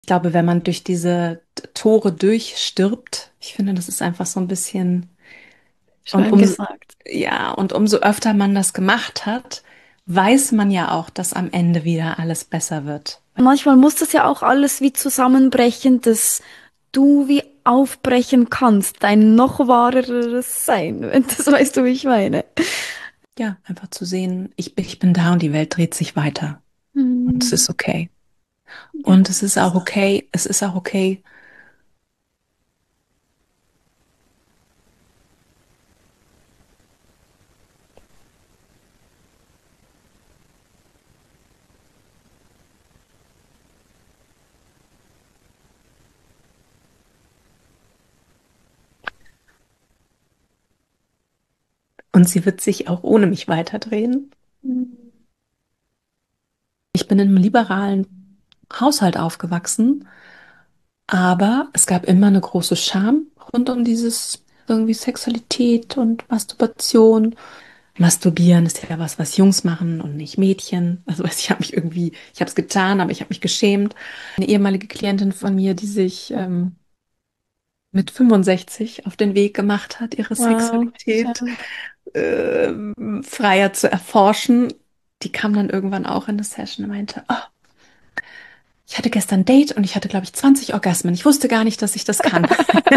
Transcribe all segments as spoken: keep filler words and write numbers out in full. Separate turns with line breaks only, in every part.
Ich glaube, wenn man durch diese T- Tore durchstirbt, ich finde, das ist einfach so ein bisschen, und
Schön
umso,
gesagt.
ja, und umso öfter man das gemacht hat, weiß man ja auch, dass am Ende wieder alles besser wird.
Manchmal muss das ja auch alles wie zusammenbrechen, dass du wie aufbrechen kannst, dein noch wahreres Sein, wenn das weißt du, wie ich meine.
Ja, einfach zu sehen, ich, bin- ich bin da und die Welt dreht sich weiter. Und es
Hm.
ist okay.
Ja.
Und es ist auch okay, es ist auch okay. Und sie wird sich auch ohne mich weiterdrehen. Ich bin in einem liberalen Haushalt aufgewachsen, aber es gab immer eine große Scham rund um dieses irgendwie Sexualität und Masturbation. Masturbieren ist ja was, was Jungs machen und nicht Mädchen. Also weiß ich habe mich irgendwie, ich habe es getan, aber ich habe mich geschämt. Eine ehemalige Klientin von mir, die sich ähm, mit fünfundsechzig auf den Weg gemacht hat, ihre
Wow,
Sexualität
schön.
ähm, freier zu erforschen, die kam dann irgendwann auch in eine Session und meinte, oh, ich hatte gestern ein Date und ich hatte, glaube ich, zwanzig Orgasmen. Ich wusste gar nicht, dass ich das kann.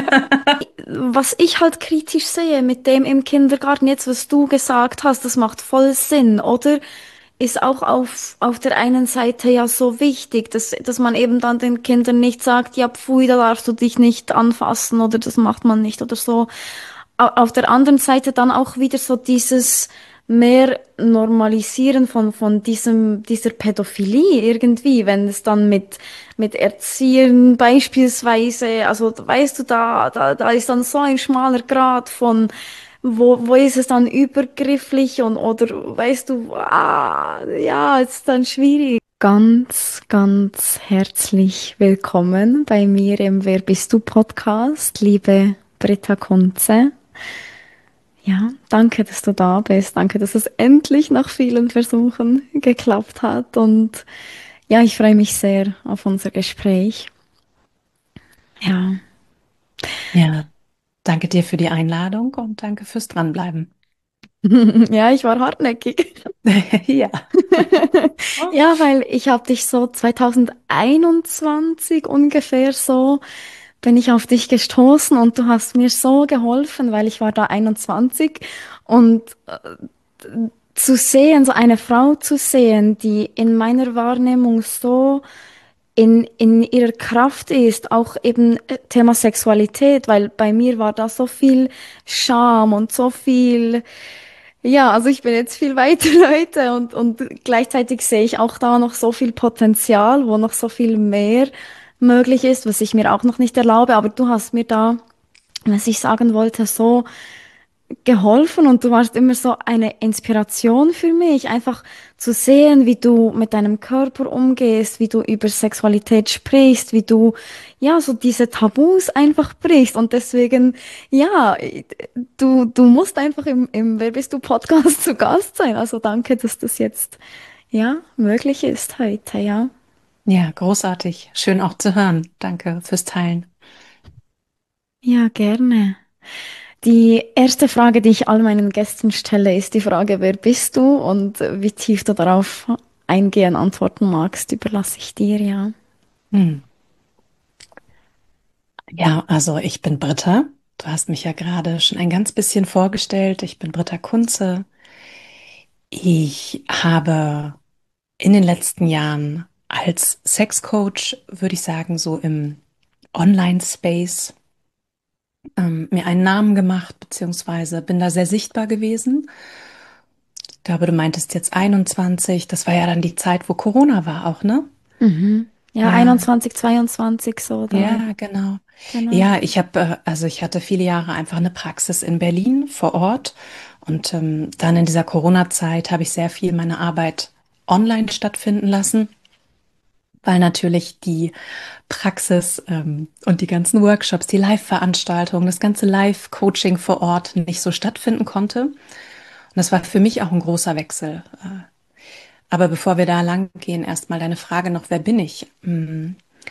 Was ich halt kritisch sehe mit dem im Kindergarten, jetzt was du gesagt hast, das macht voll Sinn, oder? Ist auch auf, auf der einen Seite ja so wichtig, dass, dass man eben dann den Kindern nicht sagt, ja, pfui, da darfst du dich nicht anfassen oder das macht man nicht oder so. Au- Auf der anderen Seite dann auch wieder so dieses mehr Normalisieren von, von diesem, dieser Pädophilie irgendwie, wenn es dann mit, mit Erziehern beispielsweise, also weißt du, da, da, da ist dann so ein schmaler Grat von, wo, wo ist es dann übergrifflich und, oder weißt du, ah, ja, ist dann schwierig. Ganz, ganz herzlich willkommen bei mir im Wer bist du Podcast, liebe Britta Kunze. Ja, danke, dass du da bist. Danke, dass es endlich nach vielen Versuchen geklappt hat. Und ja, ich freue mich sehr auf unser Gespräch. Ja,
Ja, danke dir für die Einladung und danke fürs Dranbleiben.
ja, ich war hartnäckig.
Ja.
Ja, weil ich habe dich so zwanzig einundzwanzig ungefähr so, bin ich auf dich gestoßen und du hast mir so geholfen, weil ich war da einundzwanzig und zu sehen, so eine Frau zu sehen, die in meiner Wahrnehmung so in, in ihrer Kraft ist, auch eben äh, Thema Sexualität, weil bei mir war da so viel Scham und so viel, ja, also ich bin jetzt viel weiter heute und, und gleichzeitig sehe ich auch da noch so viel Potenzial, wo noch so viel mehr möglich ist, was ich mir auch noch nicht erlaube, aber du hast mir da, was ich sagen wollte, so geholfen und du warst immer so eine Inspiration für mich, einfach zu sehen, wie du mit deinem Körper umgehst, wie du über Sexualität sprichst, wie du ja so diese Tabus einfach brichst und deswegen ja, du du musst einfach im im Wer bist du Podcast zu Gast sein. Also danke, dass das jetzt ja möglich ist heute, ja.
Ja, großartig. Schön auch zu hören. Danke fürs Teilen.
Ja, gerne. Die erste Frage, die ich all meinen Gästen stelle, ist die Frage, wer bist du? Und äh, wie tief du darauf eingehen, antworten magst, überlasse ich dir, ja.
Hm. Ja, also ich bin Britta. Du hast mich ja gerade schon ein ganz bisschen vorgestellt. Ich bin Britta Kunze. Ich habe in den letzten Jahren als Sexcoach, würde ich sagen, so im Online-Space ähm, mir einen Namen gemacht, beziehungsweise bin da sehr sichtbar gewesen. Ich glaube, du meintest jetzt einundzwanzig. Das war ja dann die Zeit, wo Corona war auch, ne?
Mhm. Ja,
Ja,
einundzwanzig, zweiundzwanzig, so da, ja.
ja, genau.
Genau.
Ja, ich habe, äh, also ich hatte viele Jahre einfach eine Praxis in Berlin vor Ort und ähm, dann in dieser Corona-Zeit habe ich sehr viel meine Arbeit online stattfinden lassen, weil natürlich die Praxis ähm, und die ganzen Workshops, die Live-Veranstaltungen, das ganze Live-Coaching vor Ort nicht so stattfinden konnte. Und das war für mich auch ein großer Wechsel. Äh, Aber bevor wir da lang gehen, erstmal deine Frage noch, wer bin ich? Hm,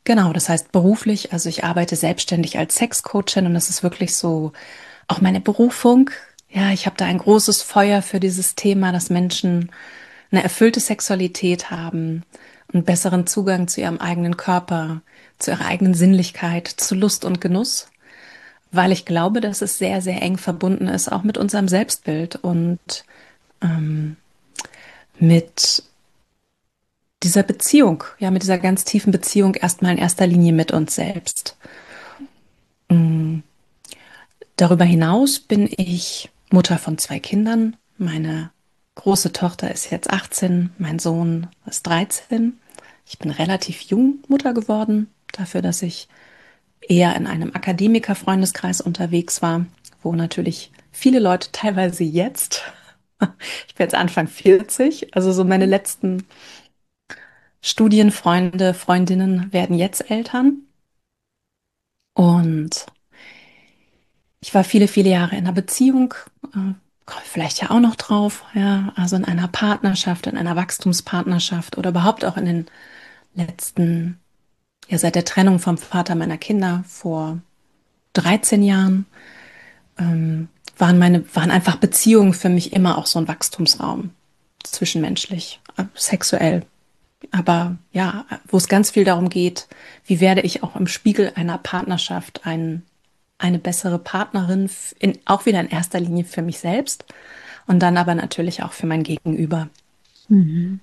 Genau, das heißt beruflich, also ich arbeite selbstständig als Sexcoachin und das ist wirklich so auch meine Berufung. Ja, ich habe da ein großes Feuer für dieses Thema, dass Menschen eine erfüllte Sexualität haben, einen besseren Zugang zu ihrem eigenen Körper, zu ihrer eigenen Sinnlichkeit, zu Lust und Genuss, weil ich glaube, dass es sehr, sehr eng verbunden ist, auch mit unserem Selbstbild und ähm, mit dieser Beziehung, ja, mit dieser ganz tiefen Beziehung erstmal in erster Linie mit uns selbst. Mm. Darüber hinaus bin ich Mutter von zwei Kindern. Meine große Tochter ist jetzt achtzehn, mein Sohn ist dreizehn. Ich bin relativ jung Mutter geworden, dafür, dass ich eher in einem Akademiker-Freundeskreis unterwegs war, wo natürlich viele Leute teilweise jetzt, ich bin jetzt Anfang vierzig, also so meine letzten Studienfreunde, Freundinnen werden jetzt Eltern. Und ich war viele, viele Jahre in einer Beziehung, äh, komme vielleicht ja auch noch drauf, ja, also in einer Partnerschaft, in einer Wachstumspartnerschaft oder überhaupt auch in den letzten, ja, seit der Trennung vom Vater meiner Kinder vor dreizehn Jahren, ähm, waren meine, waren einfach Beziehungen für mich immer auch so ein Wachstumsraum, zwischenmenschlich, äh, sexuell. Aber ja, wo es ganz viel darum geht, wie werde ich auch im Spiegel einer Partnerschaft ein, eine bessere Partnerin, f- in, auch wieder in erster Linie für mich selbst und dann aber natürlich auch für mein Gegenüber.
Mhm.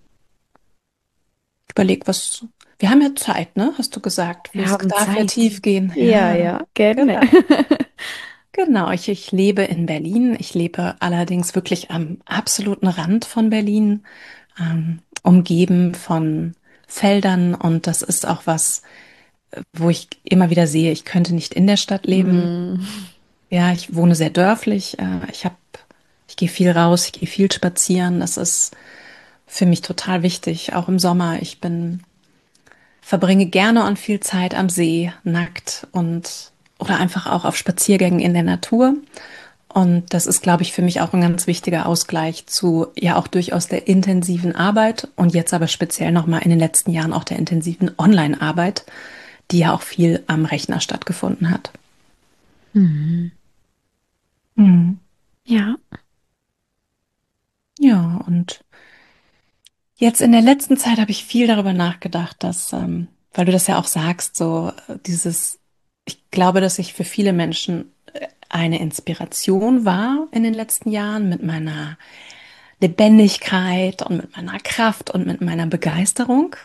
Überleg, was, wir haben ja Zeit, ne? Hast du gesagt,
Wir
es
haben
darf ja
Zeit.
tief gehen.
Ja,
Ja,
ja, gerne.
genau. Genau, ich, ich lebe in Berlin. Ich lebe allerdings wirklich am absoluten Rand von Berlin, ähm, umgeben von Feldern. Und das ist auch was, wo ich immer wieder sehe, ich könnte nicht in der Stadt leben.
Mm.
Ja, ich wohne sehr dörflich. Äh, ich habe, ich gehe viel raus, ich gehe viel spazieren. Das ist für mich total wichtig, auch im Sommer. Ich bin, verbringe gerne und viel Zeit am See, nackt und oder einfach auch auf Spaziergängen in der Natur. Und das ist, glaube ich, für mich auch ein ganz wichtiger Ausgleich zu ja auch durchaus der intensiven Arbeit und jetzt aber speziell nochmal in den letzten Jahren auch der intensiven Online-Arbeit, die ja auch viel am Rechner stattgefunden hat.
Mhm.
Mhm.
Ja.
Ja, und jetzt in der letzten Zeit habe ich viel darüber nachgedacht, dass, ähm, weil du das ja auch sagst, so äh, dieses, ich glaube, dass ich für viele Menschen äh, eine Inspiration war in den letzten Jahren mit meiner Lebendigkeit und mit meiner Kraft und mit meiner Begeisterung.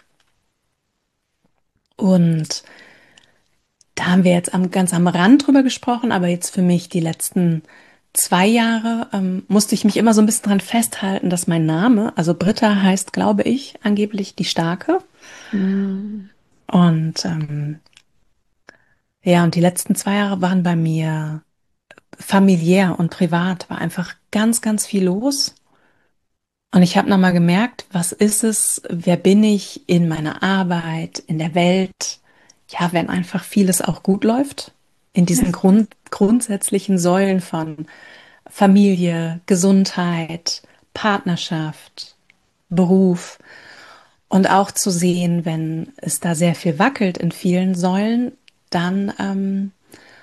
Und da haben wir jetzt am, ganz am Rand drüber gesprochen, aber jetzt für mich die letzten zwei Jahre ähm, musste ich mich immer so ein bisschen dran festhalten, dass mein Name, also Britta heißt, glaube ich, angeblich die Starke.
Mm.
Und ähm, ja, und die letzten zwei Jahre waren bei mir familiär und privat, war einfach ganz, ganz viel los. Und ich habe nochmal gemerkt, was ist es, wer bin ich in meiner Arbeit, in der Welt, ja, wenn einfach vieles auch gut läuft, in
Ja.
diesen Grund, grundsätzlichen Säulen von Familie, Gesundheit, Partnerschaft, Beruf und auch zu sehen, wenn es da sehr viel wackelt in vielen Säulen, dann ähm,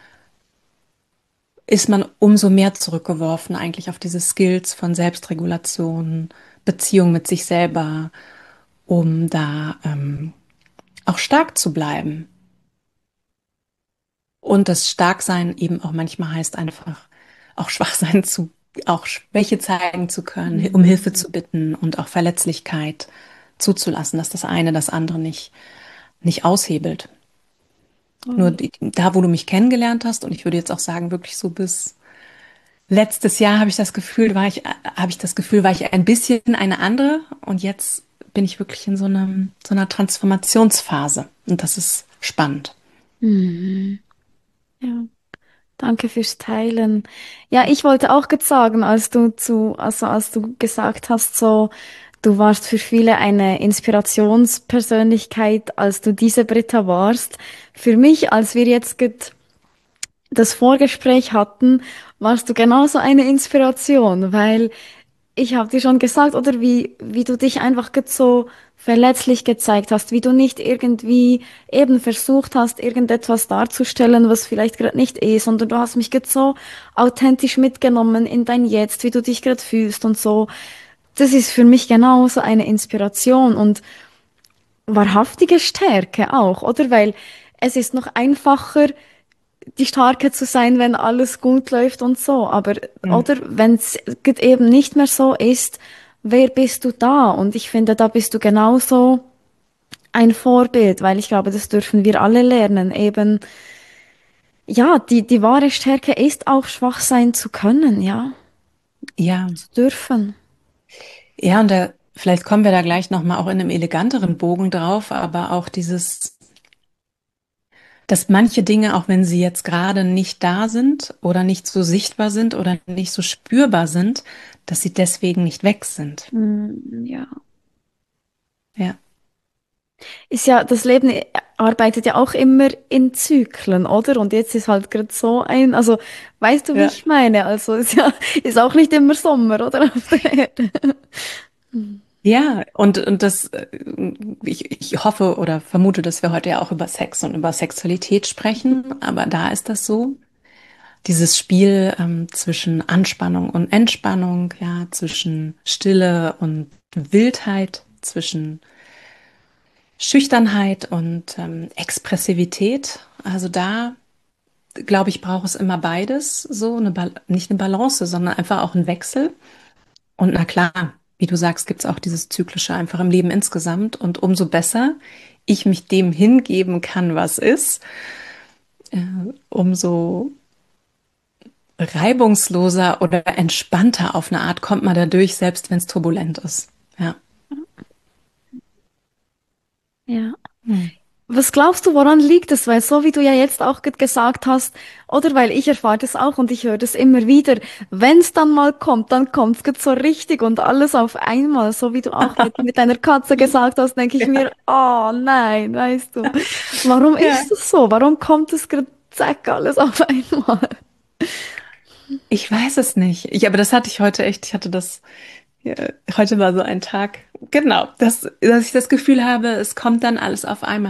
ist man umso mehr zurückgeworfen eigentlich auf diese Skills von Selbstregulation, Beziehung mit sich selber, um da ähm, auch stark zu bleiben. Und das Starksein eben auch manchmal heißt einfach auch schwach sein zu, auch Schwäche zeigen zu können, um Hilfe
Mhm.
zu bitten und auch Verletzlichkeit zuzulassen, dass das eine das andere nicht, nicht aushebelt. Nur
Voll.
die, da, wo du mich kennengelernt hast, und ich würde jetzt auch sagen, wirklich so bis letztes Jahr habe ich das Gefühl, war ich, habe ich das Gefühl, war ich ein bisschen eine andere und jetzt bin ich wirklich in so einem, so einer Transformationsphase und das ist spannend.
Mhm. Ja. Danke fürs Teilen. Ja, ich wollte auch gerade sagen, als du zu, also als du gesagt hast, so, du warst für viele eine Inspirationspersönlichkeit, als du diese Britta warst. Für mich, als wir jetzt gerade das Vorgespräch hatten, warst du genauso eine Inspiration, weil ich habe dir schon gesagt, oder wie, wie du dich einfach jetzt so verletzlich gezeigt hast, wie du nicht irgendwie eben versucht hast, irgendetwas darzustellen, was vielleicht gerade nicht ist, sondern du hast mich jetzt so authentisch mitgenommen in dein Jetzt, wie du dich gerade fühlst und so. Das ist für mich genauso eine Inspiration und wahrhaftige Stärke auch, oder? Weil es ist noch einfacher, die Starke zu sein, wenn alles gut läuft und so. Aber,
Hm.
oder wenn es eben nicht mehr so ist, wer bist du da? Und ich finde, da bist du genauso ein Vorbild, weil ich glaube, das dürfen wir alle lernen. Eben, ja, die, die wahre Stärke ist auch schwach sein zu können, ja,
Ja,
zu dürfen.
ja, und da, vielleicht kommen wir da gleich nochmal auch in einem eleganteren Bogen drauf, aber auch dieses, dass manche Dinge, auch wenn sie jetzt gerade nicht da sind oder nicht so sichtbar sind oder nicht so spürbar sind, dass sie deswegen nicht weg sind.
Mm, ja.
Ja,
Ist ja, das Leben arbeitet ja auch immer in Zyklen, oder? Und jetzt ist halt gerade so ein, also weißt du, wie
ja.
ich meine? Also ist ja, ist auch nicht immer Sommer, oder auf der Erde.
Ja, und, und das, äh, ich, ich hoffe oder vermute, dass wir heute ja auch über Sex und über Sexualität sprechen, aber da ist das so. Dieses Spiel ähm, zwischen Anspannung und Entspannung, ja, zwischen Stille und Wildheit, zwischen Schüchternheit und ähm, Expressivität. Also da, glaube ich, braucht es immer beides, so eine Bal nicht eine Balance, sondern einfach auch einen Wechsel. Und na klar, wie du sagst, gibt es auch dieses Zyklische einfach im Leben insgesamt. Und umso besser ich mich dem hingeben kann, was ist, äh, umso reibungsloser oder entspannter auf eine Art kommt man dadurch, selbst wenn es turbulent ist. Ja.
Ja.
Hm.
Was glaubst du, woran liegt es? Weil so wie du ja jetzt auch ge- gesagt hast, oder weil ich erfahre das auch und ich höre das immer wieder, wenn es dann mal kommt, dann kommt es so richtig und alles auf einmal, so wie du auch mit, mit deiner Katze gesagt hast, denke ich mir, oh nein, weißt du, warum
Ja.
ist es so? Warum kommt es gerade zack alles auf einmal?
Ich weiß es nicht. Ich, aber das hatte ich heute echt. Ich hatte das, ja, heute war so ein Tag. Genau, dass, dass ich das Gefühl habe, es kommt dann alles auf einmal.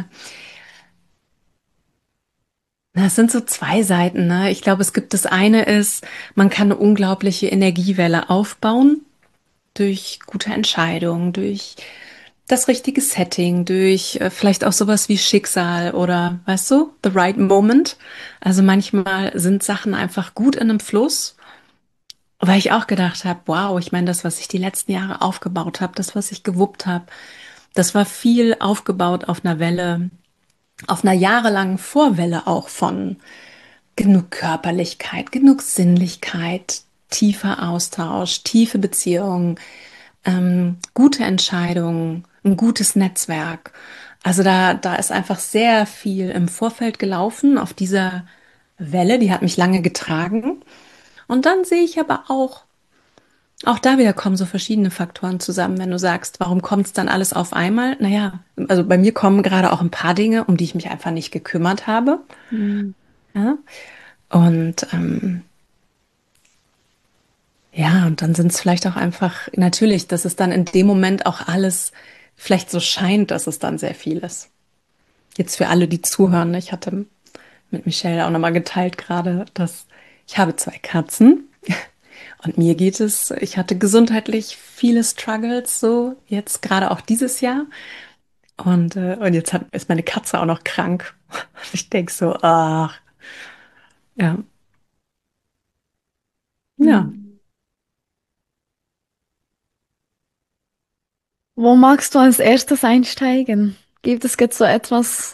Na, es sind so zwei Seiten, ne? Ich glaube, es gibt das eine ist, man kann eine unglaubliche Energiewelle aufbauen durch gute Entscheidungen, durch das richtige Setting, durch äh, vielleicht auch sowas wie Schicksal oder, weißt du, the right moment. Also manchmal sind Sachen einfach gut in einem Fluss, weil ich auch gedacht habe, wow, ich meine, das, was ich die letzten Jahre aufgebaut habe, das, was ich gewuppt habe, das war viel aufgebaut auf einer Welle, auf einer jahrelangen Vorwelle auch von genug Körperlichkeit, genug Sinnlichkeit, tiefer Austausch, tiefe Beziehungen, ähm, gute Entscheidungen, ein gutes Netzwerk. Also da, da ist einfach sehr viel im Vorfeld gelaufen auf dieser Welle, die hat mich lange getragen. Und dann sehe ich aber auch, auch da wieder kommen so verschiedene Faktoren zusammen, wenn du sagst, warum kommt es dann alles auf einmal? Naja, also bei mir kommen gerade auch ein paar Dinge, um die ich mich einfach nicht gekümmert habe.
Hm.
Ja? Und ähm, ja, und dann sind es vielleicht auch einfach, natürlich, dass es dann in dem Moment auch alles vielleicht so scheint, dass es dann sehr viel ist. Jetzt für alle, die zuhören, ne, ich hatte mit Michelle auch nochmal geteilt gerade, dass ich habe zwei Katzen und mir geht es, ich hatte gesundheitlich viele Struggles, so jetzt gerade auch dieses Jahr. Und, äh, und jetzt hat, ist meine Katze auch noch krank. Ich denke so, ach, ja, ja.
Hm. Wo magst du als erstes einsteigen? Gibt es jetzt so etwas?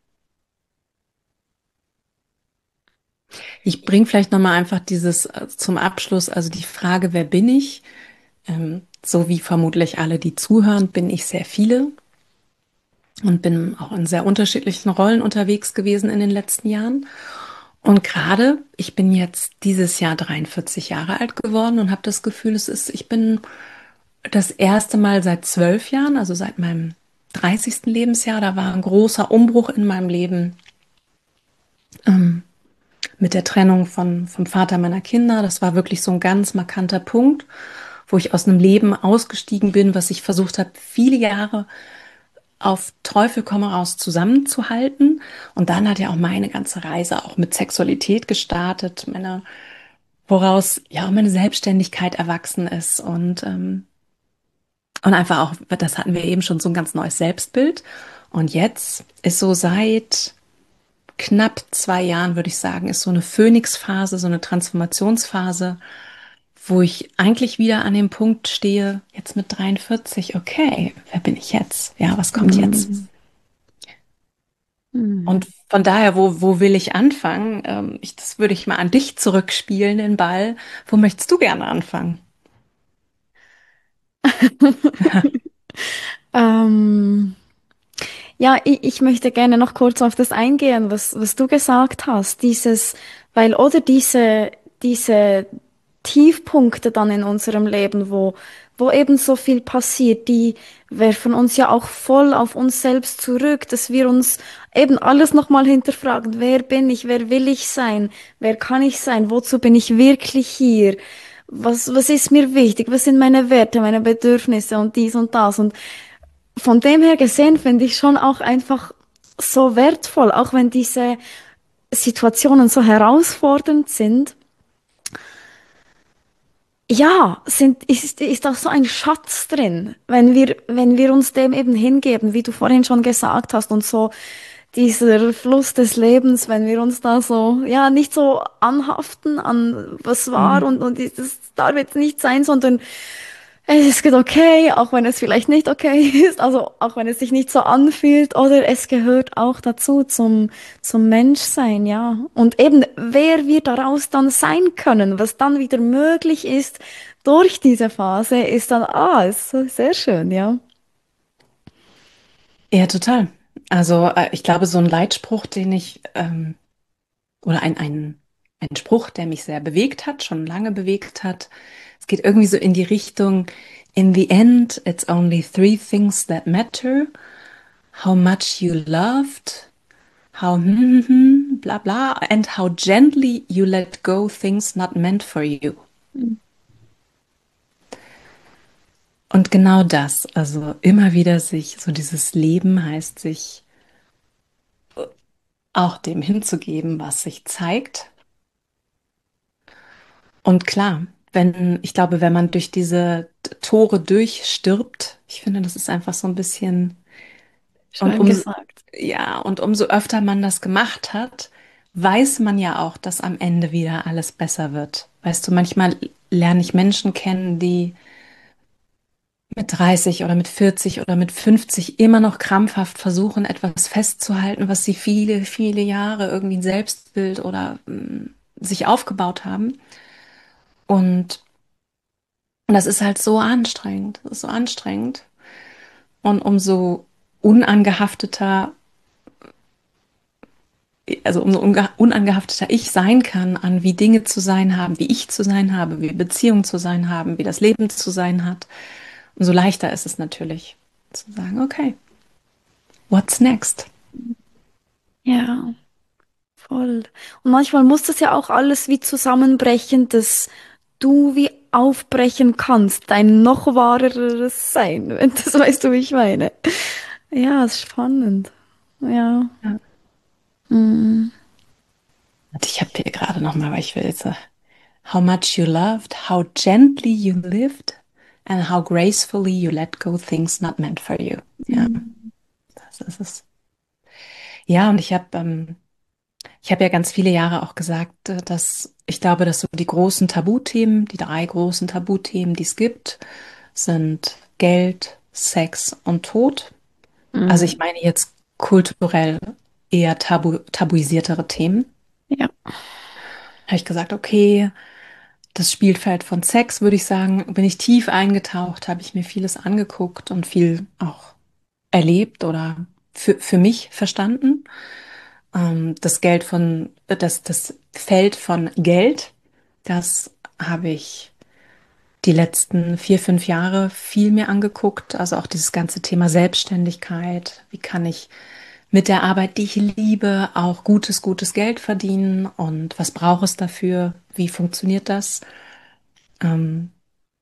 Ich bringe vielleicht nochmal einfach dieses äh, zum Abschluss, also die Frage, wer bin ich? Ähm, so wie vermutlich alle, die zuhören, bin ich sehr viele und bin auch in sehr unterschiedlichen Rollen unterwegs gewesen in den letzten Jahren. Und gerade, ich bin jetzt dieses Jahr dreiundvierzig Jahre alt geworden und habe das Gefühl, es ist, ich bin das erste Mal seit zwölf Jahren, also seit meinem dreißigsten Lebensjahr, da war ein großer Umbruch in meinem Leben ähm, mit der Trennung von, vom Vater meiner Kinder. Das war wirklich so ein ganz markanter Punkt, wo ich aus einem Leben ausgestiegen bin, was ich versucht habe, viele Jahre auf Teufel komm raus zusammenzuhalten. Und dann hat ja auch meine ganze Reise auch mit Sexualität gestartet, meine, woraus ja auch meine Selbstständigkeit erwachsen ist und ähm, und einfach auch, das hatten wir eben schon, so ein ganz neues Selbstbild. Und jetzt ist so seit knapp zwei Jahren, würde ich sagen, ist so eine Phönixphase, so eine Transformationsphase, wo ich eigentlich wieder an dem Punkt stehe, jetzt mit dreiundvierzig, okay, wer bin ich jetzt? Ja, was kommt jetzt?
Mhm. Mhm.
Und von daher, wo, wo will ich anfangen? Ähm, ich, das würde ich mal an dich zurückspielen, den Ball. Wo möchtest du gerne anfangen?
Ähm, ja, ich, ich möchte gerne noch kurz auf das eingehen, was, was du gesagt hast. Dieses, weil, oder diese, diese Tiefpunkte dann in unserem Leben, wo, wo eben so viel passiert, die werfen uns ja auch voll auf uns selbst zurück, dass wir uns eben alles nochmal hinterfragen. Wer bin ich? Wer will ich sein? Wer kann ich sein? Wozu bin ich wirklich hier? Was, was ist mir wichtig? Was sind meine Werte, meine Bedürfnisse und dies und das? Und von dem her gesehen finde ich schon auch einfach so wertvoll, auch wenn diese Situationen so herausfordernd sind. Ja, sind, ist, ist auch so ein Schatz drin, wenn wir, wenn wir uns dem eben hingeben, wie du vorhin schon gesagt hast, und so dieser Fluss des Lebens, wenn wir uns da so, ja, nicht so anhaften an was war
Mhm.
und, und das darf jetzt nicht sein, sondern es ist okay, auch wenn es vielleicht nicht okay ist, also auch wenn es sich nicht so anfühlt, oder es gehört auch dazu zum, zum Menschsein, ja. Und eben, wer wir daraus dann sein können, was dann wieder möglich ist durch diese Phase, ist dann, ah, ist so sehr schön, ja.
Ja, total. Also äh, ich glaube, so ein Leitspruch, den ich, ähm, oder ein, ein, ein Spruch, der mich sehr bewegt hat, schon lange bewegt hat, es geht irgendwie so in die Richtung, in the end, it's only three things that matter. How much you loved, how hm, hm, hm, bla bla, and how gently you let go things not meant for you. Und genau das, also immer wieder sich, so dieses Leben heißt sich auch dem hinzugeben, was sich zeigt. Und klar, wenn, ich glaube, wenn man durch diese Tore durchstirbt, ich finde, das ist einfach so ein bisschen, und
Schön
umso,
gesagt.
ja, und umso öfter man das gemacht hat, weiß man ja auch, dass am Ende wieder alles besser wird. Weißt du, manchmal lerne ich Menschen kennen, die mit dreißig oder mit vierzig oder mit fünfzig immer noch krampfhaft versuchen, etwas festzuhalten, was sie viele, viele Jahre irgendwie ein Selbstbild oder mh, sich aufgebaut haben. Und das ist halt so anstrengend. Das ist so anstrengend. Und umso unangehafteter, also umso unge- unangehafteter ich sein kann an, wie Dinge zu sein haben, wie ich zu sein habe, wie Beziehungen zu sein haben, wie das Leben zu sein hat, umso leichter ist es natürlich zu sagen, okay, what's next?
Ja, voll. Und manchmal muss das ja auch alles wie zusammenbrechen, dass du wie aufbrechen kannst, dein noch wahreres Sein, wenn das weißt du, wie ich meine. Ja, ist spannend. Ja.
Ja.
Mm.
Und ich habe hier gerade noch mal, weil ich will jetzt, äh, how much you loved, how gently you lived and how gracefully you let go things not meant for you. Ja,
Mm.
das ist es. Ja, und ich habe ähm, ich habe ja ganz viele Jahre auch gesagt, äh, dass ich glaube, dass so die großen Tabuthemen, die drei großen Tabuthemen, die es gibt, sind Geld, Sex und Tod. Also ich
Mm.
meine jetzt kulturell eher tabu tabuisiertere Themen.
Ja.
Habe ich gesagt, okay, das Spielfeld von Sex, würde ich sagen, bin ich tief eingetaucht, habe ich mir vieles angeguckt und viel auch erlebt oder für, für mich verstanden. Ähm, das Geld von, äh, das, das Feld von Geld, das habe ich die letzten vier, fünf Jahre viel mehr angeguckt. Also auch dieses ganze Thema Selbstständigkeit. Wie kann ich mit der Arbeit, die ich liebe, auch gutes, gutes Geld verdienen? Und was braucht es dafür? Wie funktioniert das? Ähm,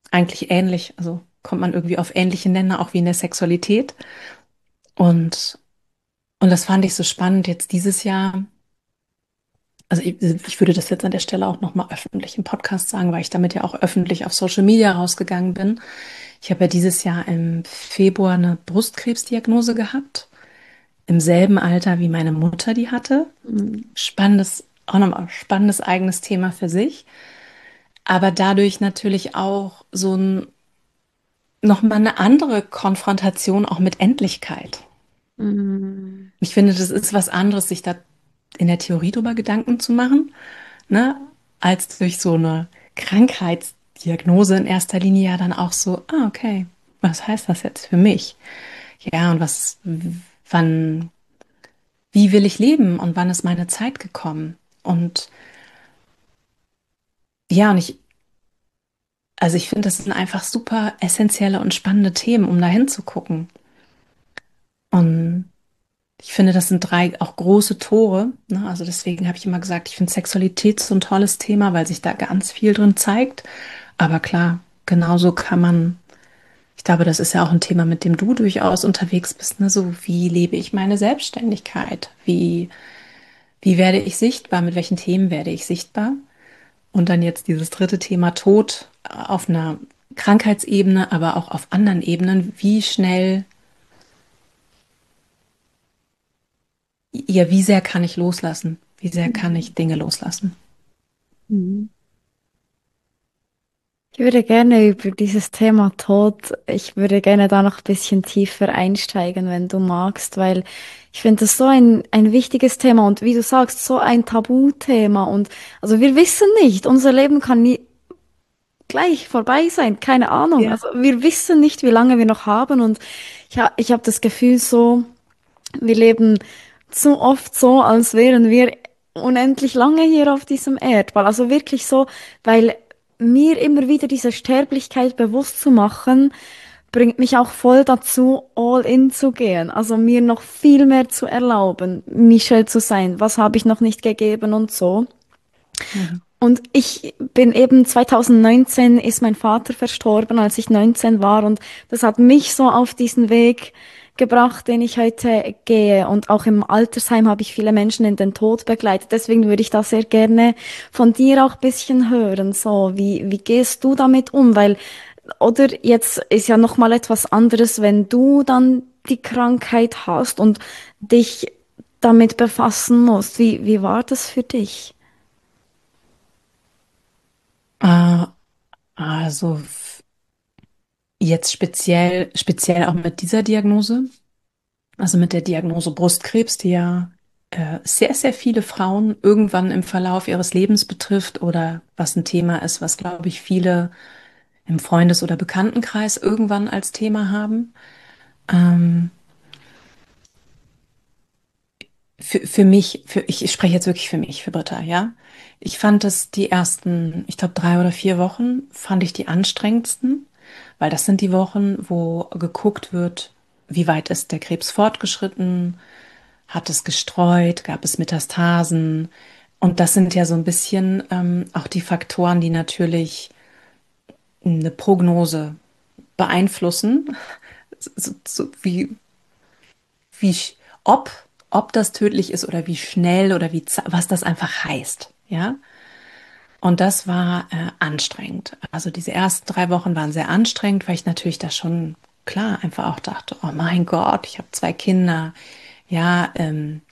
eigentlich ähnlich. Also kommt man irgendwie auf ähnliche Nenner, auch wie in der Sexualität. Und, und das fand ich so spannend jetzt dieses Jahr. Also ich, ich würde das jetzt an der Stelle auch nochmal öffentlich im Podcast sagen, weil ich damit ja auch öffentlich auf Social Media rausgegangen bin. Ich habe ja dieses Jahr im Februar eine Brustkrebsdiagnose gehabt, im selben Alter wie meine Mutter die hatte.
Mhm.
Spannendes, auch nochmal spannendes eigenes Thema für sich. Aber dadurch natürlich auch so ein, nochmal eine andere Konfrontation auch mit Endlichkeit.
Mhm.
Ich finde, das ist was anderes, sich da in der Theorie drüber Gedanken zu machen, ne, als durch so eine Krankheitsdiagnose in erster Linie ja dann auch so, ah, okay, was heißt das jetzt für mich? Ja, und was, wann, wie will ich leben und wann ist meine Zeit gekommen? Und ja, und ich, also ich finde, das sind einfach super essentielle und spannende Themen, um da hinzugucken. Und ich finde, das sind drei auch große Tore. Ne? Also deswegen habe ich immer gesagt, ich finde Sexualität so ein tolles Thema, weil sich da ganz viel drin zeigt. Aber klar, genauso kann man, ich glaube, das ist ja auch ein Thema, mit dem du durchaus unterwegs bist. Ne? So, wie lebe ich meine Selbstständigkeit? Wie, wie werde ich sichtbar? Mit welchen Themen werde ich sichtbar? Und dann jetzt dieses dritte Thema Tod auf einer Krankheitsebene, aber auch auf anderen Ebenen. Wie schnell, ja, wie sehr kann ich loslassen? Wie sehr kann
Mhm.
ich Dinge loslassen?
Mhm. Ich würde gerne über dieses Thema Tod, ich würde gerne da noch ein bisschen tiefer einsteigen, wenn du magst, weil ich finde das so ein, ein wichtiges Thema und wie du sagst, so ein Tabuthema. Und also wir wissen nicht, unser Leben kann nie gleich vorbei sein, keine Ahnung.
Ja.
Also wir wissen nicht, wie lange wir noch haben und ich, ha ich habe das Gefühl so, wir leben zu oft so, als wären wir unendlich lange hier auf diesem Erdball. Also wirklich so, weil mir immer wieder diese Sterblichkeit bewusst zu machen, bringt mich auch voll dazu, all in zu gehen. Also mir noch viel mehr zu erlauben, Michelle zu sein. Was habe ich noch nicht gegeben und so.
Mhm.
Und ich bin eben zwanzig neunzehn ist mein Vater verstorben, als ich neunzehn war. Und das hat mich so auf diesen Weg gebracht, den ich heute gehe. Und auch im Altersheim habe ich viele Menschen in den Tod begleitet. Deswegen würde ich da sehr gerne von dir auch ein bisschen hören. So, wie, wie gehst du damit um? Weil, oder jetzt ist ja noch mal etwas anderes, wenn du dann die Krankheit hast und dich damit befassen musst. Wie, wie war das für dich?
Äh, also f- jetzt speziell, speziell auch mit dieser Diagnose, also mit der Diagnose Brustkrebs, die ja äh, sehr, sehr viele Frauen irgendwann im Verlauf ihres Lebens betrifft oder was ein Thema ist, was, glaube ich, viele im Freundes- oder Bekanntenkreis irgendwann als Thema haben. Ähm, Für, für mich, für, ich, ich spreche jetzt wirklich für mich, für Britta, ja. Ich fand es die ersten, ich glaube, drei oder vier Wochen, fand ich die anstrengendsten, weil das sind die Wochen, wo geguckt wird, wie weit ist der Krebs fortgeschritten, hat es gestreut, gab es Metastasen. Und das sind ja so ein bisschen ähm, auch die Faktoren, die natürlich eine Prognose beeinflussen, so, so wie wie, sch- ob, ob das tödlich ist oder wie schnell oder wie, za- was das einfach heißt, ja. Und das war äh, anstrengend. Also diese ersten drei Wochen waren sehr anstrengend, weil ich natürlich da schon klar einfach auch dachte, oh mein Gott, ich habe zwei Kinder, ja. Ähm,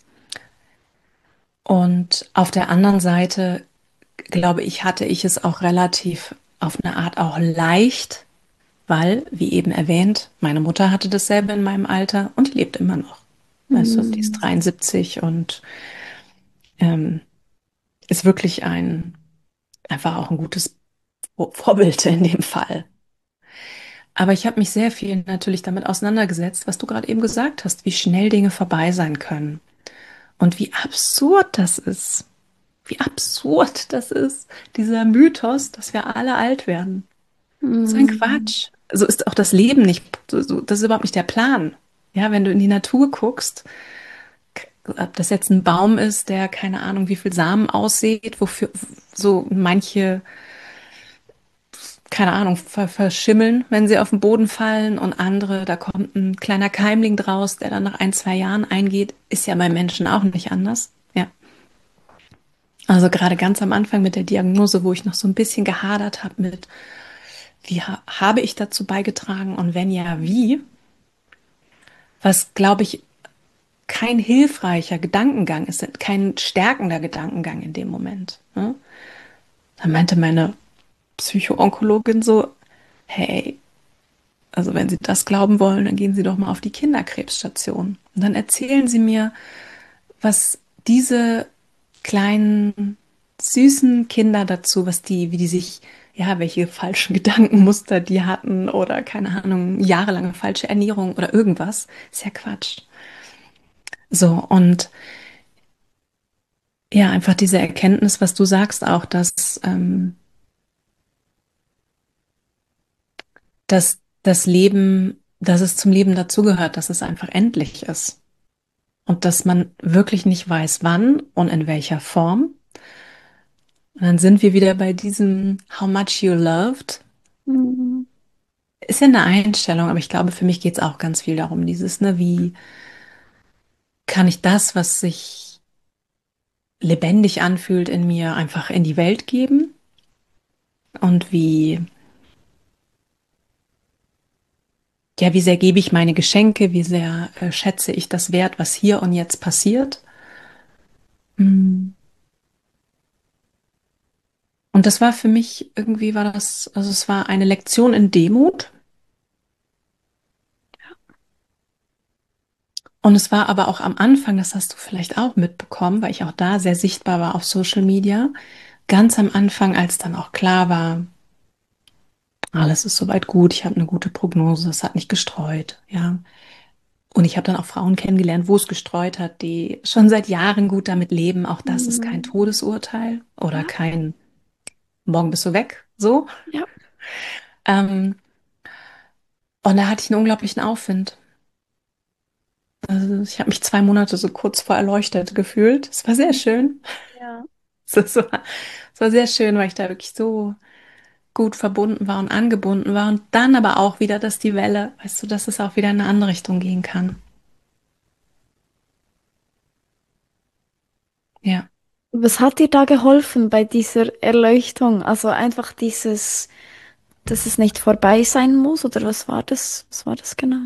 und auf der anderen Seite, glaube ich, hatte ich es auch relativ auf eine Art auch leicht, weil, wie eben erwähnt, meine Mutter hatte dasselbe in meinem Alter und die lebt immer noch. Also die ist
Hm.
dreiundsiebzig und ähm, ist wirklich ein, einfach auch ein gutes Vor- Vorbild in dem Fall. Aber ich habe mich sehr viel natürlich damit auseinandergesetzt, was du gerade eben gesagt hast, wie schnell Dinge vorbei sein können und wie absurd das ist. Wie absurd das ist, dieser Mythos, dass wir alle alt werden. So ein
Hm.
Quatsch. So ist auch das Leben nicht, so, so, das ist überhaupt nicht der Plan. Ja, wenn du in die Natur guckst, ob das jetzt ein Baum ist, der keine Ahnung, wie viel Samen aussät, wofür so manche keine Ahnung, ver verschimmeln, wenn sie auf den Boden fallen und andere, da kommt ein kleiner Keimling draus, der dann nach ein, zwei Jahren eingeht, ist ja bei Menschen auch nicht anders. Ja. Also gerade ganz am Anfang mit der Diagnose, wo ich noch so ein bisschen gehadert habe mit, wie ha habe ich dazu beigetragen und wenn ja, wie, was glaube ich kein hilfreicher Gedankengang ist, kein stärkender Gedankengang in dem Moment. Ne? Da meinte meine Psychoonkologin so, hey, also wenn Sie das glauben wollen, dann gehen Sie doch mal auf die Kinderkrebsstation. Und dann erzählen Sie mir, was diese kleinen, süßen Kinder dazu, was die, wie die sich, ja, welche falschen Gedankenmuster die hatten oder keine Ahnung, jahrelange falsche Ernährung oder irgendwas. Ist ja Quatsch. So, und ja, einfach diese Erkenntnis, was du sagst auch, dass, ähm, dass das Leben, dass es zum Leben dazugehört, dass es einfach endlich ist. Und dass man wirklich nicht weiß, wann und in welcher Form. Und dann sind wir wieder bei diesem How much you loved.
Mhm.
Ist ja eine Einstellung, aber ich glaube, für mich geht es auch ganz viel darum, dieses, ne, wie kann ich das, was sich lebendig anfühlt in mir, einfach in die Welt geben? Und wie, ja, wie sehr gebe ich meine Geschenke? Wie sehr äh, schätze ich das wert, was hier und jetzt passiert? Mm. Und das war für mich irgendwie war das, also es war eine Lektion in Demut. Und es war aber auch am Anfang, das hast du vielleicht auch mitbekommen, weil ich auch da sehr sichtbar war auf Social Media, ganz am Anfang, als dann auch klar war, alles ist soweit gut, ich habe eine gute Prognose, es hat nicht gestreut, ja. Und ich habe dann auch Frauen kennengelernt, wo es gestreut hat, die schon seit Jahren gut damit leben. Auch das ist kein
Mhm.
Todesurteil oder
Ja,
kein Morgen bist du weg, so.
ja.
Ähm, und da hatte ich einen unglaublichen Aufwind. Also ich habe mich zwei Monate so kurz vor erleuchtet gefühlt. Es war sehr schön.
Ja.
Es war, es war sehr schön, weil ich da wirklich so gut verbunden war und angebunden war. Und dann aber auch wieder, dass die Welle, weißt du, dass es auch wieder in eine andere Richtung gehen kann. Ja.
Was hat dir da geholfen bei dieser Erleuchtung? Also einfach dieses, dass es nicht vorbei sein muss, oder was war das? Was war das genau?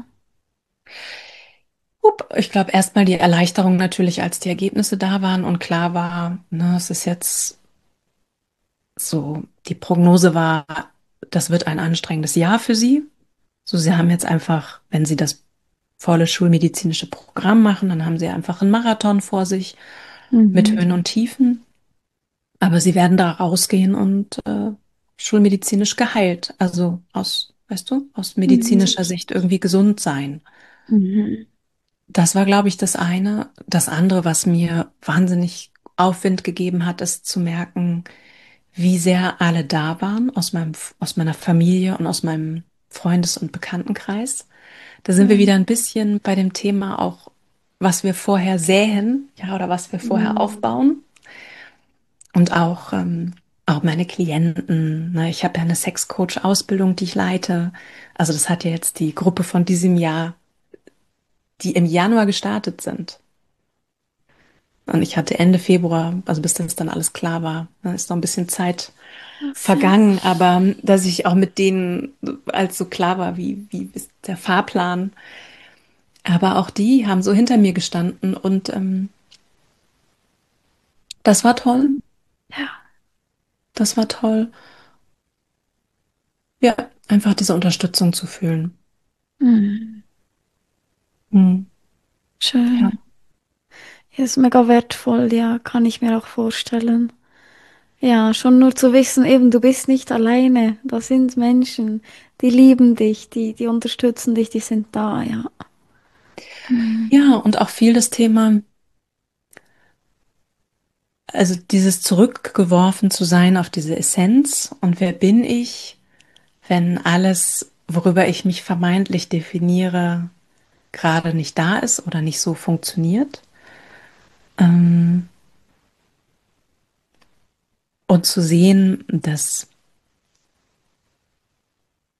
Hup. Ich glaube, erstmal die Erleichterung natürlich, als die Ergebnisse da waren und klar war, ne, es ist jetzt so, die Prognose war, das wird ein anstrengendes Jahr für Sie. So, Sie haben jetzt einfach, wenn Sie das volle schulmedizinische Programm machen, dann haben Sie einfach einen Marathon vor sich mit
Mhm.
Höhen und Tiefen. Aber Sie werden da rausgehen und äh, schulmedizinisch geheilt. Also aus, weißt du, aus
Mhm.
medizinischer Sicht irgendwie gesund sein.
Mhm.
Das war, glaube ich, das eine. Das andere, was mir wahnsinnig Aufwind gegeben hat, ist zu merken, wie sehr alle da waren aus meinem, aus meiner Familie und aus meinem Freundes- und Bekanntenkreis. Da sind wir
Ja.
wieder ein bisschen bei dem Thema auch, was wir vorher säen, ja, oder was wir vorher
Mhm.
aufbauen. Und auch, ähm, auch meine Klienten. Ne? Ich habe ja eine Sexcoach-Ausbildung, die ich leite. Also das hat ja jetzt die Gruppe von diesem Jahr, die im Januar gestartet sind. Und ich hatte Ende Februar, also bis das dann alles klar war, ne, ist noch ein bisschen Zeit
Ach ja.
vergangen, aber ähm, dass ich auch mit denen, als so klar war, wie, wie ist der Fahrplan, aber auch die haben so hinter mir gestanden und ähm, das war toll.
Ja.
Das war toll. Ja, einfach diese Unterstützung zu fühlen.
Mhm.
Hm, ja.
Schön. Ja, ist mega wertvoll, ja, kann ich mir auch vorstellen. Ja, schon nur zu wissen, eben, du bist nicht alleine. Da sind Menschen, die lieben dich, die, die unterstützen dich, die sind da, ja. Mhm.
Ja, und auch viel das Thema, also dieses zurückgeworfen zu sein auf diese Essenz und wer bin ich, wenn alles, worüber ich mich vermeintlich definiere, gerade nicht da ist oder nicht so funktioniert. Ähm, und zu sehen, dass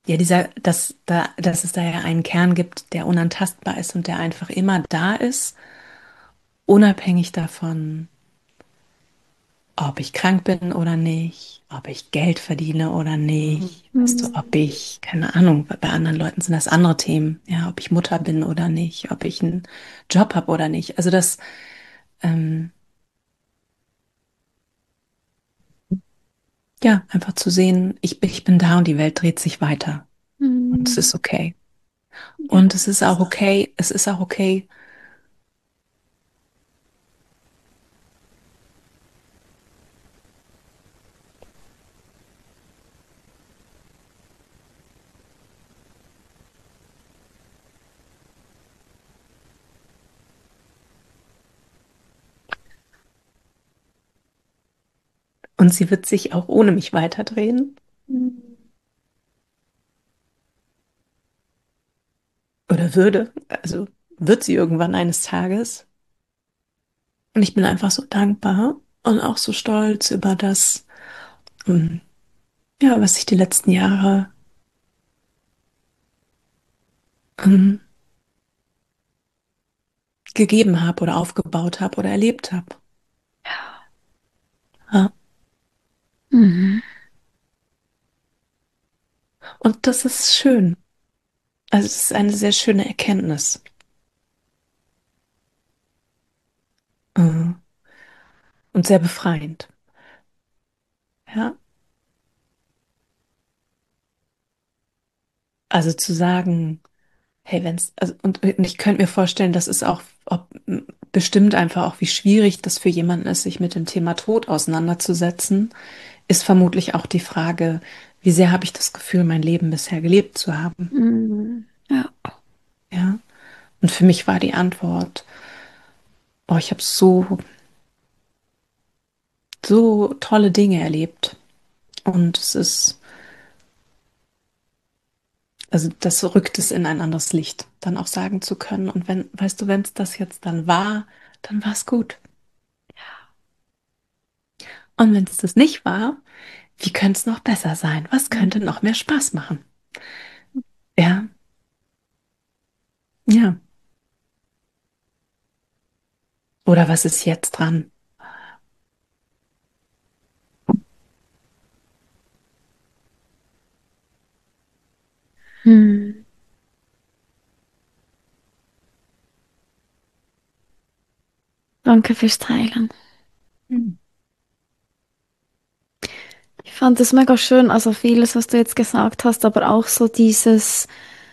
Ja, dieser, dass, da, dass es da ja einen Kern gibt, der unantastbar ist und der einfach immer da ist, unabhängig davon, ob ich krank bin oder nicht, ob ich Geld verdiene oder nicht, weißt du, ob
Mhm.
ich, keine Ahnung, bei anderen Leuten sind das andere Themen, ja, ob ich Mutter bin oder nicht, ob ich einen Job habe oder nicht. Also das, ähm, ja, einfach zu sehen, ich bin, ich bin da und die Welt dreht sich weiter und es ist
Mhm.
okay.
Ja.
Und es ist auch okay, es ist auch okay, und sie wird sich auch ohne mich weiterdrehen
Mhm.
oder würde, also wird sie irgendwann eines Tages. Und ich bin einfach so dankbar und auch so stolz über das, ähm, ja, was ich die letzten Jahre ähm, gegeben habe oder aufgebaut habe oder erlebt habe. Ja.
Mhm.
Und das ist schön. Also es ist eine sehr schöne Erkenntnis. Äh, und sehr befreiend. Ja. Also zu sagen, hey, wenn's, also, und ich könnte mir vorstellen, das ist auch ob, bestimmt einfach auch, wie schwierig das für jemanden ist, sich mit dem Thema Tod auseinanderzusetzen, ist vermutlich auch die Frage, wie sehr habe ich das Gefühl, mein Leben bisher gelebt zu haben?
Mhm. Ja.
Ja. Und für mich war die Antwort, oh, ich habe so, so tolle Dinge erlebt. Und es ist, also das rückt es in ein anderes Licht, dann auch sagen zu können. Und wenn, weißt du, wenn es das jetzt dann war, dann war es gut. Und wenn es das nicht war, wie könnte es noch besser sein? Was könnte noch mehr Spaß machen? Ja, ja. Oder was ist jetzt dran?
Mhm. Danke fürs Teilen.
Hm.
Ich fand es mega schön, also vieles, was du jetzt gesagt hast, aber auch so dieses,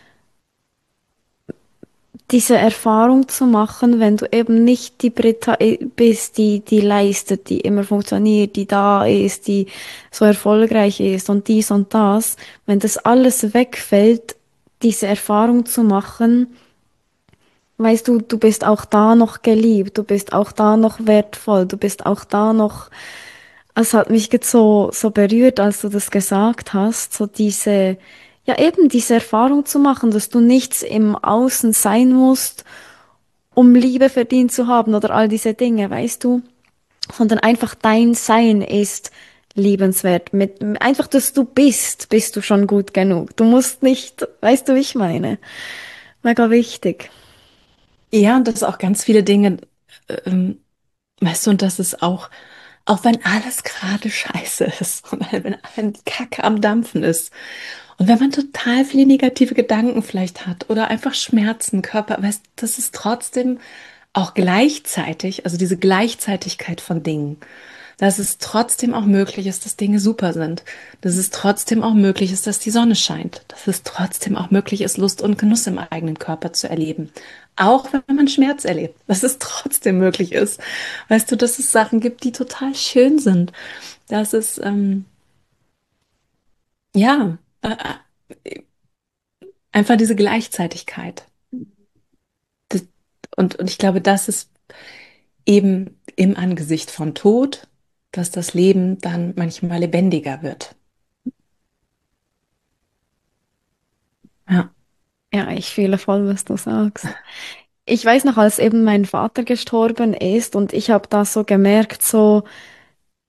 diese Erfahrung zu machen, wenn du eben nicht die Britta i- bist, die, die leistet, die immer funktioniert, die da ist, die so erfolgreich ist und dies und das, wenn das alles wegfällt, diese Erfahrung zu machen, weißt du, du bist auch da noch geliebt, du bist auch da noch wertvoll, du bist auch da noch. Es hat mich jetzt so, so berührt, als du das gesagt hast, so diese, ja eben diese Erfahrung zu machen, dass du nichts im Außen sein musst, um Liebe verdient zu haben oder all diese Dinge, weißt du, sondern einfach dein Sein ist liebenswert. Mit, einfach, dass du bist, bist du schon gut genug. Du musst nicht, weißt du, wie ich meine? Mega wichtig.
Ja, und dass auch ganz viele Dinge, ähm, weißt du, und das ist auch, auch wenn alles gerade scheiße ist und wenn wenn die Kacke am Dampfen ist und wenn man total viele negative Gedanken vielleicht hat oder einfach Schmerzen, Körper, weißt, das ist trotzdem auch gleichzeitig, also diese Gleichzeitigkeit von Dingen, dass es trotzdem auch möglich ist, dass Dinge super sind, dass es trotzdem auch möglich ist, dass die Sonne scheint, dass es trotzdem auch möglich ist, Lust und Genuss im eigenen Körper zu erleben. Auch wenn man Schmerz erlebt, dass es trotzdem möglich ist. Weißt du, dass es Sachen gibt, die total schön sind. Dass es, ähm, ja, äh, äh, einfach diese Gleichzeitigkeit. Das, und, und ich glaube, das ist eben im Angesicht von Tod, dass das Leben dann manchmal lebendiger wird. Ja.
Ja, ich fühle voll, was du sagst. Ich weiß noch, als eben mein Vater gestorben ist und ich habe da so gemerkt, so,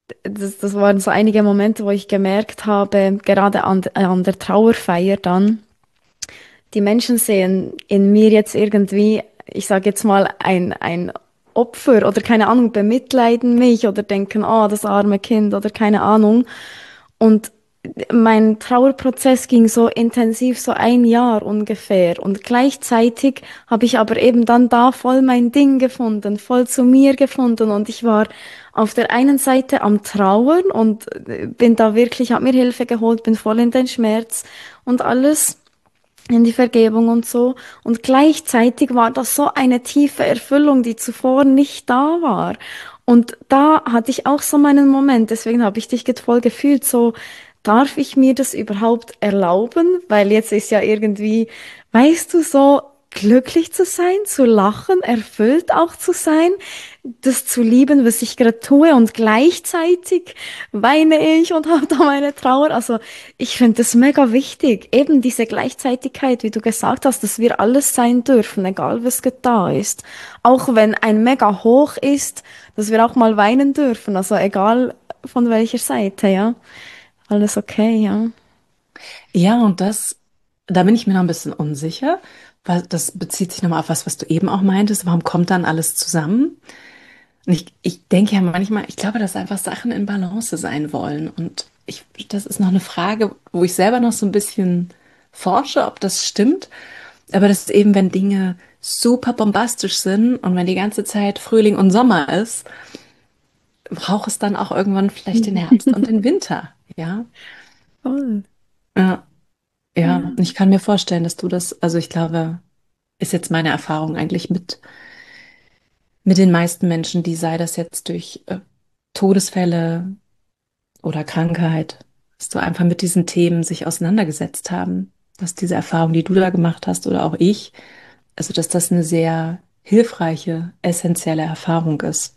das, das waren so einige Momente, wo ich gemerkt habe, gerade an, an der Trauerfeier dann, die Menschen sehen in mir jetzt irgendwie, ich sage jetzt mal, ein, ein Opfer oder keine Ahnung, bemitleiden mich oder denken, oh, das arme Kind oder keine Ahnung. Und mein Trauerprozess ging so intensiv, so ein Jahr ungefähr. Und gleichzeitig habe ich aber eben dann da voll mein Ding gefunden, voll zu mir gefunden. Und ich war auf der einen Seite am Trauern und äh, bin da wirklich, habe mir Hilfe geholt, bin voll in den Schmerz und alles in die Vergebung und so. Und gleichzeitig war das so eine tiefe Erfüllung, die zuvor nicht da war. Und da hatte ich auch so meinen Moment, deswegen habe ich dich jetzt voll gefühlt, so, darf ich mir das überhaupt erlauben? Weil jetzt ist ja irgendwie, weißt du, so glücklich zu sein, zu lachen, erfüllt auch zu sein, das zu lieben, was ich gerade tue und gleichzeitig weine ich und habe da meine Trauer. Also ich finde das mega wichtig, eben diese Gleichzeitigkeit, wie du gesagt hast, dass wir alles sein dürfen, egal was gerade da ist. Auch wenn ein mega hoch ist, dass wir auch mal weinen dürfen, also egal von welcher Seite, ja. Alles okay, ja.
Ja, und das, da bin ich mir noch ein bisschen unsicher, weil das bezieht sich nochmal auf was, was du eben auch meintest. Warum kommt dann alles zusammen? Und ich, ich denke ja manchmal, ich glaube, dass einfach Sachen in Balance sein wollen. Und ich, das ist noch eine Frage, wo ich selber noch so ein bisschen forsche, ob das stimmt. Aber das ist eben, wenn Dinge super bombastisch sind und wenn die ganze Zeit Frühling und Sommer ist, braucht es dann auch irgendwann vielleicht den Herbst und den Winter. Ja,
Voll.
ja, ja.
Ja.
Und ich kann mir vorstellen, dass du das, also ich glaube, ist jetzt meine Erfahrung eigentlich mit, mit den meisten Menschen, die sei das jetzt durch äh, Todesfälle oder Krankheit, dass du einfach mit diesen Themen sich auseinandergesetzt haben, dass diese Erfahrung, die du da gemacht hast oder auch ich, also dass das eine sehr hilfreiche, essentielle Erfahrung ist.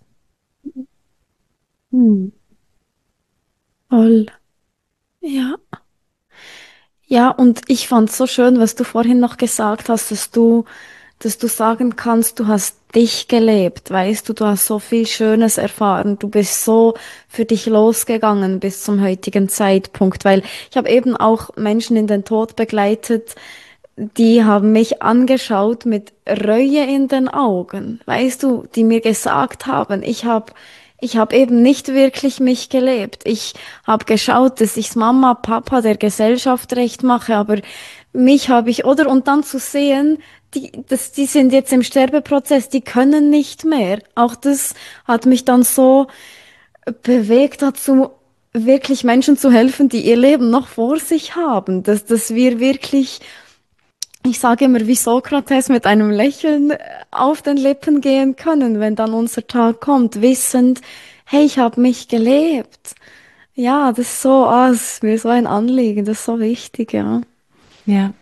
Hm. Voll. Ja. Ja, und ich fand so schön, was du vorhin noch gesagt hast, dass du, dass du sagen kannst, du hast dich gelebt, weißt du, du hast so viel Schönes erfahren, du bist so für dich losgegangen bis zum heutigen Zeitpunkt, weil ich habe eben auch Menschen in den Tod begleitet, die haben mich angeschaut mit Reue in den Augen, weißt du, die mir gesagt haben, ich habe ich habe eben nicht wirklich mich gelebt. Ich habe geschaut, dass ich's Mama, Papa, der Gesellschaft recht mache, aber mich habe ich, oder? Und dann zu sehen, die, das, die sind jetzt im Sterbeprozess, die können nicht mehr. Auch das hat mich dann so bewegt dazu, wirklich Menschen zu helfen, die ihr Leben noch vor sich haben, dass, dass wir wirklich, ich sage immer, wie Sokrates mit einem Lächeln äh, auf den Lippen gehen können, wenn dann unser Tag kommt, wissend, hey, ich habe mich gelebt. Ja, das ist so, ah, das ist mir so ein Anliegen, das ist so wichtig, ja.
Ja.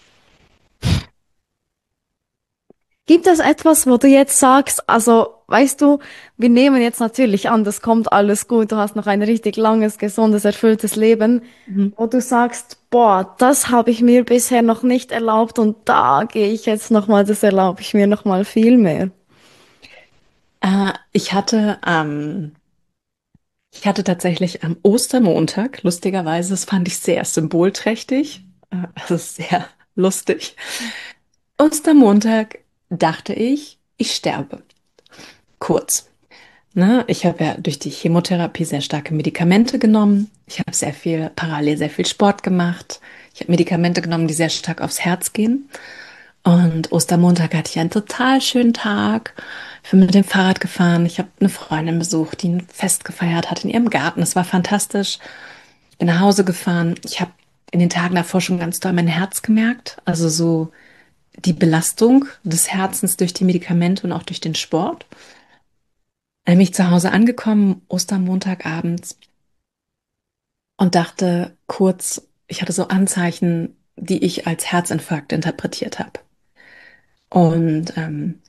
Gibt es etwas, wo du jetzt sagst, also, weißt du, wir nehmen jetzt natürlich an, das kommt alles gut, du hast noch ein richtig langes, gesundes, erfülltes Leben,
Mhm.
wo du sagst, boah, das habe ich mir bisher noch nicht erlaubt und da gehe ich jetzt nochmal, das erlaube ich mir nochmal viel mehr.
Äh, ich hatte ähm, ich hatte tatsächlich am Ostermontag, lustigerweise, das fand ich sehr symbolträchtig, äh, also sehr lustig. Ostermontag dachte ich, ich sterbe. Kurz. Ne? Ich habe ja durch die Chemotherapie sehr starke Medikamente genommen. Ich habe sehr viel, parallel sehr viel Sport gemacht. Ich habe Medikamente genommen, die sehr stark aufs Herz gehen. Und Ostermontag hatte ich einen total schönen Tag. Ich bin mit dem Fahrrad gefahren. Ich habe eine Freundin besucht, die ein Fest gefeiert hat in ihrem Garten. Es war fantastisch. Ich bin nach Hause gefahren. Ich habe in den Tagen davor schon ganz doll mein Herz gemerkt. Also so die Belastung des Herzens durch die Medikamente und auch durch den Sport. Nämlich zu Hause angekommen, Ostermontagabends und dachte kurz, ich hatte so Anzeichen, die ich als Herzinfarkt interpretiert habe. Und ähm,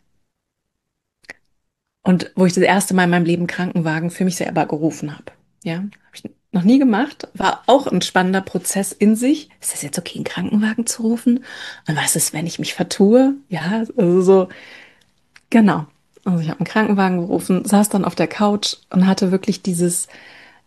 Und wo ich das erste Mal in meinem Leben Krankenwagen für mich selber gerufen habe. Ja, habe ich noch nie gemacht. War auch ein spannender Prozess in sich. Ist das jetzt okay, einen Krankenwagen zu rufen? Und was ist, wenn ich mich vertue? Ja, also so, genau. Also ich habe einen Krankenwagen gerufen, saß dann auf der Couch und hatte wirklich dieses,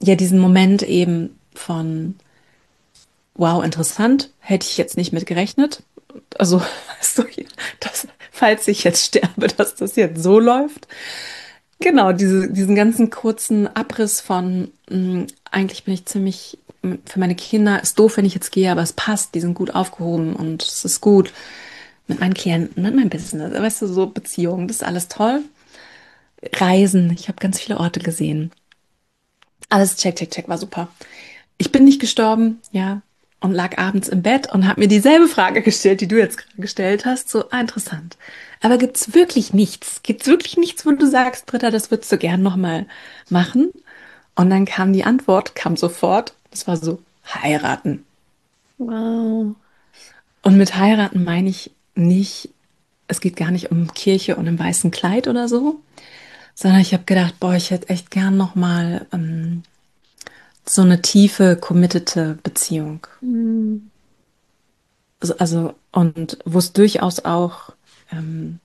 ja, diesen Moment eben von, wow, interessant, hätte ich jetzt nicht mit gerechnet. Also, weißt du, dass, falls ich jetzt sterbe, dass das jetzt so läuft. Genau, diese, diesen ganzen kurzen Abriss von, mh, eigentlich bin ich ziemlich, mh, für meine Kinder, ist doof, wenn ich jetzt gehe, aber es passt, die sind gut aufgehoben und es ist gut mit meinen Klienten, mit meinem Business, weißt du, so Beziehungen, das ist alles toll. Reisen, ich habe ganz viele Orte gesehen. Alles check, check, check, war super. Ich bin nicht gestorben, ja, und lag abends im Bett und habe mir dieselbe Frage gestellt, die du jetzt gerade gestellt hast. So, ah, interessant. Aber gibt's wirklich nichts? Gibt's wirklich nichts, wo du sagst, Britta, das würdest du gern nochmal machen? Und dann kam die Antwort, kam sofort. Das war so, heiraten.
Wow.
Und mit heiraten meine ich nicht, es geht gar nicht um Kirche und im weißen Kleid oder so, sondern ich habe gedacht, boah, ich hätte echt gern nochmal ähm, so eine tiefe, committete Beziehung.
Mm,
Also, also und wo es durchaus auch, ähm,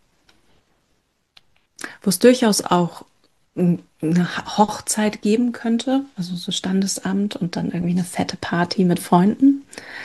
wo es durchaus auch n- eine Hochzeit geben könnte, also so Standesamt und dann irgendwie eine fette Party mit Freunden.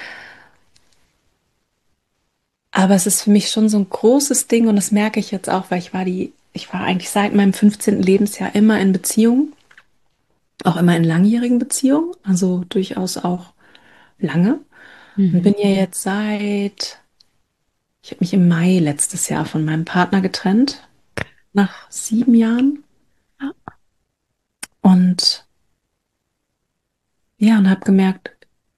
Aber es ist für mich schon so ein großes Ding und das merke ich jetzt auch, weil ich war die, ich war eigentlich seit meinem fünfzehnten. Lebensjahr immer in Beziehung, auch immer in langjährigen Beziehungen, also durchaus auch lange. Und
mhm.
bin ja jetzt seit, ich habe mich im Mai letztes Jahr von meinem Partner getrennt, nach sieben Jahren.
Ja.
Und ja, und habe gemerkt,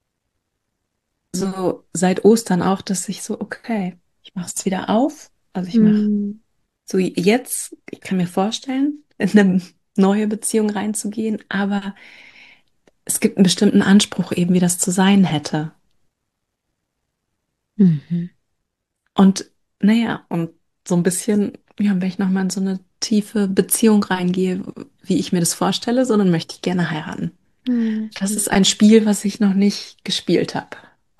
so seit Ostern auch, dass ich so, okay, ich mache es wieder auf. Also ich mache
Mm,
so jetzt, ich kann mir vorstellen, in eine neue Beziehung reinzugehen, aber es gibt einen bestimmten Anspruch eben, wie das zu sein hätte.
mhm.
Und naja, und so ein bisschen, ja, wenn ich nochmal in so eine tiefe Beziehung reingehe, wie ich mir das vorstelle, so dann möchte ich gerne heiraten.
Mm,
Das ist ein Spiel, was ich noch nicht gespielt habe.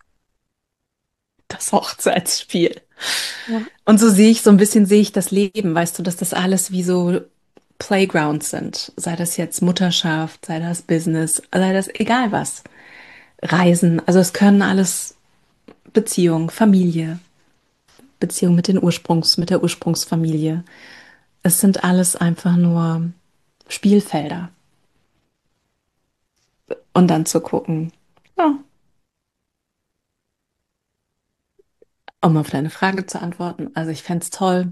Das Hochzeitsspiel.
ja.
Und so sehe ich, so ein bisschen sehe ich das Leben, weißt du, dass das alles wie so Playgrounds sind. Sei das jetzt Mutterschaft, sei das Business, sei das egal was. Reisen, also es können alles Beziehung, Familie, Beziehung mit den Ursprungs, mit der Ursprungsfamilie. Es sind alles einfach nur Spielfelder. Und dann zu gucken, ja, um auf deine Frage zu antworten. Also ich fände es toll,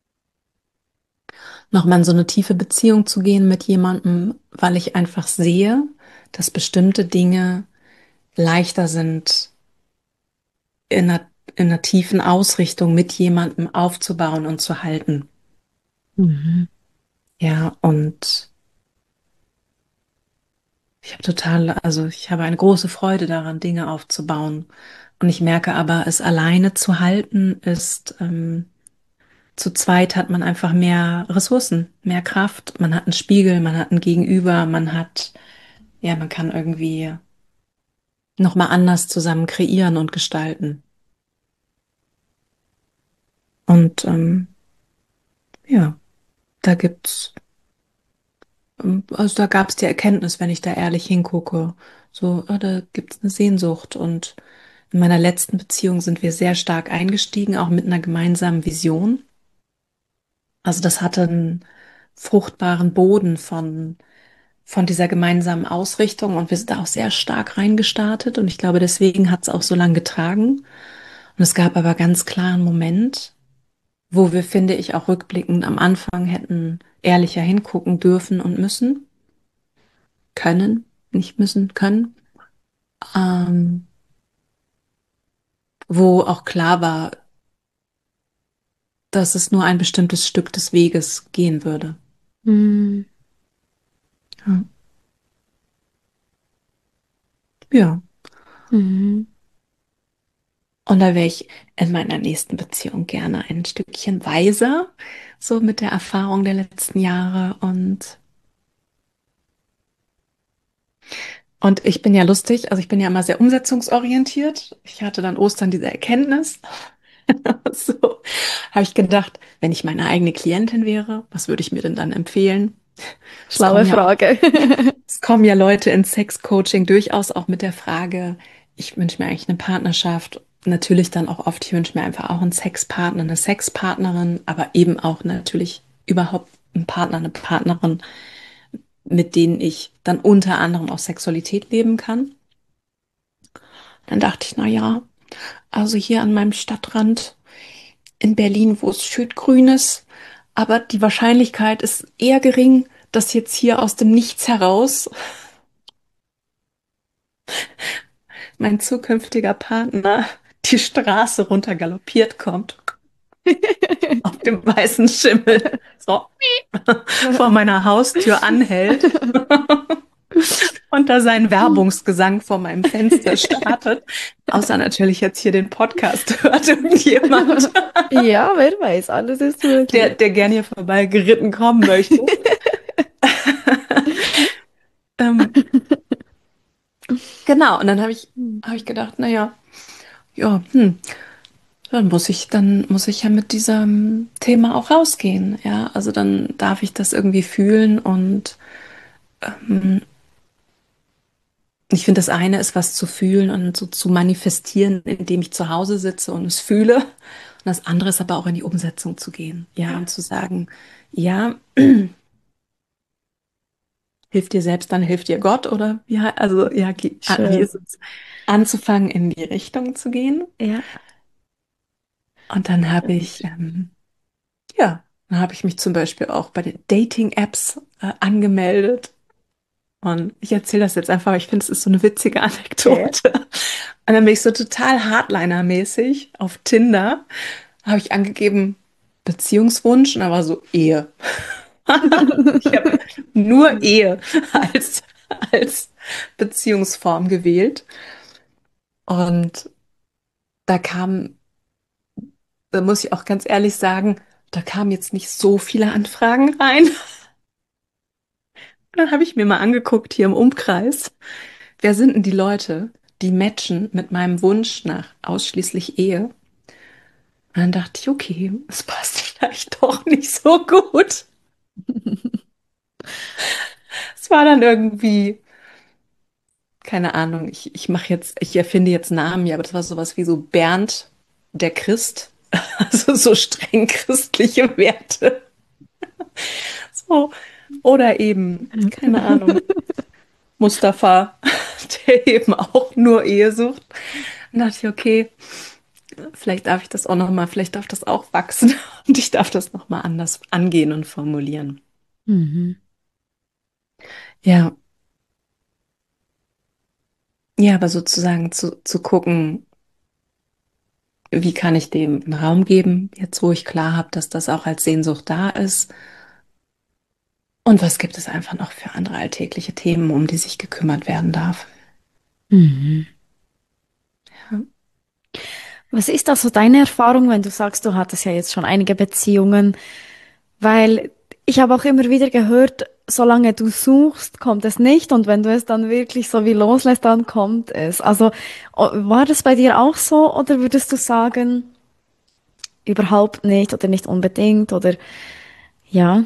nochmal in so eine tiefe Beziehung zu gehen mit jemandem, weil ich einfach sehe, dass bestimmte Dinge leichter sind, in einer, in einer tiefen Ausrichtung mit jemandem aufzubauen und zu halten.
Mhm.
Ja, und ich habe total, also ich habe eine große Freude daran, Dinge aufzubauen. Und ich merke aber, es alleine zu halten ist, ähm, zu zweit hat man einfach mehr Ressourcen, mehr Kraft. Man hat einen Spiegel, man hat ein Gegenüber, man hat, ja, man kann irgendwie nochmal anders zusammen kreieren und gestalten. Und ähm, ja, da gibt's, ähm, also da gab's die Erkenntnis, wenn ich da ehrlich hingucke, so, ah, da gibt's eine Sehnsucht. Und in meiner letzten Beziehung sind wir sehr stark eingestiegen, auch mit einer gemeinsamen Vision. Also das hatte einen fruchtbaren Boden von, von dieser gemeinsamen Ausrichtung und wir sind da auch sehr stark reingestartet und ich glaube, deswegen hat es auch so lange getragen. Und es gab aber ganz klar einen Moment, wo wir, finde ich, auch rückblickend am Anfang hätten ehrlicher hingucken dürfen und müssen, können, nicht müssen, können, ähm, wo auch klar war, dass es nur ein bestimmtes Stück des Weges gehen würde.
Mm,
Ja. Ja.
mhm.
Und da wäre ich in meiner nächsten Beziehung gerne ein Stückchen weiser, so mit der Erfahrung der letzten Jahre. Und, und ich bin ja lustig, also ich bin ja immer sehr umsetzungsorientiert. Ich hatte dann Ostern diese Erkenntnis. So habe ich gedacht, wenn ich meine eigene Klientin wäre, was würde ich mir denn dann empfehlen? Es
Schlaue
kommen ja auch,
Frage.
es kommen ja Leute ins Sexcoaching durchaus auch mit der Frage, ich wünsche mir eigentlich eine Partnerschaft. Natürlich dann auch oft, ich wünsche mir einfach auch einen Sexpartner, eine Sexpartnerin, aber eben auch natürlich überhaupt einen Partner, eine Partnerin, mit denen ich dann unter anderem auch Sexualität leben kann. Dann dachte ich, na ja, also hier an meinem Stadtrand in Berlin, wo es schön grün ist, aber die Wahrscheinlichkeit ist eher gering, dass jetzt hier aus dem Nichts heraus mein zukünftiger Partner die Straße runter galoppiert kommt, auf dem weißen Schimmel, so vor meiner Haustür anhält und da seinen Werbungsgesang vor meinem Fenster startet. Außer natürlich jetzt hier den Podcast hört irgendjemand,
Ja, wer weiß, alles ist
der,
möglich.
der gerne hier vorbei geritten kommen möchte. Ähm, genau, und dann habe ich, hab ich gedacht, naja, ja, hm, dann muss ich, dann muss ich ja mit diesem Thema auch rausgehen. Ja, also dann darf ich das irgendwie fühlen und ähm, ich finde, das eine ist, was zu fühlen und so zu manifestieren, indem ich zu Hause sitze und es fühle. Und das andere ist aber auch in die Umsetzung zu gehen. Ja, und zu sagen, ja, hilft dir selbst, dann hilft dir Gott oder ja, also ja, ge- ah, wie
Schön.
ist es? Anzufangen, in die Richtung zu gehen.
Ja,
Und dann habe ich,
stimmt.
ähm, ja, dann habe ich mich zum Beispiel auch bei den Dating-Apps äh, angemeldet. Und ich erzähle das jetzt einfach, weil ich finde, es ist so eine witzige
Ja.
Anekdote. Und dann bin ich so total Hardliner-mäßig auf Tinder, habe ich angegeben Beziehungswunsch und da war so Ehe. Ich habe nur Ehe als, als Beziehungsform gewählt. Und da kam, da muss ich auch ganz ehrlich sagen, da kamen jetzt nicht so viele Anfragen rein. Dann habe ich mir mal angeguckt hier im Umkreis. Wer sind denn die Leute, die matchen mit meinem Wunsch nach ausschließlich Ehe? Und dann dachte ich, okay, es passt vielleicht doch nicht so gut. Es war dann irgendwie, keine Ahnung, ich, ich mache jetzt, ich erfinde jetzt Namen, ja, aber das war sowas wie so Bernd der Christ. Also so streng christliche Werte. So. Oder eben, keine Ahnung, Mustafa, der eben auch nur Ehe sucht. Dann dachte ich, okay, vielleicht darf ich das auch noch mal, vielleicht darf das auch wachsen und ich darf das noch mal anders angehen und formulieren.
Mhm.
Ja, ja, aber sozusagen zu, zu gucken, wie kann ich dem einen Raum geben, jetzt wo ich klar habe, dass das auch als Sehnsucht da ist. Und was gibt es einfach noch für andere alltägliche Themen, um die sich gekümmert werden darf?
Mhm.
Ja.
Was ist also deine Erfahrung, wenn du sagst, du hattest ja jetzt schon einige Beziehungen? Weil ich habe auch immer wieder gehört, solange du suchst, kommt es nicht. Und wenn du es dann wirklich so wie loslässt, dann kommt es. Also o- war das bei dir auch so oder würdest du sagen, überhaupt nicht oder nicht unbedingt oder ja?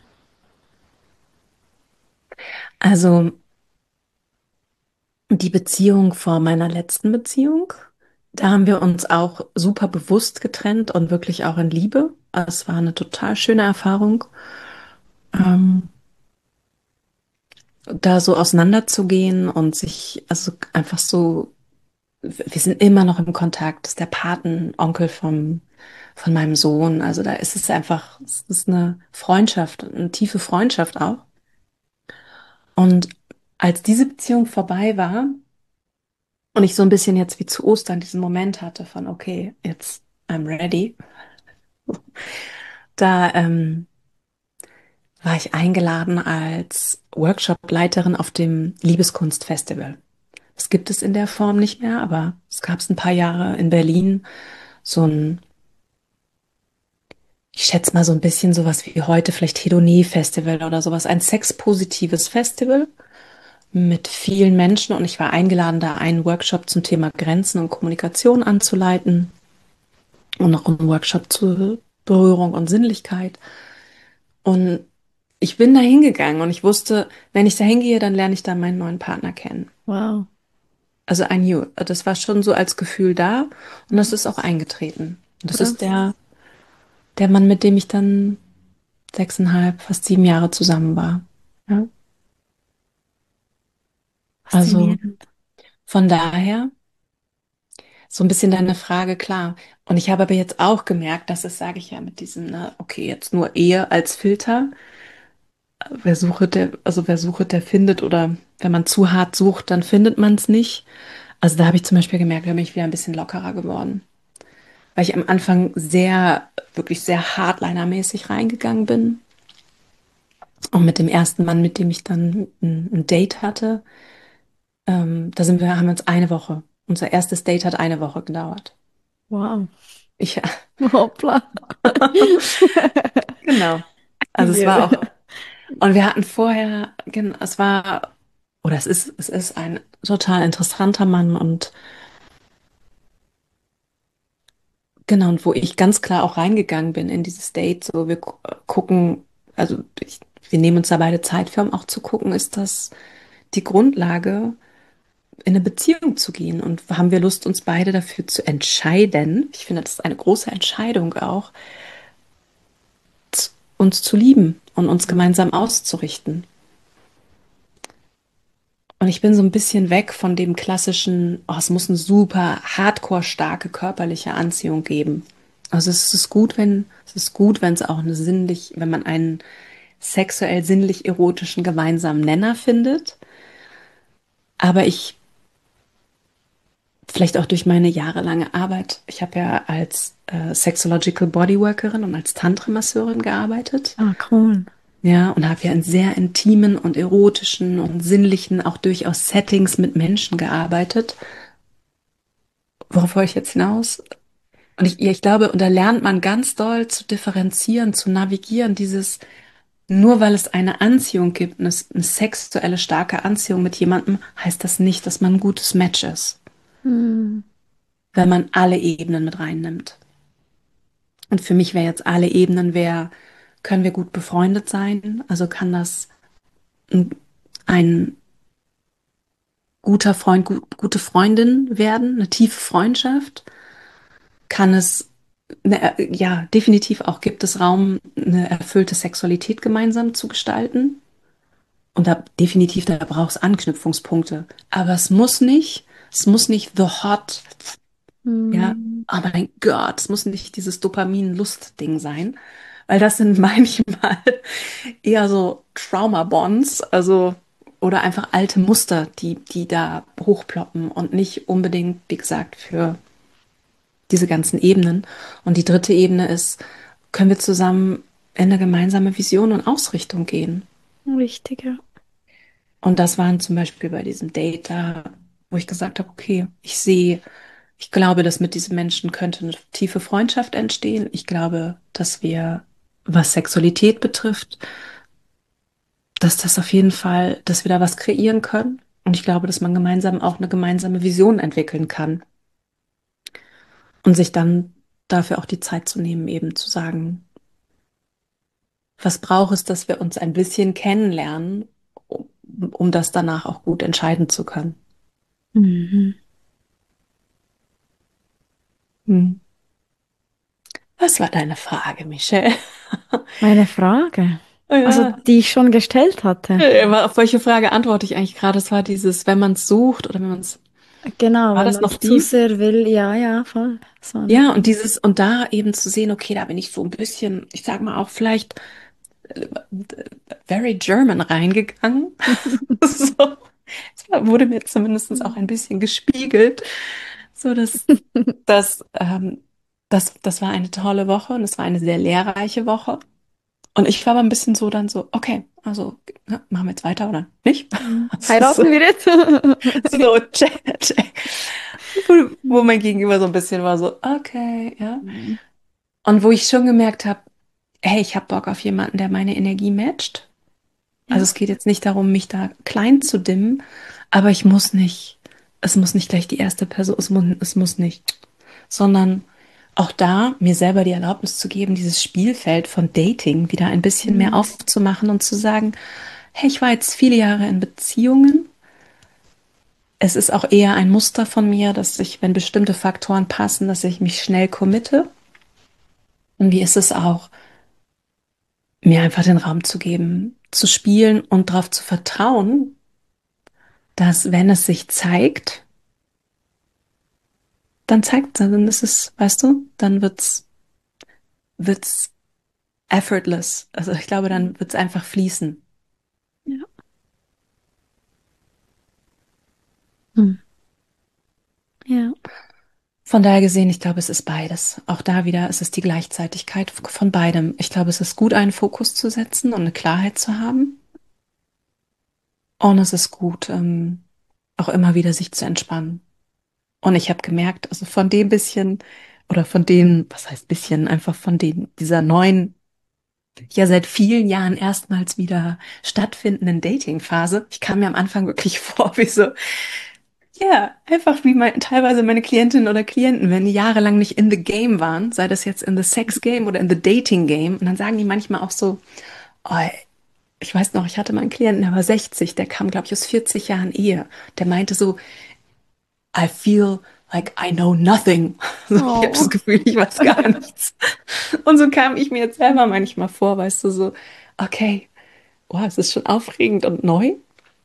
Also die Beziehung vor meiner letzten Beziehung, da haben wir uns auch super bewusst getrennt und wirklich auch in Liebe. Es war eine total schöne Erfahrung, ähm, da so auseinanderzugehen und sich, also einfach so, wir sind immer noch im Kontakt. Das ist der Patenonkel vom, von meinem Sohn. Also da ist es einfach, es ist eine Freundschaft, eine tiefe Freundschaft auch. Und als diese Beziehung vorbei war und ich so ein bisschen jetzt wie zu Ostern diesen Moment hatte von, okay, jetzt I'm ready, da ähm, war ich eingeladen als Workshop-Leiterin auf dem Liebeskunstfestival. Das gibt es in der Form nicht mehr, aber es gab es ein paar Jahre in Berlin. So ein, ich schätze mal so ein bisschen sowas wie heute vielleicht Hedonie-Festival oder sowas. Ein sexpositives Festival mit vielen Menschen und ich war eingeladen, da einen Workshop zum Thema Grenzen und Kommunikation anzuleiten und noch einen Workshop zur Berührung und Sinnlichkeit. Und ich bin da hingegangen und ich wusste, wenn ich da hingehe, dann lerne ich da meinen neuen Partner kennen.
Wow.
Also ein New, das war schon so als Gefühl da und das ist auch
Nice.
eingetreten. Und das ist
Krass.
der, der Mann, mit dem ich dann sechseinhalb, fast sieben Jahre zusammen war. Ja. Also
Faszinierend.
von daher so ein bisschen deine Frage klar. Und ich habe aber jetzt auch gemerkt, dass es, sage ich ja mit diesem, ne, okay, jetzt nur Ehe als Filter. Wer sucht, der, also wer sucht, der findet oder wenn man zu hart sucht, dann findet man es nicht. Also da habe ich zum Beispiel gemerkt, da bin ich wieder ein bisschen lockerer geworden. Weil ich am Anfang sehr, wirklich sehr hardliner-mäßig reingegangen bin. Und mit dem ersten Mann, mit dem ich dann ein, ein Date hatte, ähm, da sind wir, haben wir uns eine Woche. Unser erstes Date hat eine Woche gedauert.
Wow.
Ich,
Hoppla.
genau. Also es war
Ja.
auch, und wir hatten vorher, gen- es war, oder es ist, es ist ein total interessanter Mann und genau, und wo ich ganz klar auch reingegangen bin in dieses Date, so wir gu- gucken, also ich, wir nehmen uns da beide Zeit für, um auch zu gucken, ist das die Grundlage, in eine Beziehung zu gehen und haben wir Lust, uns beide dafür zu entscheiden. Ich finde, das ist eine große Entscheidung auch, z- uns zu lieben und uns gemeinsam auszurichten. Und ich bin so ein bisschen weg von dem klassischen, oh, es muss eine super hardcore starke körperliche Anziehung geben. Also es ist gut, wenn es ist gut, wenn es auch eine sinnlich, wenn man einen sexuell sinnlich erotischen gemeinsamen Nenner findet. Aber ich, vielleicht auch durch meine jahrelange Arbeit, ich habe ja als äh, Sexological Bodyworkerin und als Tantra-Masseurin gearbeitet.
Ah, cool.
Ja, und habe ja in sehr intimen und erotischen und sinnlichen, auch durchaus Settings mit Menschen gearbeitet. Worauf wollte ich jetzt hinaus? Und ich, ja, ich glaube, und da lernt man ganz doll zu differenzieren, zu navigieren, dieses, nur weil es eine Anziehung gibt, eine, eine sexuelle starke Anziehung mit jemandem, heißt das nicht, dass man ein gutes Match ist,
Hm.
wenn man alle Ebenen mit reinnimmt. Und für mich wäre jetzt alle Ebenen, wäre, können wir gut befreundet sein? Also kann das ein, ein guter Freund, gut, gute Freundin werden, eine tiefe Freundschaft? Kann es, eine, ja, definitiv auch gibt es Raum, eine erfüllte Sexualität gemeinsam zu gestalten. Und da definitiv, da braucht es Anknüpfungspunkte. Aber es muss nicht, es muss nicht the hot, ja,
Hm.
oh mein Gott, es muss nicht dieses Dopamin-Lust-Ding sein. Weil das sind manchmal eher so Trauma-Bonds, also oder einfach alte Muster, die, die da hochploppen und nicht unbedingt, wie gesagt, für diese ganzen Ebenen. Und die dritte Ebene ist, können wir zusammen in eine gemeinsame Vision und Ausrichtung gehen?
Richtig, ja.
Und das waren zum Beispiel bei diesem Date da, wo ich gesagt habe, okay, ich sehe, ich glaube, dass mit diesem Menschen könnte eine tiefe Freundschaft entstehen. Ich glaube, dass wir, was Sexualität betrifft, dass das auf jeden Fall, dass wir da was kreieren können. Und ich glaube, dass man gemeinsam auch eine gemeinsame Vision entwickeln kann und sich dann dafür auch die Zeit zu nehmen, eben zu sagen, was braucht es, dass wir uns ein bisschen kennenlernen, um, um das danach auch gut entscheiden zu können?
Mhm.
Hm. Was war deine Frage, Michelle?
Meine Frage. Also,
Ja.
die ich schon gestellt hatte.
Äh, Auf welche Frage antworte ich eigentlich gerade? Das war dieses, wenn man es sucht oder wenn man es.
Genau,
War
wenn
das
man
noch
es zu
die?
sehr will, ja, ja, voll. So eine
Ja, und
Frage.
dieses, und da eben zu sehen, okay, da bin ich so ein bisschen, ich sag mal auch vielleicht äh, very German reingegangen. So. Es war- wurde mir zumindest auch ein bisschen gespiegelt. So, dass das, ähm, das, das war eine tolle Woche und es war eine sehr lehrreiche Woche. Und ich war aber ein bisschen so dann so, okay, also ja, machen wir jetzt weiter oder nicht?
Mhm.
Also
Heiraten
so,
wir jetzt?
so check, check. Wo, wo mein Gegenüber so ein bisschen war so, okay, ja.
Mhm.
Und wo ich schon gemerkt habe, hey, ich habe Bock auf jemanden, der meine Energie matcht. Also
Ja.
es geht jetzt nicht darum, mich da klein zu dimmen, aber ich muss nicht, es muss nicht gleich die erste Person, es muss, es muss nicht, sondern auch da mir selber die Erlaubnis zu geben, dieses Spielfeld von Dating wieder ein bisschen mehr
Mhm.
aufzumachen und zu sagen, hey, ich war jetzt viele Jahre in Beziehungen. Es ist auch eher ein Muster von mir, dass ich, wenn bestimmte Faktoren passen, dass ich mich schnell committe. Und wie ist es auch, mir einfach den Raum zu geben, zu spielen und darauf zu vertrauen, dass wenn es sich zeigt, dann zeigt es, dann ist es, weißt du, dann wird's, wird's effortless. Also ich glaube, dann wird's einfach fließen.
Ja. Mhm. Ja.
Von daher gesehen, ich glaube, es ist beides. Auch da wieder ist es die Gleichzeitigkeit von beidem. Ich glaube, es ist gut, einen Fokus zu setzen und eine Klarheit zu haben. Und es ist gut, ähm, auch immer wieder sich zu entspannen. Und ich habe gemerkt, also von dem bisschen oder von dem, was heißt bisschen, einfach von den, dieser neuen, ja seit vielen Jahren erstmals wieder stattfindenden Dating-Phase. Ich kam mir am Anfang wirklich vor, wie so, ja, einfach wie mein, teilweise meine Klientinnen oder Klienten, wenn die jahrelang nicht in the game waren, sei das jetzt in the Sex Game oder in the Dating Game, und dann sagen die manchmal auch so, oh, ich weiß noch, ich hatte mal einen Klienten, der war sechzig, der kam, glaube ich, aus vierzig Jahren Ehe. Der meinte so, I feel like I know nothing. So, ich habe das
Oh.
Gefühl, ich weiß gar nichts. Und so kam ich mir jetzt selber manchmal vor, weißt du, so, okay, oh, es ist schon aufregend und neu.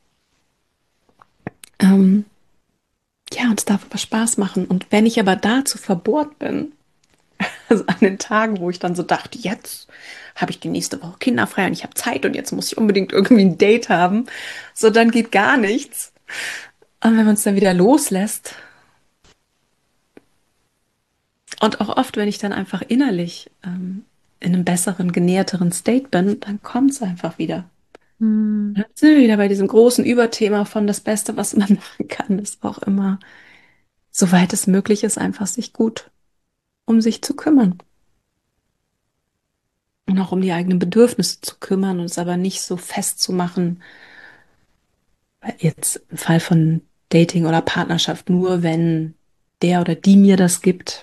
Ähm, ja, und es darf aber Spaß machen. Und wenn ich aber dazu verbohrt bin, also an den Tagen, wo ich dann so dachte, jetzt habe ich die nächste Woche kinderfrei und ich habe Zeit und jetzt muss ich unbedingt irgendwie ein Date haben, so dann geht gar nichts. Und wenn man es dann wieder loslässt und auch oft, wenn ich dann einfach innerlich ähm, in einem besseren, genährteren State bin, dann kommt es einfach wieder.
Mhm.
Dann sind wir wieder bei diesem großen Überthema von das Beste, was man machen kann, ist auch immer, soweit es möglich ist, einfach sich gut um sich zu kümmern. Und auch um die eigenen Bedürfnisse zu kümmern und es aber nicht so festzumachen, jetzt im Fall von Dating oder Partnerschaft, nur wenn der oder die mir das gibt,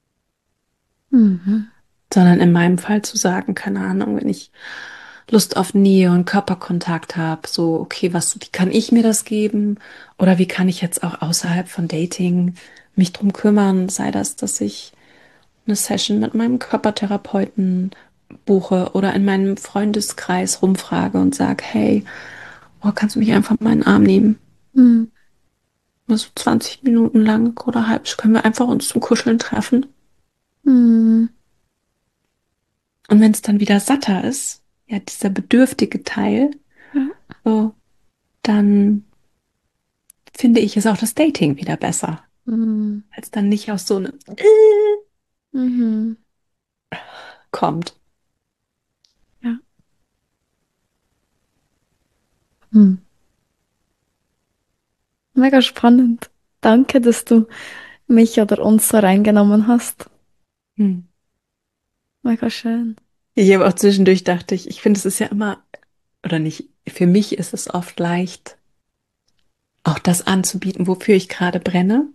Mhm.
sondern in meinem Fall zu sagen, keine Ahnung, wenn ich Lust auf Nähe und Körperkontakt habe, so, okay, was, wie kann ich mir das geben? Oder wie kann ich jetzt auch außerhalb von Dating mich drum kümmern? Sei das, dass ich eine Session mit meinem Körpertherapeuten buche oder in meinem Freundeskreis rumfrage und sage, hey, oh, kannst du mich einfach mal in den Arm nehmen?
Mhm.
Nur so zwanzig Minuten lang oder halb, können wir einfach uns zum Kuscheln treffen.
Mhm.
Und wenn es dann wieder satter ist, ja, dieser bedürftige Teil,
Ja.
so, dann finde ich, ist auch das Dating wieder besser.
Mhm.
Weil es dann nicht aus so einem äh
Mhm.
kommt.
Ja. Mhm. Mega spannend. Danke, dass du mich oder uns so reingenommen hast.
Hm.
Mega schön.
Ich habe auch zwischendurch dachte ich, ich finde, es ist ja immer, oder nicht, für mich ist es oft leicht, auch das anzubieten, wofür ich gerade brenne.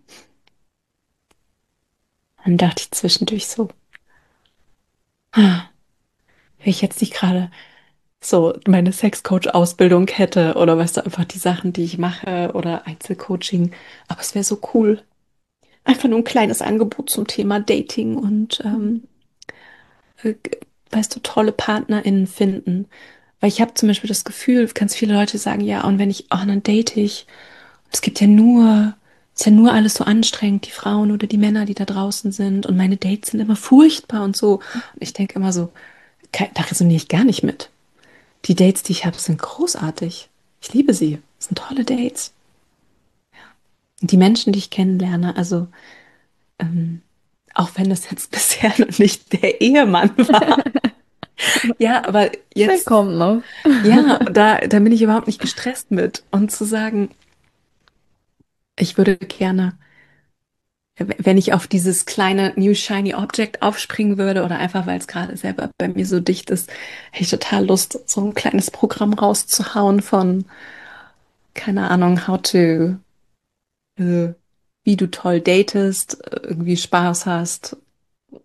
Dann dachte ich zwischendurch so, ah, wenn ich jetzt nicht gerade so meine Sexcoach-Ausbildung hätte oder weißt du, einfach die Sachen, die ich mache oder Einzelcoaching. Aber es wäre so cool. Einfach nur ein kleines Angebot zum Thema Dating und ähm, äh, weißt du, tolle PartnerInnen finden. Weil ich habe zum Beispiel das Gefühl, ganz viele Leute sagen, ja, und wenn ich, oh, dann date ich. Und es gibt ja nur, es ist ja nur alles so anstrengend, die Frauen oder die Männer, die da draußen sind. Und meine Dates sind immer furchtbar und so. Und ich denke immer so, ke- da resoniere ich gar nicht mit. Die Dates, die ich habe, sind großartig. Ich liebe sie. Es sind tolle Dates. Und die Menschen, die ich kennenlerne, also ähm, auch wenn das jetzt bisher noch nicht der Ehemann war. Ja, aber
Der
jetzt,
kommt noch.
ja, da, da bin ich überhaupt nicht gestresst mit. Und zu sagen, ich würde gerne, wenn ich auf dieses kleine New Shiny Object aufspringen würde oder einfach, weil es gerade selber bei mir so dicht ist, hätte ich total Lust, so ein kleines Programm rauszuhauen von, keine Ahnung, how to äh, wie du toll datest, äh, irgendwie Spaß hast,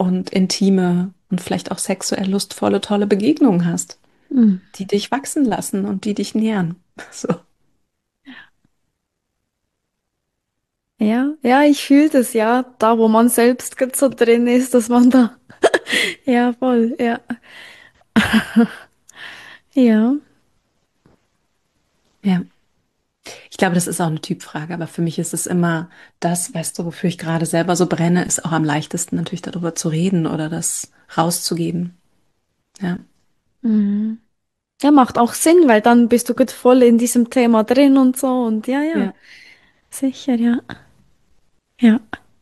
und intime und vielleicht auch sexuell lustvolle, tolle Begegnungen hast,
Mhm.
die dich wachsen lassen und die dich nähren. So.
Ja, ja, ich fühle das, ja, da wo man selbst grad so drin ist, dass man da, ja, voll, ja, ja,
Ja, ich glaube, das ist auch eine Typfrage, aber für mich ist es immer das, weißt du, wofür ich gerade selber so brenne, ist auch am leichtesten natürlich darüber zu reden oder das rauszugeben. Ja,
mhm. Ja, macht auch Sinn, weil dann bist du gut voll in diesem Thema drin und so und ja, ja,
ja.
sicher, ja, ja.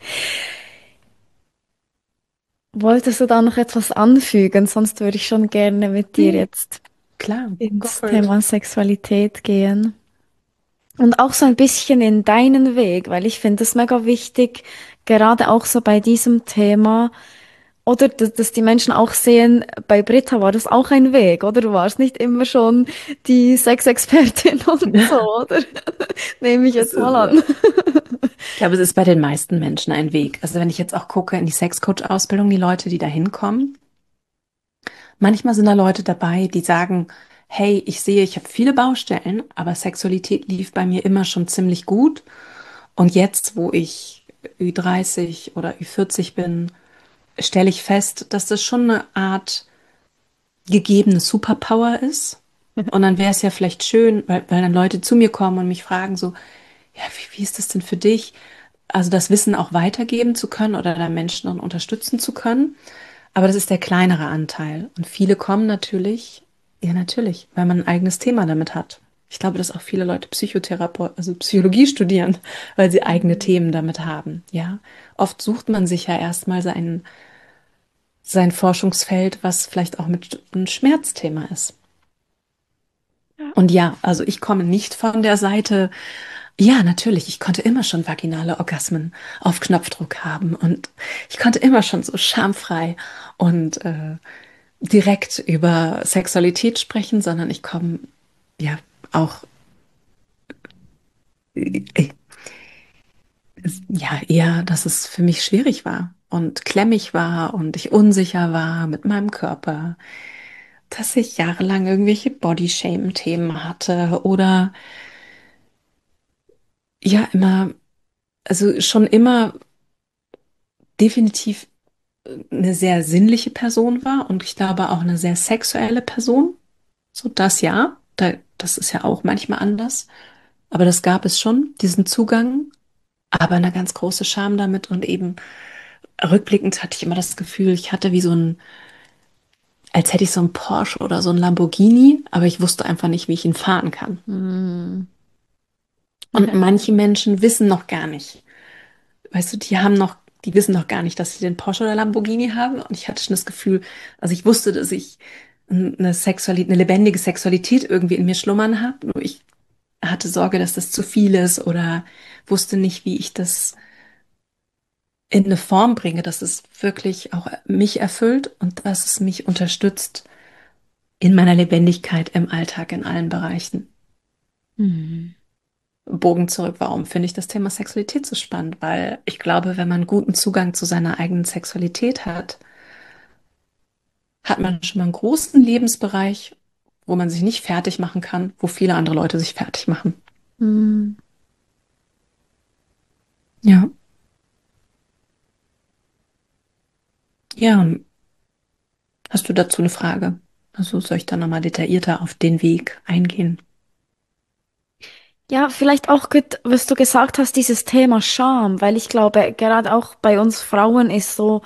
Wolltest du da noch etwas anfügen? Sonst würde ich schon gerne mit dir
Nee,
jetzt
klar, go
ins
for it.
Thema Sexualität gehen. Und auch so ein bisschen in deinen Weg, weil ich finde es mega wichtig, gerade auch so bei diesem Thema, oder dass, dass die Menschen auch sehen, bei Britta war das auch ein Weg, oder? Du warst nicht immer schon die Sexexpertin und so, oder? Nehme ich
Es
jetzt mal
ist,
an.
äh, ich glaube, es ist bei den meisten Menschen ein Weg. Also wenn ich jetzt auch gucke in die Sexcoach-Ausbildung, die Leute, die da hinkommen, manchmal sind da Leute dabei, die sagen, hey, ich sehe, ich habe viele Baustellen, aber Sexualität lief bei mir immer schon ziemlich gut. Und jetzt, wo ich ü dreißig oder ü vierzig bin, stelle ich fest, dass das schon eine Art gegebene Superpower ist. Und dann wäre es ja vielleicht schön, weil, weil dann Leute zu mir kommen und mich fragen so, ja, wie, wie ist das denn für dich? Also das Wissen auch weitergeben zu können oder da Menschen dann unterstützen zu können. Aber das ist der kleinere Anteil. Und viele kommen natürlich, ja natürlich, weil man ein eigenes Thema damit hat. Ich glaube, dass auch viele Leute Psychotherapeut, also Psychologie studieren, weil sie eigene Themen damit haben. Ja, oft sucht man sich ja erstmal sein, sein Forschungsfeld, was vielleicht auch mit einem Schmerzthema ist.
Ja.
Und ja, also ich komme nicht von der Seite, ja, natürlich, ich konnte immer schon vaginale Orgasmen auf Knopfdruck haben und ich konnte immer schon so schamfrei und äh, direkt über Sexualität sprechen, sondern ich komme ja auch äh, ja eher, dass es für mich schwierig war und klemmig war und ich unsicher war mit meinem Körper, dass ich jahrelang irgendwelche Body-Shame-Themen hatte oder ja immer, also schon immer definitiv eine sehr sinnliche Person war und ich glaube auch eine sehr sexuelle Person. So das ja, da, das ist ja auch manchmal anders. Aber das gab es schon, diesen Zugang, aber eine ganz große Scham damit und eben rückblickend hatte ich immer das Gefühl, ich hatte wie so ein, als hätte ich so ein Porsche oder so ein Lamborghini, aber ich wusste einfach nicht, wie ich ihn fahren kann.
Mhm.
Und manche Menschen wissen noch gar nicht. Weißt du, die haben noch, die wissen noch gar nicht, dass sie den Porsche oder Lamborghini haben. Und ich hatte schon das Gefühl, also ich wusste, dass ich eine Sexualität, eine lebendige Sexualität irgendwie in mir schlummern habe. Nur ich hatte Sorge, dass das zu viel ist oder wusste nicht, wie ich das in eine Form bringe, dass es wirklich auch mich erfüllt und dass es mich unterstützt in meiner Lebendigkeit im Alltag in allen Bereichen.
Mhm.
Bogen zurück, warum finde ich das Thema Sexualität so spannend? Weil ich glaube, wenn man guten Zugang zu seiner eigenen Sexualität hat, hat man schon mal einen großen Lebensbereich, wo man sich nicht fertig machen kann, wo viele andere Leute sich fertig machen.
Mhm.
Ja, ja, und hast du dazu eine Frage? Also soll ich da nochmal detaillierter auf den Weg eingehen?
Ja, vielleicht auch gut, was du gesagt hast, dieses Thema Scham, weil ich glaube, gerade auch bei uns Frauen ist so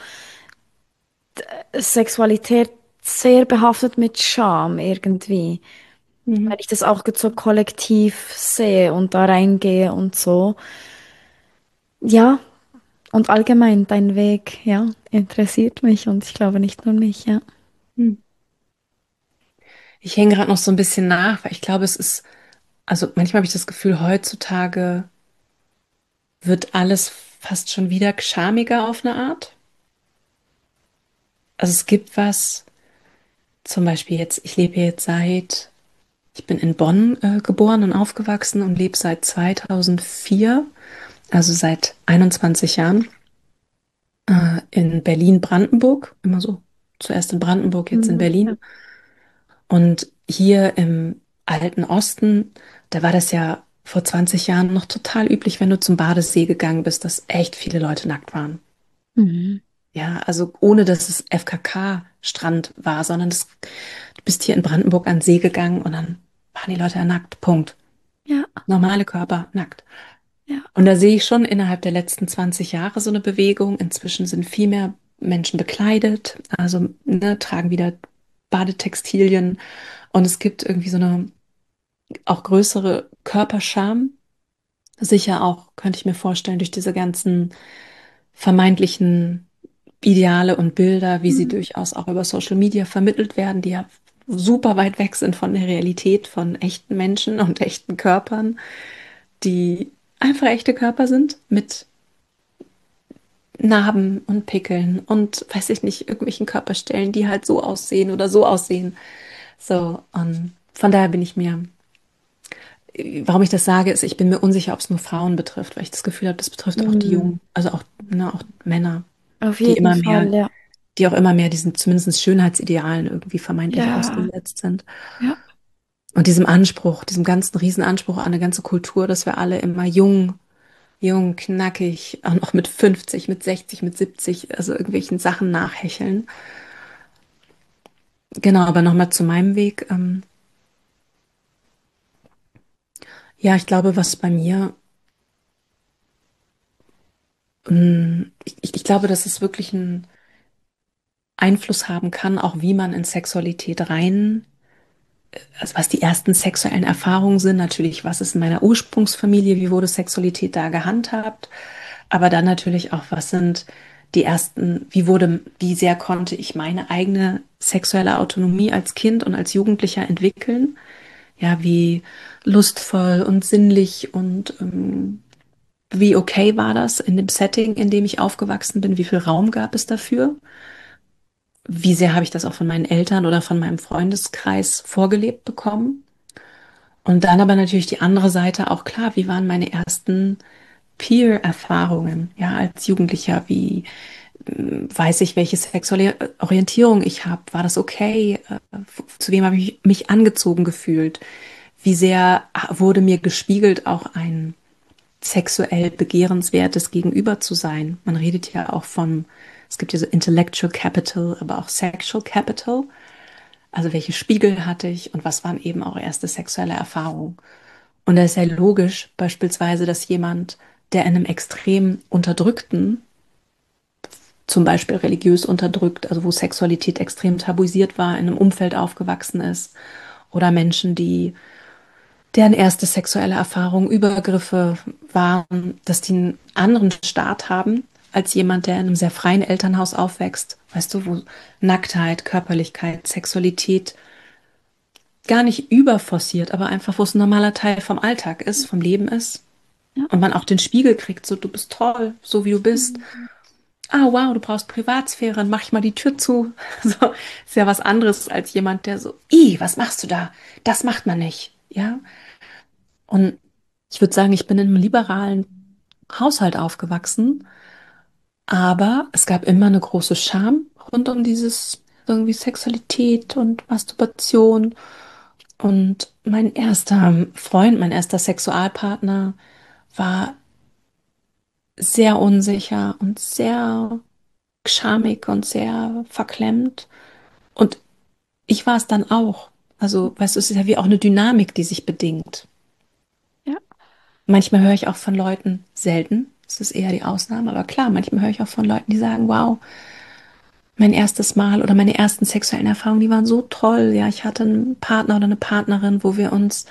Sexualität sehr behaftet mit Scham irgendwie, weil
Mhm.
ich das auch gut so kollektiv sehe und da reingehe und so. Ja, und allgemein dein Weg, ja, interessiert mich und ich glaube nicht nur mich, ja.
Hm. Ich hänge gerade noch so ein bisschen nach, weil ich glaube, es ist, also manchmal habe ich das Gefühl, heutzutage wird alles fast schon wieder schamiger auf eine Art. Also es gibt was, zum Beispiel jetzt, ich lebe jetzt seit, ich bin in Bonn äh, geboren und aufgewachsen und lebe seit zweitausendvier, also seit einundzwanzig Jahren äh, in Berlin-Brandenburg, immer so zuerst in Brandenburg, jetzt in
Mhm. Ja.
Berlin. Und hier im alten Osten, da war das ja vor zwanzig Jahren noch total üblich, wenn du zum Badesee gegangen bist, dass echt viele Leute nackt waren.
Mhm.
Ja, also ohne dass es F K K-Strand war, sondern das, du bist hier in Brandenburg an den See gegangen und dann waren die Leute ja nackt. Punkt.
Ja,
Normale Körper, nackt.
ja.
Und da sehe ich schon innerhalb der letzten zwanzig Jahre so eine Bewegung. Inzwischen sind viel mehr Menschen bekleidet, also ne, tragen wieder Badetextilien. Und es gibt irgendwie so eine auch größere Körperscham. Sicher auch, könnte ich mir vorstellen, durch diese ganzen vermeintlichen Ideale und Bilder, wie sie
Mhm.
durchaus auch über Social Media vermittelt werden, die ja super weit weg sind von der Realität von echten Menschen und echten Körpern, die einfach echte Körper sind mit Narben und Pickeln und weiß ich nicht, irgendwelchen Körperstellen, die halt so aussehen oder so aussehen. So, und von daher bin ich mir, warum ich das sage, ist, ich bin mir unsicher, ob es nur Frauen betrifft, weil ich das Gefühl habe, das betrifft auch die
Mhm.
Jungen, also auch, ne, auch Männer,
Auf
die
jeden
immer mehr,
Fall, ja.
die auch immer mehr diesen zumindest Schönheitsidealen irgendwie vermeintlich
Ja,
ausgesetzt sind.
ja.
Und diesem Anspruch, diesem ganzen Riesenanspruch an eine ganze Kultur, dass wir alle immer jung, jung, knackig, auch noch mit fünfzig, mit sechzig, mit siebzig, also irgendwelchen Sachen nachhecheln. Genau, aber nochmal zu meinem Weg. Ähm, ja, ich glaube, was bei mir, ähm, ich, ich ich glaube, dass es wirklich einen Einfluss haben kann, auch wie man in Sexualität rein, also was die ersten sexuellen Erfahrungen sind, natürlich, was ist in meiner Ursprungsfamilie, wie wurde Sexualität da gehandhabt, aber dann natürlich auch, was sind die ersten, wie wurde, wie sehr konnte ich meine eigene sexuelle Autonomie als Kind und als Jugendlicher entwickeln? Ja, wie lustvoll und sinnlich und ähm, wie okay war das in dem Setting, in dem ich aufgewachsen bin? Wie viel Raum gab es dafür? Wie sehr habe ich das auch von meinen Eltern oder von meinem Freundeskreis vorgelebt bekommen? Und dann aber natürlich die andere Seite auch klar, wie waren meine ersten Peer-Erfahrungen, ja, als Jugendlicher, wie ähm, weiß ich, welche sexuelle Orientierung ich habe, war das okay, Äh, zu wem habe ich mich angezogen gefühlt, wie sehr wurde mir gespiegelt, auch ein sexuell begehrenswertes Gegenüber zu sein. Man redet ja auch vom, es gibt ja so Intellectual Capital, aber auch Sexual Capital. Also welche Spiegel hatte ich und was waren eben auch erste sexuelle Erfahrungen. Und da ist ja logisch beispielsweise, dass jemand, der in einem extrem unterdrückten, zum Beispiel religiös unterdrückt, also wo Sexualität extrem tabuisiert war, in einem Umfeld aufgewachsen ist, oder Menschen, die deren erste sexuelle Erfahrung Übergriffe waren, dass die einen anderen Start haben als jemand, der in einem sehr freien Elternhaus aufwächst, weißt du, wo Nacktheit, Körperlichkeit, Sexualität gar nicht überforciert, aber einfach, wo es ein normaler Teil vom Alltag ist, vom Leben ist.
Ja.
Und man auch den Spiegel kriegt, so du bist toll, so wie du bist.
Mhm.
Ah, wow, du brauchst Privatsphäre, dann mach ich mal die Tür zu. So, ist ja was anderes als jemand, der so, i, was machst du da? Das macht man nicht. Ja. Und ich würde sagen, ich bin in einem liberalen Haushalt aufgewachsen, aber es gab immer eine große Scham rund um dieses irgendwie Sexualität und Masturbation. Und mein erster Freund, mein erster Sexualpartner war sehr unsicher und sehr schamig und sehr verklemmt. Und ich war es dann auch. Also, weißt du, es ist ja wie auch eine Dynamik, die sich bedingt.
Ja.
Manchmal höre ich auch von Leuten, selten, es ist eher die Ausnahme, aber klar, manchmal höre ich auch von Leuten, die sagen, wow, mein erstes Mal oder meine ersten sexuellen Erfahrungen, die waren so toll. Ja, ich hatte einen Partner oder eine Partnerin, wo wir uns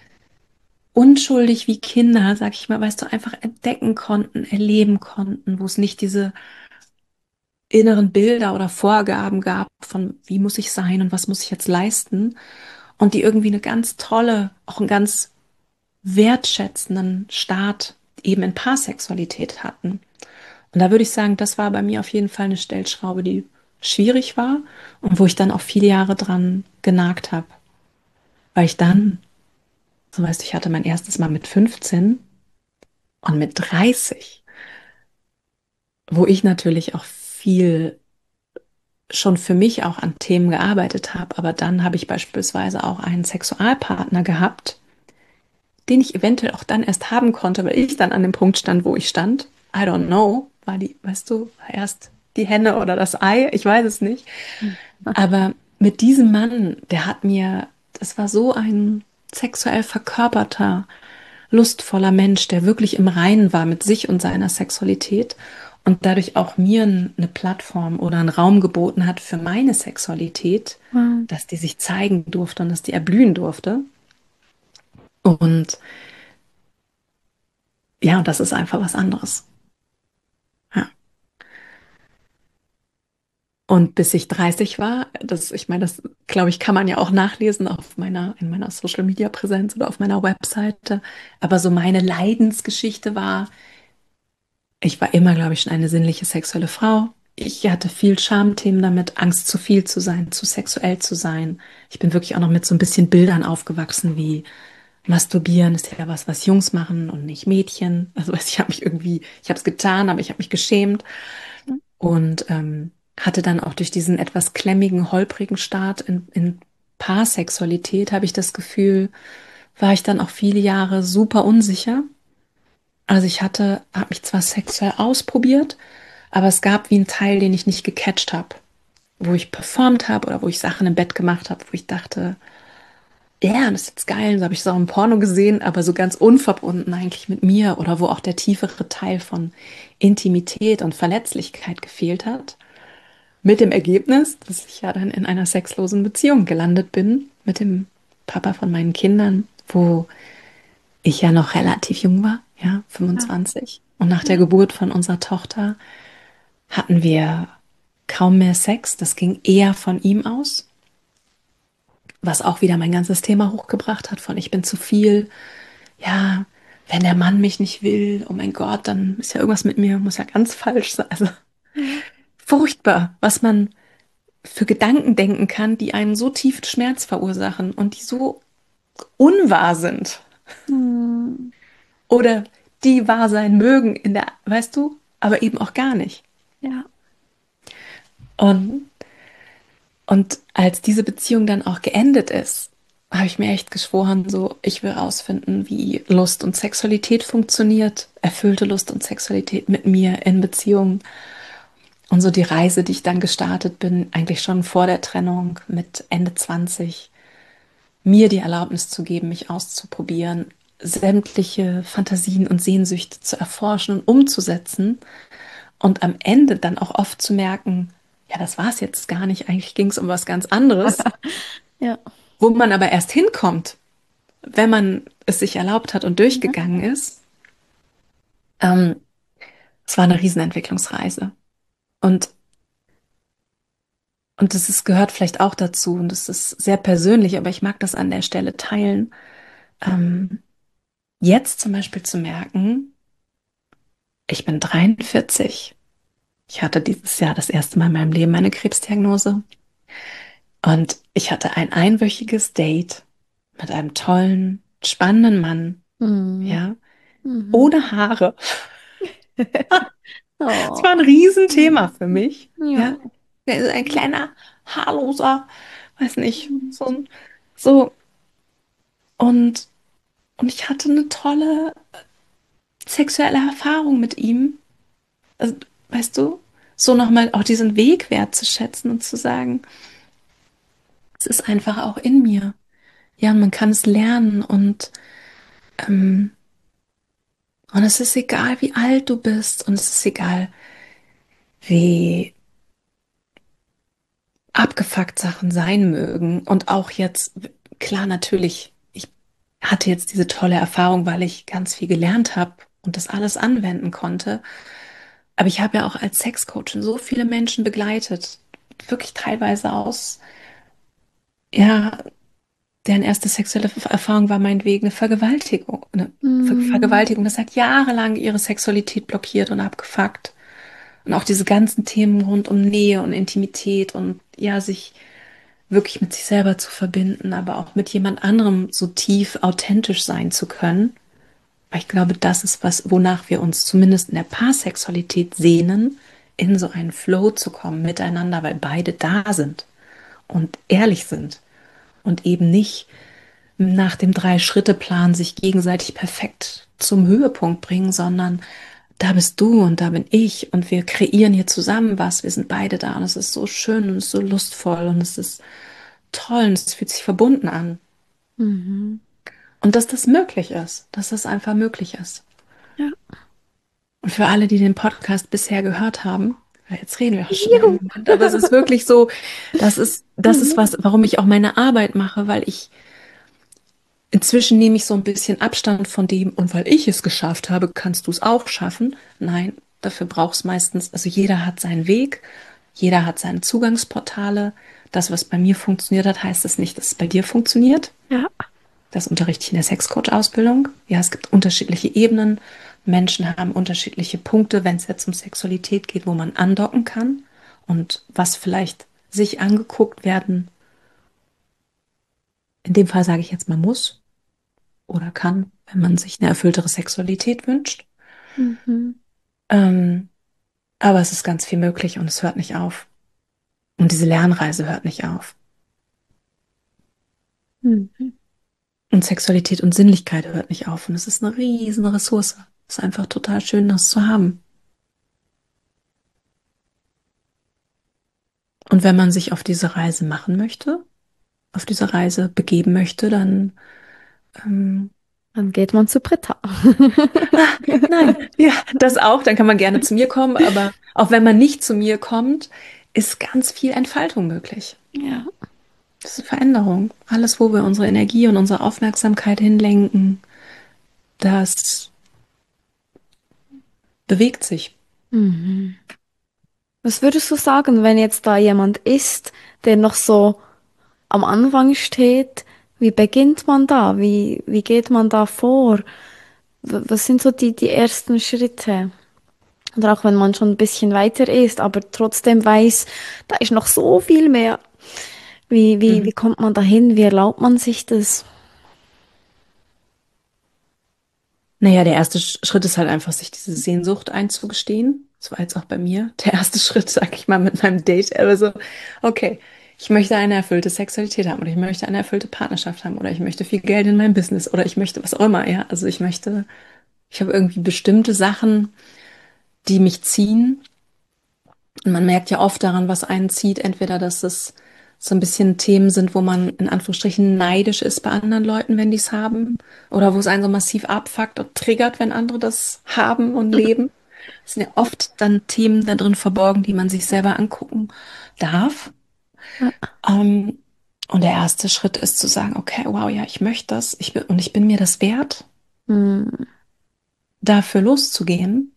unschuldig wie Kinder, sag ich mal, weißt du, einfach entdecken konnten, erleben konnten, wo es nicht diese inneren Bilder oder Vorgaben gab von, wie muss ich sein und was muss ich jetzt leisten. Und die irgendwie eine ganz tolle, auch einen ganz wertschätzenden Start eben in Paarsexualität hatten. Und da würde ich sagen, das war bei mir auf jeden Fall eine Stellschraube, die schwierig war und wo ich dann auch viele Jahre dran genagt habe. Weil ich dann, so weißt du, ich hatte mein erstes Mal mit fünfzehn und mit dreißig. wo ich natürlich auch viel schon für mich auch an Themen gearbeitet habe, aber dann habe ich beispielsweise auch einen Sexualpartner gehabt, den ich eventuell auch dann erst haben konnte, weil ich dann an dem Punkt stand, wo ich stand. I don't know, war die, weißt du, war erst die Henne oder das Ei, ich weiß es nicht. Aber mit diesem Mann, der hat mir, das war so ein sexuell verkörperter, lustvoller Mensch, der wirklich im Reinen war mit sich und seiner Sexualität und dadurch auch mir n- eine Plattform oder einen Raum geboten hat für meine Sexualität,
Wow.
dass die sich zeigen durfte und dass die erblühen durfte. Und ja, das ist einfach was anderes. Ja. Und bis ich dreißig war, das, ich meine, das glaube ich, kann man ja auch nachlesen auf meiner, in meiner Social Media Präsenz oder auf meiner Webseite. Aber so meine Leidensgeschichte war, ich war immer, glaube ich, schon eine sinnliche sexuelle Frau. Ich hatte viel Schamthemen damit, Angst zu viel zu sein, zu sexuell zu sein. Ich bin wirklich auch noch mit so ein bisschen Bildern aufgewachsen, wie Masturbieren ist ja was, was Jungs machen und nicht Mädchen. Also weiß ich habe mich irgendwie, ich habe es getan, aber ich habe mich geschämt und ähm, hatte dann auch durch diesen etwas klemmigen, holprigen Start in, in Paarsexualität, habe ich das Gefühl, war ich dann auch viele Jahre super unsicher. Also ich hatte, habe mich zwar sexuell ausprobiert, aber es gab wie einen Teil, den ich nicht gecatcht habe, wo ich performt habe oder wo ich Sachen im Bett gemacht habe, wo ich dachte, ja, das ist jetzt geil, so habe ich es auch im Porno gesehen, aber so ganz unverbunden eigentlich mit mir oder wo auch der tiefere Teil von Intimität und Verletzlichkeit gefehlt hat. Mit dem Ergebnis, dass ich ja dann in einer sexlosen Beziehung gelandet bin mit dem Papa von meinen Kindern, wo ich ja noch relativ jung war, ja,
Ja,
fünfundzwanzig. Und nach der
ja.
Geburt von unserer Tochter hatten wir kaum mehr Sex. Das ging eher von ihm aus, was auch wieder mein ganzes Thema hochgebracht hat von ich bin zu viel. Ja, wenn der Mann mich nicht will, oh mein Gott, dann ist ja irgendwas mit mir, muss ja ganz falsch sein. Also
Ja.
furchtbar, was man für Gedanken denken kann, die einen so tiefen Schmerz verursachen und die so unwahr sind
Hm.
oder die wahr sein mögen in der, weißt du, aber eben auch gar nicht.
Ja.
Und, und als diese Beziehung dann auch geendet ist, habe ich mir echt geschworen, so, ich will rausfinden, wie Lust und Sexualität funktioniert, erfüllte Lust und Sexualität mit mir in Beziehung. Und so die Reise, die ich dann gestartet bin, eigentlich schon vor der Trennung mit Ende zwanzig, mir die Erlaubnis zu geben, mich auszuprobieren, sämtliche Fantasien und Sehnsüchte zu erforschen und umzusetzen und am Ende dann auch oft zu merken, ja, das war es jetzt gar nicht, eigentlich ging es um was ganz anderes,
Ja.
wo man aber erst hinkommt, wenn man es sich erlaubt hat und
Mhm.
durchgegangen ist. Ähm, Es war eine Riesenentwicklungsreise. Und, und das ist, gehört vielleicht auch dazu und das ist sehr persönlich, aber ich mag das an der Stelle teilen. Ähm, Jetzt zum Beispiel zu merken, ich bin dreiundvierzig. Ich hatte dieses Jahr das erste Mal in meinem Leben eine Krebsdiagnose. Und ich hatte ein einwöchiges Date mit einem tollen, spannenden Mann,
Mhm.
ja,
Mhm.
ohne Haare. Es war ein
Oh.
Riesenthema
Mhm.
für mich, ja.
Ja.
Er ist ein kleiner, haarloser, weiß nicht, so, ein- so. Und, und ich hatte eine tolle sexuelle Erfahrung mit ihm. Also, weißt du, so nochmal auch diesen Weg wertzuschätzen und zu sagen, es ist einfach auch in mir. Ja, und man kann es lernen und, ähm, und es ist egal, wie alt du bist und es ist egal, wie abgefuckt Sachen sein mögen. Und auch jetzt, klar, natürlich, ich hatte jetzt diese tolle Erfahrung, weil ich ganz viel gelernt habe und das alles anwenden konnte. Aber ich habe ja auch als Sexcoachin so viele Menschen begleitet, wirklich teilweise aus, ja, deren erste sexuelle Erfahrung war meinetwegen eine Vergewaltigung. Eine Ver
Mhm.
Vergewaltigung, das hat jahrelang ihre Sexualität blockiert und abgefuckt. Und auch diese ganzen Themen rund um Nähe und Intimität und ja, sich wirklich mit sich selber zu verbinden, aber auch mit jemand anderem so tief authentisch sein zu können. Weil ich glaube, das ist was, wonach wir uns zumindest in der Paarsexualität sehnen, in so einen Flow zu kommen miteinander, weil beide da sind und ehrlich sind und eben nicht nach dem Drei-Schritte-Plan sich gegenseitig perfekt zum Höhepunkt bringen, sondern da bist du und da bin ich und wir kreieren hier zusammen was. Wir sind beide da und es ist so schön und es ist so lustvoll und es ist toll und es fühlt sich verbunden an.
Mhm.
Und dass das möglich ist, dass das einfach möglich ist.
Ja.
Und für alle, die den Podcast bisher gehört haben, weil jetzt reden wir auch schon
Juhu.
einen Moment, aber es ist wirklich so, das ist, das ist
Mhm.
was, warum ich auch meine Arbeit mache, weil ich inzwischen nehme ich so ein bisschen Abstand von dem und weil ich es geschafft habe, kannst du es auch schaffen. Nein, dafür braucht es meistens, also jeder hat seinen Weg, jeder hat seine Zugangsportale. Das, was bei mir funktioniert hat, heißt es nicht, dass es bei dir funktioniert.
Ja.
Das unterrichte ich in der Sexcoach-Ausbildung. Ja, es gibt unterschiedliche Ebenen. Menschen haben unterschiedliche Punkte, wenn es jetzt um Sexualität geht, wo man andocken kann und was vielleicht sich angeguckt werden. In dem Fall sage ich jetzt mal muss oder kann, wenn man sich eine erfülltere Sexualität wünscht.
Mhm.
Ähm, aber es ist ganz viel möglich und es hört nicht auf. Und diese Lernreise hört nicht auf.
Mhm.
Und Sexualität und Sinnlichkeit hört nicht auf. Und es ist eine riesen Ressource. Es ist einfach total schön, das zu haben. Und wenn man sich auf diese Reise machen möchte, auf diese Reise begeben möchte, dann ähm,
Dann geht man zu Britta.
ah, nein, ja, das auch, dann kann man gerne zu mir kommen, aber auch wenn man nicht zu mir kommt, ist ganz viel Entfaltung möglich.
Ja.
Das ist Veränderung. Alles, wo wir unsere Energie und unsere Aufmerksamkeit hinlenken, das bewegt sich.
Mhm. Was würdest du sagen, wenn jetzt da jemand ist, der noch so am Anfang steht? Wie beginnt man da? Wie, wie geht man da vor? W- Was sind so die, die ersten Schritte? Oder auch wenn man schon ein bisschen weiter ist, aber trotzdem weiß, da ist noch so viel mehr. Wie, wie,
Mhm.
wie kommt man dahin? Wie erlaubt man sich das?
Naja, der erste Sch- Schritt ist halt einfach, sich diese Sehnsucht einzugestehen. Das war jetzt auch bei mir der erste Schritt, sag ich mal, mit meinem Date. Also, okay, ich möchte eine erfüllte Sexualität haben oder ich möchte eine erfüllte Partnerschaft haben oder ich möchte viel Geld in meinem Business oder ich möchte was auch immer, ja. Also ich möchte, ich habe irgendwie bestimmte Sachen, die mich ziehen. Und man merkt ja oft daran, was einen zieht, entweder, dass es so ein bisschen Themen sind, wo man in Anführungsstrichen neidisch ist bei anderen Leuten, wenn die es haben, oder wo es einen so massiv abfuckt und triggert, wenn andere das haben und leben. Es sind ja oft dann Themen da drin verborgen, die man sich selber angucken darf.
Ja.
Ähm, und der erste Schritt ist zu sagen, okay, wow, ja, ich möchte das, ich bin, und ich bin mir das wert,
Hm.
dafür loszugehen.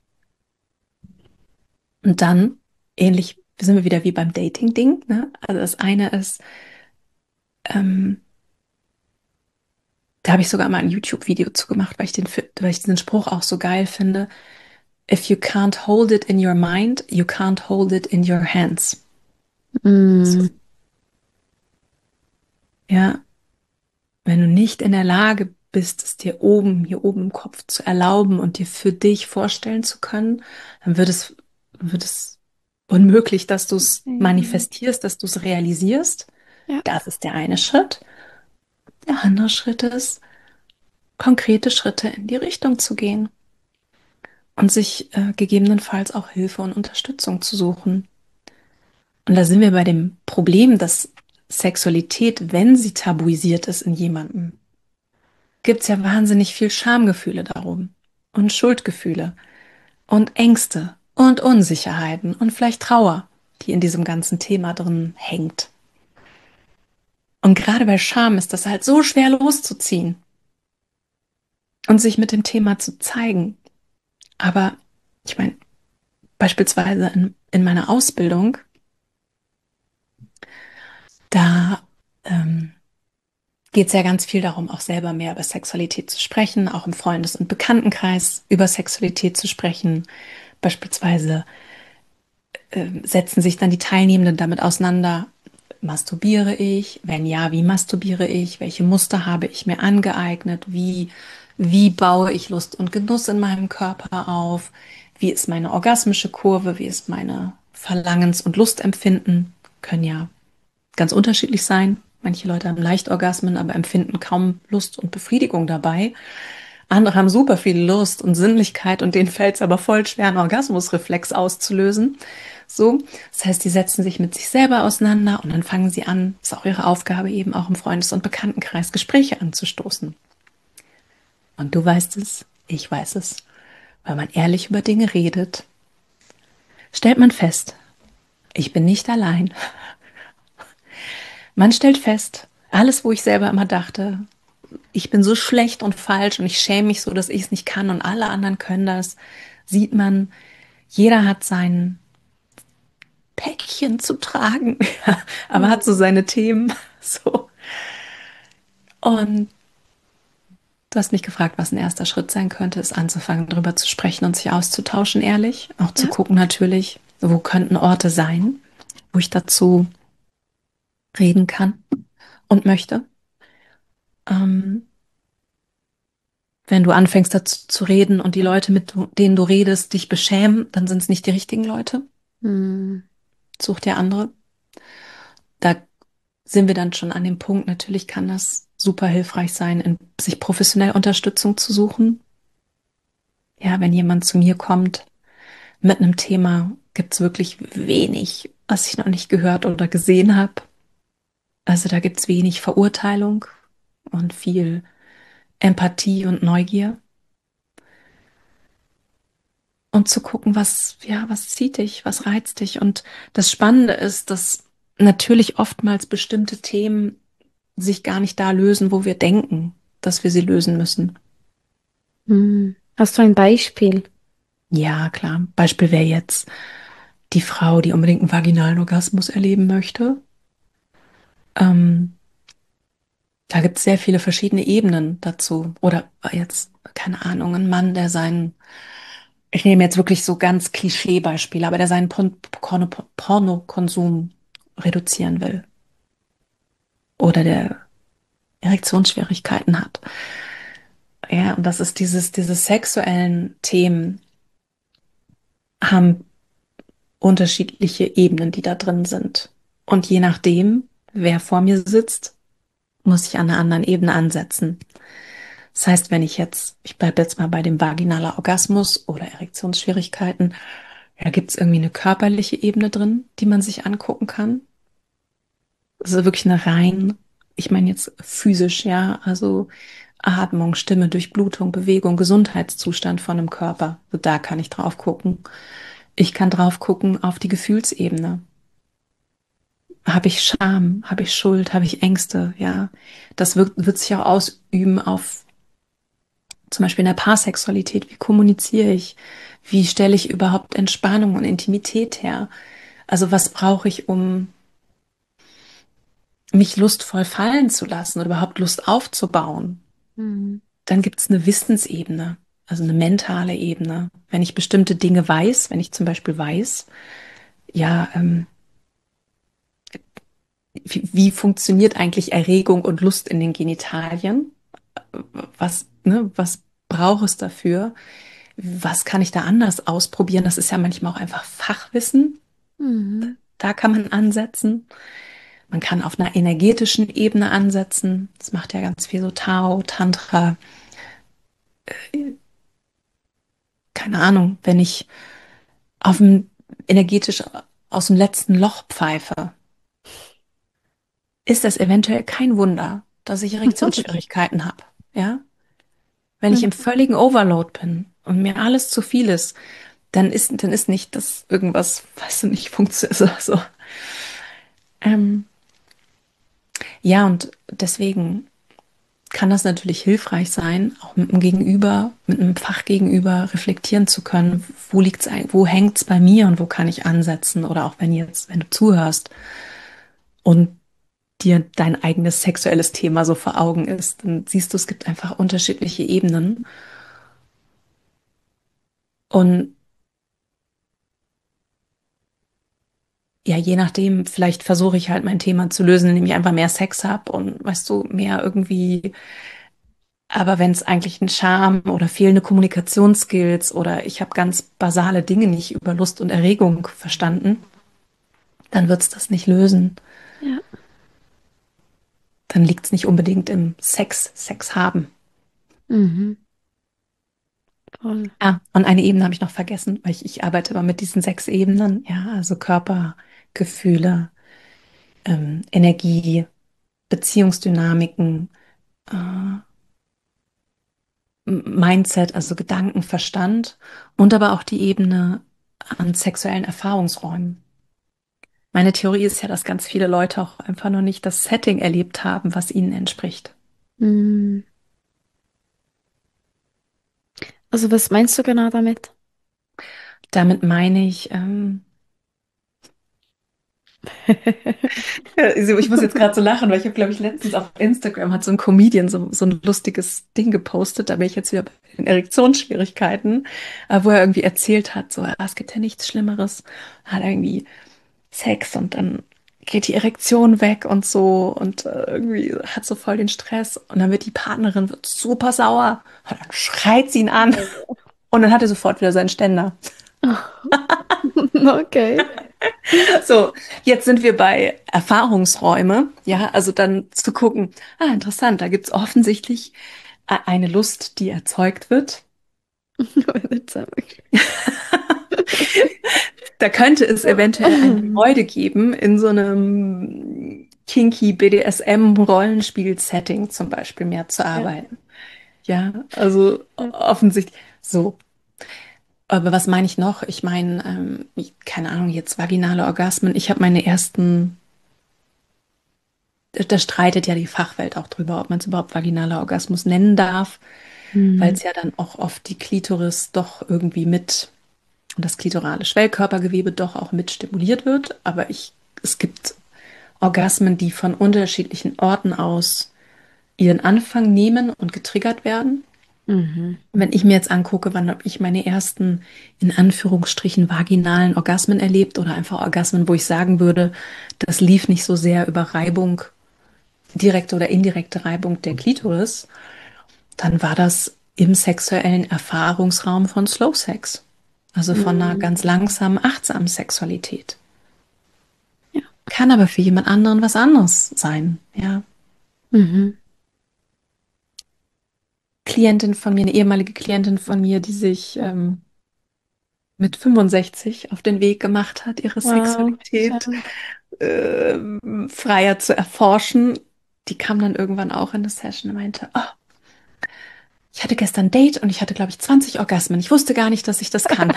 Und dann, ähnlich, sind wir wieder wie beim Dating-Ding, ne? Also das eine ist, ähm, da habe ich sogar mal ein YouTube-Video zu gemacht, weil ich den, fi- weil ich diesen Spruch auch so geil finde. If you can't hold it in your mind, you can't hold it in your hands.
Hm.
So, ja, wenn du nicht in der Lage bist, es dir oben, hier oben im Kopf zu erlauben und dir für dich vorstellen zu können, dann wird es, wird es unmöglich, dass du es
Mhm.
manifestierst, dass du es realisierst.
Ja.
Das ist der eine Schritt. Der andere Schritt ist, konkrete Schritte in die Richtung zu gehen und sich äh, gegebenenfalls auch Hilfe und Unterstützung zu suchen. Und da sind wir bei dem Problem, dass Sexualität, wenn sie tabuisiert ist in jemandem, gibt es ja wahnsinnig viel Schamgefühle darum und Schuldgefühle und Ängste und Unsicherheiten und vielleicht Trauer, die in diesem ganzen Thema drin hängt. Und gerade bei Scham ist das halt so schwer loszuziehen und sich mit dem Thema zu zeigen. Aber ich meine, beispielsweise in, in meiner Ausbildung, da ähm, geht es ja ganz viel darum, auch selber mehr über Sexualität zu sprechen, auch im Freundes- und Bekanntenkreis über Sexualität zu sprechen. Beispielsweise ähm, setzen sich dann die Teilnehmenden damit auseinander, Masturbiere ich? Wenn ja, wie masturbiere ich? Welche Muster habe ich mir angeeignet? Wie, wie baue ich Lust und Genuss in meinem Körper auf? Wie ist meine orgasmische Kurve? Wie ist meine Verlangens- und Lustempfinden? Können ja ganz unterschiedlich sein. Manche Leute haben leicht Orgasmen, aber empfinden kaum Lust und Befriedigung dabei. Andere haben super viel Lust und Sinnlichkeit und denen fällt es aber voll schwer, einen Orgasmusreflex auszulösen. So, das heißt, die setzen sich mit sich selber auseinander und dann fangen sie an, ist auch ihre Aufgabe, eben auch im Freundes- und Bekanntenkreis Gespräche anzustoßen. Und du weißt es, ich weiß es, weil man ehrlich über Dinge redet, stellt man fest, ich bin nicht allein. Man stellt fest, alles, wo ich selber immer dachte, ich bin so schlecht und falsch und ich schäme mich so, dass ich es nicht kann und alle anderen können das, sieht man, jeder hat sein Päckchen zu tragen, aber hat so
Mhm.
seine Themen. So. Und du hast mich gefragt, was ein erster Schritt sein könnte, ist anzufangen, darüber zu sprechen und sich auszutauschen, ehrlich. Auch zu
Ja.
gucken natürlich, wo könnten Orte sein, wo ich dazu reden kann und möchte. Ähm, Wenn du anfängst dazu zu reden und die Leute, mit denen du redest, dich beschämen, dann sind es nicht die richtigen Leute.
Mhm.
Such dir andere. Da sind wir dann schon an dem Punkt, natürlich kann das super hilfreich sein, in, sich professionell Unterstützung zu suchen. Ja, wenn jemand zu mir kommt mit einem Thema, gibt es wirklich wenig, was ich noch nicht gehört oder gesehen habe. Also da gibt es wenig Verurteilung und viel Empathie und Neugier. Und zu gucken, was, ja, was zieht dich, was reizt dich. Und das Spannende ist, dass natürlich oftmals bestimmte Themen sich gar nicht da lösen, wo wir denken, dass wir sie lösen müssen.
Mhm. Hast du ein Beispiel?
Ja, klar. Beispiel wäre jetzt die Frau, die unbedingt einen vaginalen Orgasmus erleben möchte. Ähm, Da gibt es sehr viele verschiedene Ebenen dazu. Oder jetzt, keine Ahnung, ein Mann, der seinen, ich nehme jetzt wirklich so ganz Klischeebeispiele, aber der seinen Porn Porno Pornokonsum reduzieren will. Oder der Erektionsschwierigkeiten hat. Ja, und das ist dieses, diese sexuellen Themen haben unterschiedliche Ebenen, die da drin sind. Und je nachdem, wer vor mir sitzt, muss ich an einer anderen Ebene ansetzen. Das heißt, wenn ich jetzt, ich bleibe jetzt mal bei dem vaginaler Orgasmus oder Erektionsschwierigkeiten, da gibt es irgendwie eine körperliche Ebene drin, die man sich angucken kann. Also wirklich eine rein, ich meine jetzt physisch, ja, also Atmung, Stimme, Durchblutung, Bewegung, Gesundheitszustand von einem Körper. Also da kann ich drauf gucken. Ich kann drauf gucken auf die Gefühlsebene. Habe ich Scham? Habe ich Schuld? Habe ich Ängste? Ja, das wird, wird sich auch ausüben auf zum Beispiel in der Paarsexualität. Wie kommuniziere ich? Wie stelle ich überhaupt Entspannung und Intimität her? Also was brauche ich, um mich lustvoll fallen zu lassen oder überhaupt Lust aufzubauen?
Mhm.
Dann gibt es eine Wissensebene, also eine mentale Ebene. Wenn ich bestimmte Dinge weiß, wenn ich zum Beispiel weiß, ja, ähm, wie, wie funktioniert eigentlich Erregung und Lust in den Genitalien? Was, ne, was braucht es dafür? Was kann ich da anders ausprobieren? Das ist ja manchmal auch einfach Fachwissen.
Mhm.
Da kann man ansetzen. Man kann auf einer energetischen Ebene ansetzen. Das macht ja ganz viel so Tao, Tantra. Keine Ahnung, wenn ich auf dem energetisch aus dem letzten Loch pfeife, ist das eventuell kein Wunder, dass ich Erektionsschwierigkeiten habe. Ja? Wenn ich im völligen Overload bin und mir alles zu viel ist, dann ist, dann ist nicht, dass irgendwas, weißt du, nicht funktioniert. So. Ähm, ja, und deswegen kann das natürlich hilfreich sein, auch mit einem Gegenüber, mit einem Fachgegenüber reflektieren zu können, wo liegt's ein, wo hängt's bei mir und wo kann ich ansetzen? Oder auch wenn jetzt, wenn du zuhörst und dir dein eigenes sexuelles Thema so vor Augen ist, dann siehst du, es gibt einfach unterschiedliche Ebenen. Und ja, je nachdem, vielleicht versuche ich halt mein Thema zu lösen, indem ich einfach mehr Sex habe und weißt du, mehr irgendwie. Aber wenn es eigentlich ein Charme oder fehlende Kommunikationsskills oder ich habe ganz basale Dinge nicht über Lust und Erregung verstanden, dann wird es das nicht lösen.
Ja.
Dann liegt es nicht unbedingt im Sex, Sex haben.
Mhm. Voll.
Ah, und eine Ebene habe ich noch vergessen, weil ich, ich arbeite immer mit diesen sechs Ebenen. Ja, also Körper, Gefühle, ähm, Energie, Beziehungsdynamiken, äh, M- Mindset, also Gedanken, Verstand und aber auch die Ebene an sexuellen Erfahrungsräumen. Meine Theorie ist ja, dass ganz viele Leute auch einfach noch nicht das Setting erlebt haben, was ihnen entspricht.
Mm. Also was meinst du genau damit?
Damit meine ich, ähm, ja, also ich muss jetzt gerade so lachen, weil ich habe, glaube ich, letztens auf Instagram hat so ein Comedian so, so ein lustiges Ding gepostet, da bin ich jetzt wieder bei den Erektionsschwierigkeiten, äh, wo er irgendwie erzählt hat, so, ah, es gibt ja nichts Schlimmeres, hat er irgendwie Sex und dann geht die Erektion weg und so und äh, irgendwie hat so voll den Stress und dann wird die Partnerin wird super sauer und dann schreit sie ihn an und dann hat er sofort wieder seinen Ständer.
Okay.
So, jetzt sind wir bei Erfahrungsräume, ja, also dann zu gucken, ah, interessant, da gibt es offensichtlich e- eine Lust, die erzeugt wird. Da könnte es eventuell eine Freude geben, in so einem kinky B D S M-Rollenspiel-Setting zum Beispiel mehr zu
Ja.
arbeiten. Ja, also
Ja.
offensichtlich so. Aber was meine ich noch? Ich meine, ähm, ich- keine Ahnung, jetzt vaginale Orgasmen. Ich habe meine ersten, da da streitet ja die Fachwelt auch drüber, ob man es überhaupt vaginaler Orgasmus nennen darf, weil
Mm.
es ja dann auch oft die Klitoris doch irgendwie mit und das klitorale Schwellkörpergewebe doch auch mit stimuliert wird. Aber ich, es gibt Orgasmen, die von unterschiedlichen Orten aus ihren Anfang nehmen und getriggert werden.
Mhm.
Wenn ich mir jetzt angucke, wann habe ich meine ersten, in Anführungsstrichen, vaginalen Orgasmen erlebt oder einfach Orgasmen, wo ich sagen würde, das lief nicht so sehr über Reibung, direkte oder indirekte Reibung der Klitoris, dann war das im sexuellen Erfahrungsraum von Slow Sex. Also von einer
Mm.
ganz langsamen, achtsamen Sexualität.
Ja.
Kann aber für jemand anderen was anderes sein. Ja.
Mhm.
Klientin von mir, eine ehemalige Klientin von mir, die sich ähm, mit fünfundsechzig auf den Weg gemacht hat, ihre
Wow,
Sexualität
schön.
ähm, freier zu erforschen. Die kam dann irgendwann auch in eine Session und meinte, oh, ich hatte gestern ein Date und ich hatte, glaube ich, zwanzig Orgasmen. Ich wusste gar nicht, dass ich das kann.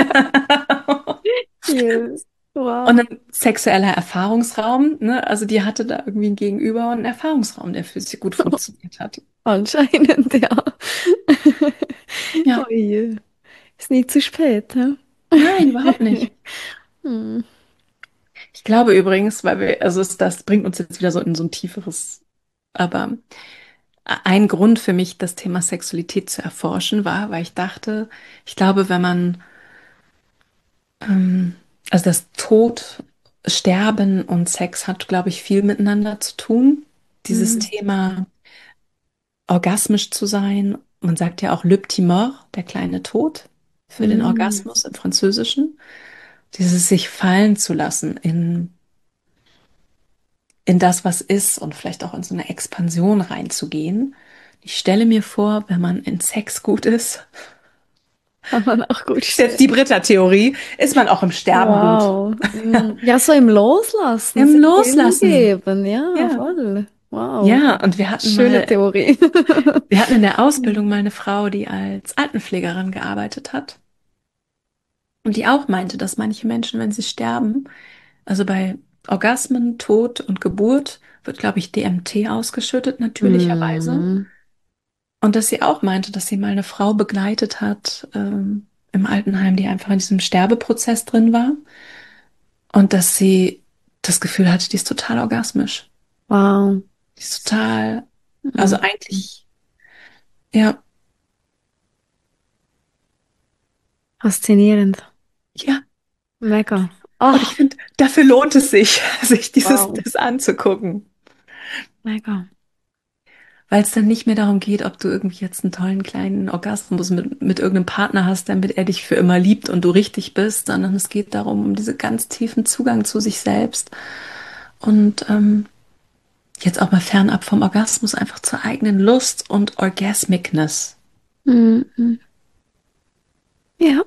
Yes.
Und
Wow.
ein sexueller Erfahrungsraum, ne? Also die hatte da irgendwie ein Gegenüber und einen Erfahrungsraum, der für sie gut funktioniert hat.
Anscheinend, ja.
Ja,
Oh je. Ist nie zu spät, hä?
nein, überhaupt nicht.
Hm.
Ich glaube übrigens, weil wir, also es, das bringt uns jetzt wieder so in so ein tieferes, aber ein Grund für mich, das Thema Sexualität zu erforschen, war, weil ich dachte, ich glaube, wenn man, ähm, also das Tod, Sterben und Sex hat, glaube ich, viel miteinander zu tun. Dieses
Hm.
Thema orgasmisch zu sein, man sagt ja auch Le Petit Mort, der kleine Tod, für den
Hm.
Orgasmus im Französischen. Dieses sich fallen zu lassen in, in das, was ist und vielleicht auch in so eine Expansion reinzugehen. Ich stelle mir vor, wenn man in Sex gut ist,
Kann man auch gut
ist jetzt
stellen.
die Britta-Theorie, ist man auch im Sterben gut.
Wow. Mm. Ja, so im Loslassen,
Im
sich
Loslassen.
hingeben. Ja,
Ja.
voll. Wow.
Ja, und wir hatten
Schöne
mal,
Theorie.
wir hatten in der
Ja.
Ausbildung mal eine Frau, die als Altenpflegerin gearbeitet hat und die auch meinte, dass manche Menschen, wenn sie sterben, also bei Orgasmen, Tod und Geburt, wird, glaube ich, D M T ausgeschüttet, natürlicherweise.
Mm.
Und dass sie auch meinte, dass sie mal eine Frau begleitet hat, ähm, im Altenheim, die einfach in diesem Sterbeprozess drin war. Und dass sie das Gefühl hatte, die ist total orgasmisch.
Wow.
Die ist total, also
Mm.
eigentlich, ja,
Faszinierend.
ja,
Mega.
Und
Ach,
ich finde, dafür lohnt es sich, sich dieses
wow.
das anzugucken.
Mega.
Weil es dann nicht mehr darum geht, ob du irgendwie jetzt einen tollen kleinen Orgasmus mit, mit irgendeinem Partner hast, damit er dich für immer liebt und du richtig bist, sondern es geht darum, um diesen ganz tiefen Zugang zu sich selbst und ähm, jetzt auch mal fernab vom Orgasmus, einfach zur eigenen Lust und Orgasmicness.
Mhm. Ja.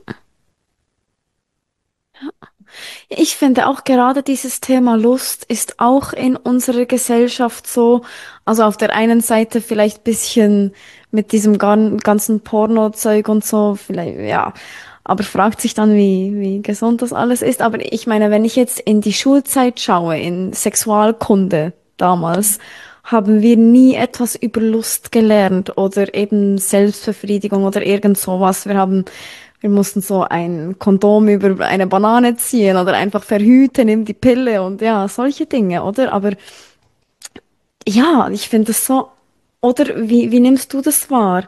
Ich finde auch gerade dieses Thema Lust ist auch in unserer Gesellschaft so, also auf der einen Seite vielleicht ein bisschen mit diesem gan- ganzen Porno-Zeug und so, vielleicht, ja, aber fragt sich dann, wie, wie gesund das alles ist. Aber ich meine, wenn ich jetzt in die Schulzeit schaue, in Sexualkunde damals, haben wir nie etwas über Lust gelernt oder eben Selbstbefriedigung oder irgend sowas. Wir haben wir mussten so ein Kondom über eine Banane ziehen oder einfach verhüten, nimm die Pille und ja, solche Dinge, oder? Aber ja, ich finde es so, oder wie, wie nimmst du das wahr?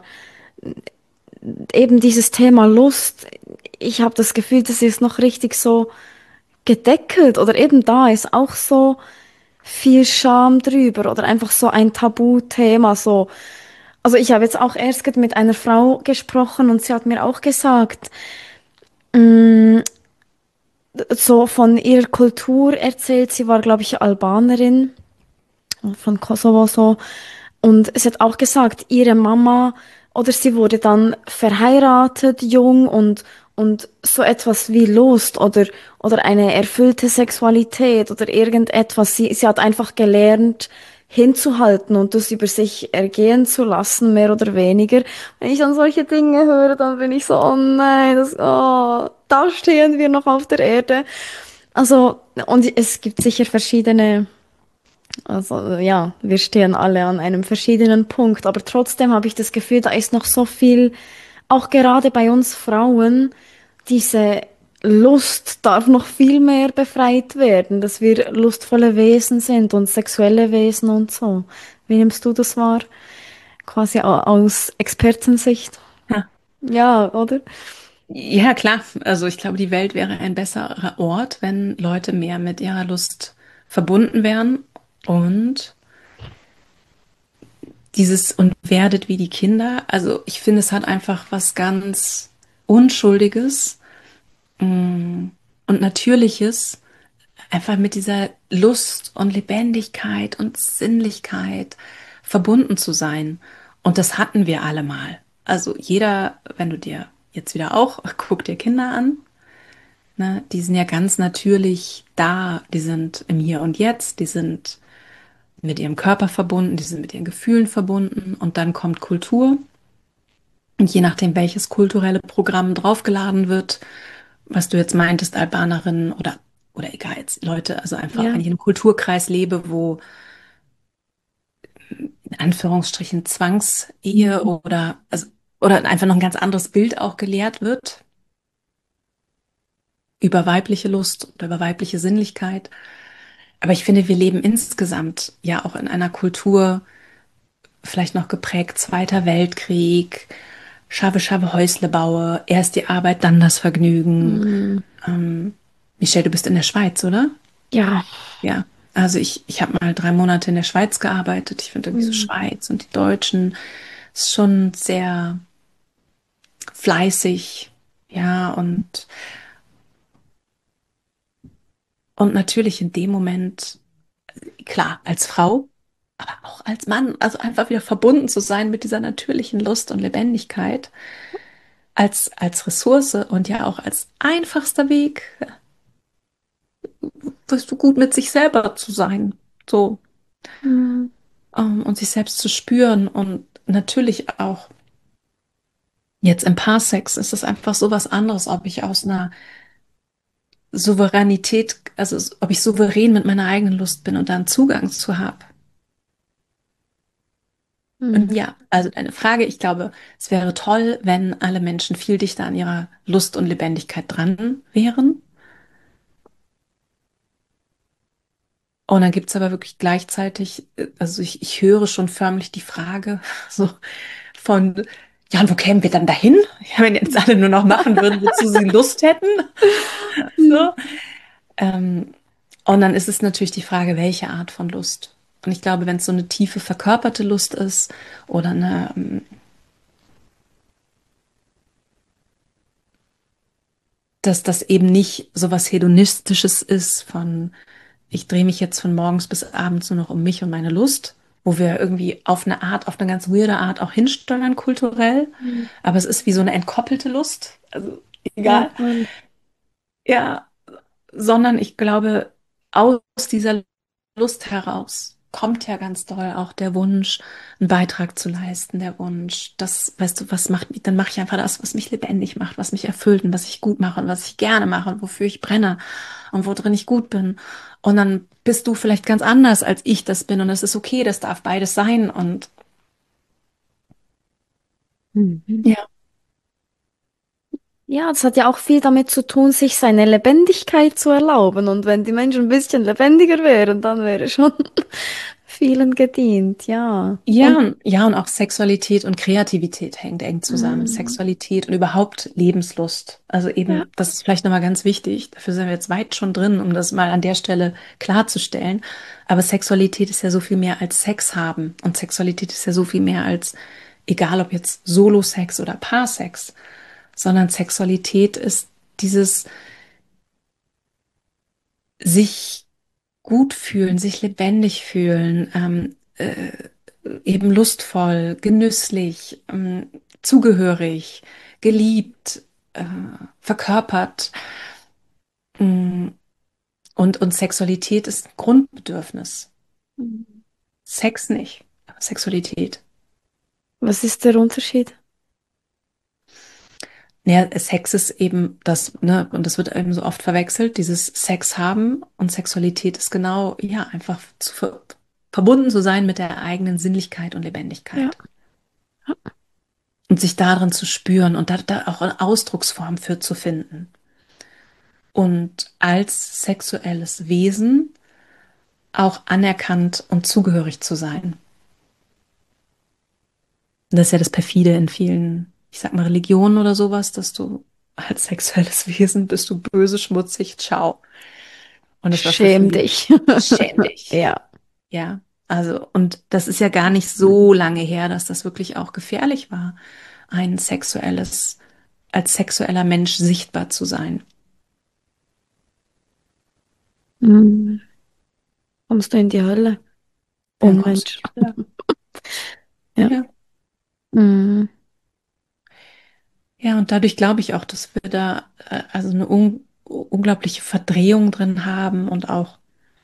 Eben dieses Thema Lust, ich habe das Gefühl, das ist noch richtig so gedeckelt oder eben da ist auch so viel Scham drüber oder einfach so ein Tabuthema, so. Also ich habe jetzt auch erst gerade mit einer Frau gesprochen und sie hat mir auch gesagt, mm, so von ihrer Kultur erzählt. Sie war, glaube ich, Albanerin, von Kosovo so. Und sie hat auch gesagt, ihre Mama oder sie wurde dann verheiratet, jung und, und so etwas wie Lust oder, oder eine erfüllte Sexualität oder irgendetwas. Sie, sie hat einfach gelernt, hinzuhalten und das über sich ergehen zu lassen, mehr oder weniger. Wenn ich dann solche Dinge höre, dann bin ich so, oh nein, das, oh, da stehen wir noch auf der Erde. Also, und es gibt sicher verschiedene, also ja, wir stehen alle an einem verschiedenen Punkt, aber trotzdem habe ich das Gefühl, da ist noch so viel, auch gerade bei uns Frauen, diese Lust darf noch viel mehr befreit werden, dass wir lustvolle Wesen sind und sexuelle Wesen und so. Wie nimmst du das wahr? Quasi au- aus Expertensicht.
Ja.
Ja, oder?
Ja, klar. Also ich glaube, die Welt wäre ein besserer Ort, wenn Leute mehr mit ihrer Lust verbunden wären und dieses und werdet wie die Kinder. Also ich finde, es hat einfach was ganz Unschuldiges, mm, und Natürliches, einfach mit dieser Lust und Lebendigkeit und Sinnlichkeit verbunden zu sein. Und das hatten wir alle mal. Also jeder, wenn du dir jetzt wieder auch, guck dir Kinder an, ne, die sind ja ganz natürlich da, die sind im Hier und Jetzt, die sind mit ihrem Körper verbunden, die sind mit ihren Gefühlen verbunden und dann kommt Kultur. Und je nachdem, welches kulturelle Programm draufgeladen wird, was du jetzt meintest, Albanerin oder, oder egal jetzt Leute, also einfach, wenn
Ja.
ich in einem Kulturkreis lebe, wo in Anführungsstrichen Zwangsehe oder, also, oder einfach noch ein ganz anderes Bild auch gelehrt wird über weibliche Lust oder über weibliche Sinnlichkeit. Aber ich finde, wir leben insgesamt ja auch in einer Kultur, vielleicht noch geprägt, Zweiter Weltkrieg, Schaffe, Schaffe, Häusle baue, erst die Arbeit, dann das Vergnügen.
Mm,
Ähm, Michelle, du bist in der Schweiz, oder?
ja.
Ja. Also ich, ich habe mal drei Monate in der Schweiz gearbeitet. Ich finde irgendwie so
Mm,
Schweiz und die Deutschen ist schon sehr fleißig. Ja, und, und natürlich in dem Moment, klar, als Frau, aber auch als Mann, also einfach wieder verbunden zu sein mit dieser natürlichen Lust und Lebendigkeit als, als Ressource und ja auch als einfachster Weg, wirst du gut mit sich selber zu sein. So,
mm,
ähm, und sich selbst zu spüren und natürlich auch jetzt im Paarsex ist es einfach so was anderes, ob ich aus einer Souveränität, also ob ich souverän mit meiner eigenen Lust bin und da einen Zugang zu habe. Und
mm.
ja, also eine Frage, ich glaube, es wäre toll, wenn alle Menschen viel dichter an ihrer Lust und Lebendigkeit dran wären. Und dann gibt es aber wirklich gleichzeitig, äh, also ich, ich höre schon förmlich die Frage so von, ja, und wo kämen wir dann dahin? Ja, wenn jetzt alle nur noch machen würden, wozu sie Lust hätten. So. Ähm, und dann ist es natürlich die Frage, welche Art von Lust. Und ich glaube, wenn es so eine tiefe verkörperte Lust ist oder eine, ähm, dass das eben nicht so was Hedonistisches ist von, ich drehe mich jetzt von morgens bis abends nur noch um mich und meine Lust, wo wir irgendwie auf eine Art, auf eine ganz weirde Art auch hinsteuern kulturell.
Mhm.
Aber es ist wie so eine entkoppelte Lust. Also
Ja,
egal.
voll.
Ja, sondern ich glaube, aus dieser Lust heraus kommt ja ganz doll auch der Wunsch, einen Beitrag zu leisten, der Wunsch, das, weißt du, was macht mich, dann mache ich einfach das, was mich lebendig macht, was mich erfüllt und was ich gut mache und was ich gerne mache und wofür ich brenne und worin ich gut bin. Und dann bist du vielleicht ganz anders, als ich das bin und es ist okay, das darf beides sein und
Mhm.
ja,
Ja, das hat ja auch viel damit zu tun, sich seine Lebendigkeit zu erlauben. Und wenn die Menschen ein bisschen lebendiger wären, dann wäre schon vielen gedient, ja.
ja,
Und
und- ja, und auch Sexualität und Kreativität hängt eng zusammen.
mm,
Sexualität und überhaupt Lebenslust. Also
ja,
eben, das ist vielleicht nochmal ganz wichtig. Dafür sind wir jetzt weit schon drin, um das mal an der Stelle klarzustellen. Aber Sexualität ist ja so viel mehr als Sex haben. Und Sexualität ist ja so viel mehr als, egal ob jetzt Solo-Sex oder Paarsex, sondern Sexualität ist dieses sich gut fühlen, sich lebendig fühlen, ähm, äh, eben lustvoll, genüsslich, ähm, zugehörig, geliebt, äh, verkörpert. Mm, Und, und Sexualität ist ein Grundbedürfnis. Sex nicht, aber Sexualität.
was ist der Unterschied?
Ja, Sex ist eben das, ne, und das wird eben so oft verwechselt, dieses Sex haben und Sexualität ist genau, ja, einfach zu ver verbunden zu sein mit der eigenen Sinnlichkeit und
Ja.
Lebendigkeit. Und sich darin zu spüren und da, da auch eine Ausdrucksform für zu finden. Und als sexuelles Wesen auch anerkannt und zugehörig zu sein. Und das ist ja das Perfide in vielen, ich sag mal, Religionen oder sowas, dass du als sexuelles Wesen bist du böse, schmutzig, ciao. Und das, was wir für
Schäm
die,
dich.
schäm dich.
Ja.
Ja, also, und das ist ja gar nicht so lange her, dass das wirklich auch gefährlich war, ein sexuelles, als sexueller Mensch sichtbar zu sein.
Mhm. Kommst du in die Hölle?
Dann kommst
Unmensch.
du. Ja.
Ja.
Ja,
Mhm.
ja, und dadurch glaube ich auch, dass wir da äh, also eine un unglaubliche Verdrehung drin haben und auch,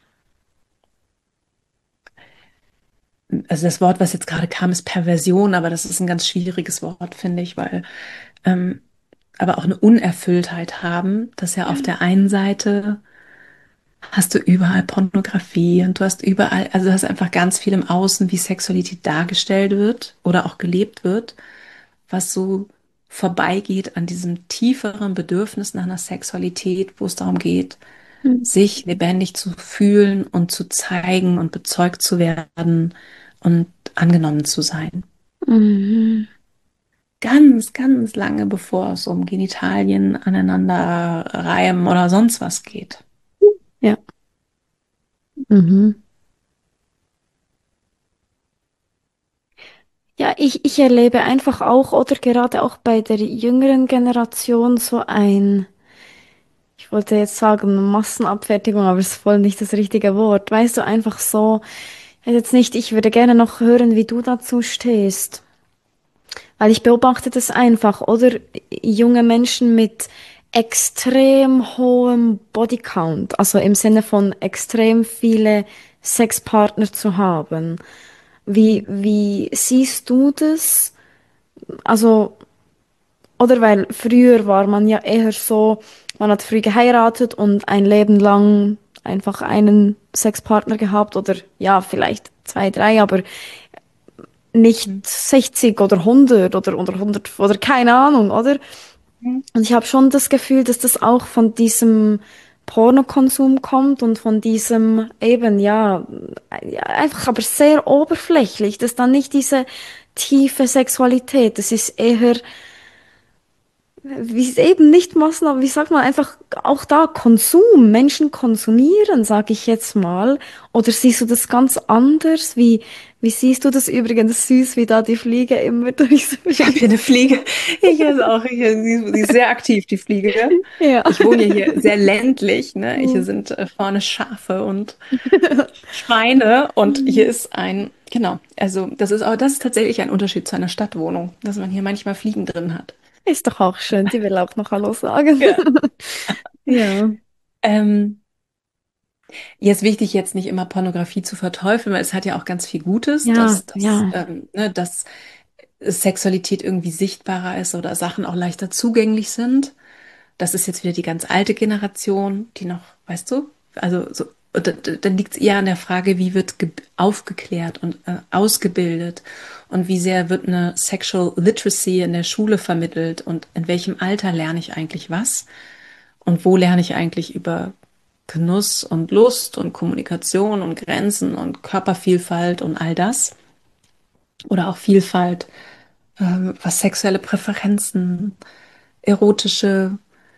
also das Wort, was jetzt gerade kam, ist Perversion, aber das ist ein ganz schwieriges Wort, finde ich, weil ähm, aber auch eine Unerfülltheit haben, dass ja
Ja.
auf der einen Seite hast du überall Pornografie und du hast überall, also du hast einfach ganz viel im Außen, wie Sexualität dargestellt wird oder auch gelebt wird, was so vorbeigeht an diesem tieferen Bedürfnis nach einer Sexualität, wo es darum geht,
Mhm.
sich lebendig zu fühlen und zu zeigen und bezeugt zu werden und angenommen zu sein.
Mhm.
Ganz, ganz lange bevor es um Genitalien aneinander reiben oder sonst was geht.
Ja. Mhm. Ja, ich, ich erlebe einfach auch, oder gerade auch bei der jüngeren Generation, so ein, ich wollte jetzt sagen Massenabfertigung, aber es ist voll nicht das richtige Wort. Weißt du, einfach so, ich weiß jetzt nicht, ich würde gerne noch hören, wie du dazu stehst. Weil ich beobachte das einfach, oder? Junge Menschen mit extrem hohem Bodycount, also im Sinne von extrem viele Sexpartner zu haben. Wie, wie siehst du das? Also, oder weil früher war man ja eher so, man hat früh geheiratet und ein Leben lang einfach einen Sexpartner gehabt oder ja, vielleicht zwei, drei, aber nicht
Mhm.
sechzig oder hundert oder, oder hundert oder keine Ahnung, oder? Und ich habe schon das Gefühl, dass das auch von diesem Pornokonsum kommt und von diesem eben, ja, ja, einfach aber sehr oberflächlich. Das ist dann nicht diese tiefe Sexualität. Das ist eher wie es eben nicht Massen, aber wie sagt man einfach auch da Konsum, Menschen konsumieren, sage ich jetzt mal. Oder siehst du das ganz anders? Wie, wie siehst du das übrigens süß, wie da die Fliege immer durchs
Ich habe hier
Bild?
eine Fliege. Ich ist auch hier, sie, sie ist sehr aktiv, die Fliege.
Ja.
Ich wohne ja hier sehr ländlich, ne? Hier
Hm.
sind äh, vorne Schafe und Schweine und hier ist ein, genau, also das ist auch, das ist tatsächlich ein Unterschied zu einer Stadtwohnung, dass man hier manchmal Fliegen drin hat.
Ist doch auch schön, die will auch noch Hallo sagen.
Ja.
Ja.
Ähm, Hier ist wichtig, jetzt nicht immer Pornografie zu verteufeln, weil es hat ja auch ganz viel Gutes,
Ja,
dass, dass,
ja.
ähm, ne, dass Sexualität irgendwie sichtbarer ist oder Sachen auch leichter zugänglich sind. Das ist jetzt wieder die ganz alte Generation, die noch, weißt du, also so, und da- da- dann liegt es eher an der Frage, wie wird ge- aufgeklärt und äh, ausgebildet und wie sehr wird eine Sexual Literacy in der Schule vermittelt und in welchem Alter lerne ich eigentlich was und wo lerne ich eigentlich über Genuss und Lust und Kommunikation und Grenzen und Körpervielfalt und all das oder auch Vielfalt, ähm, was sexuelle Präferenzen, erotische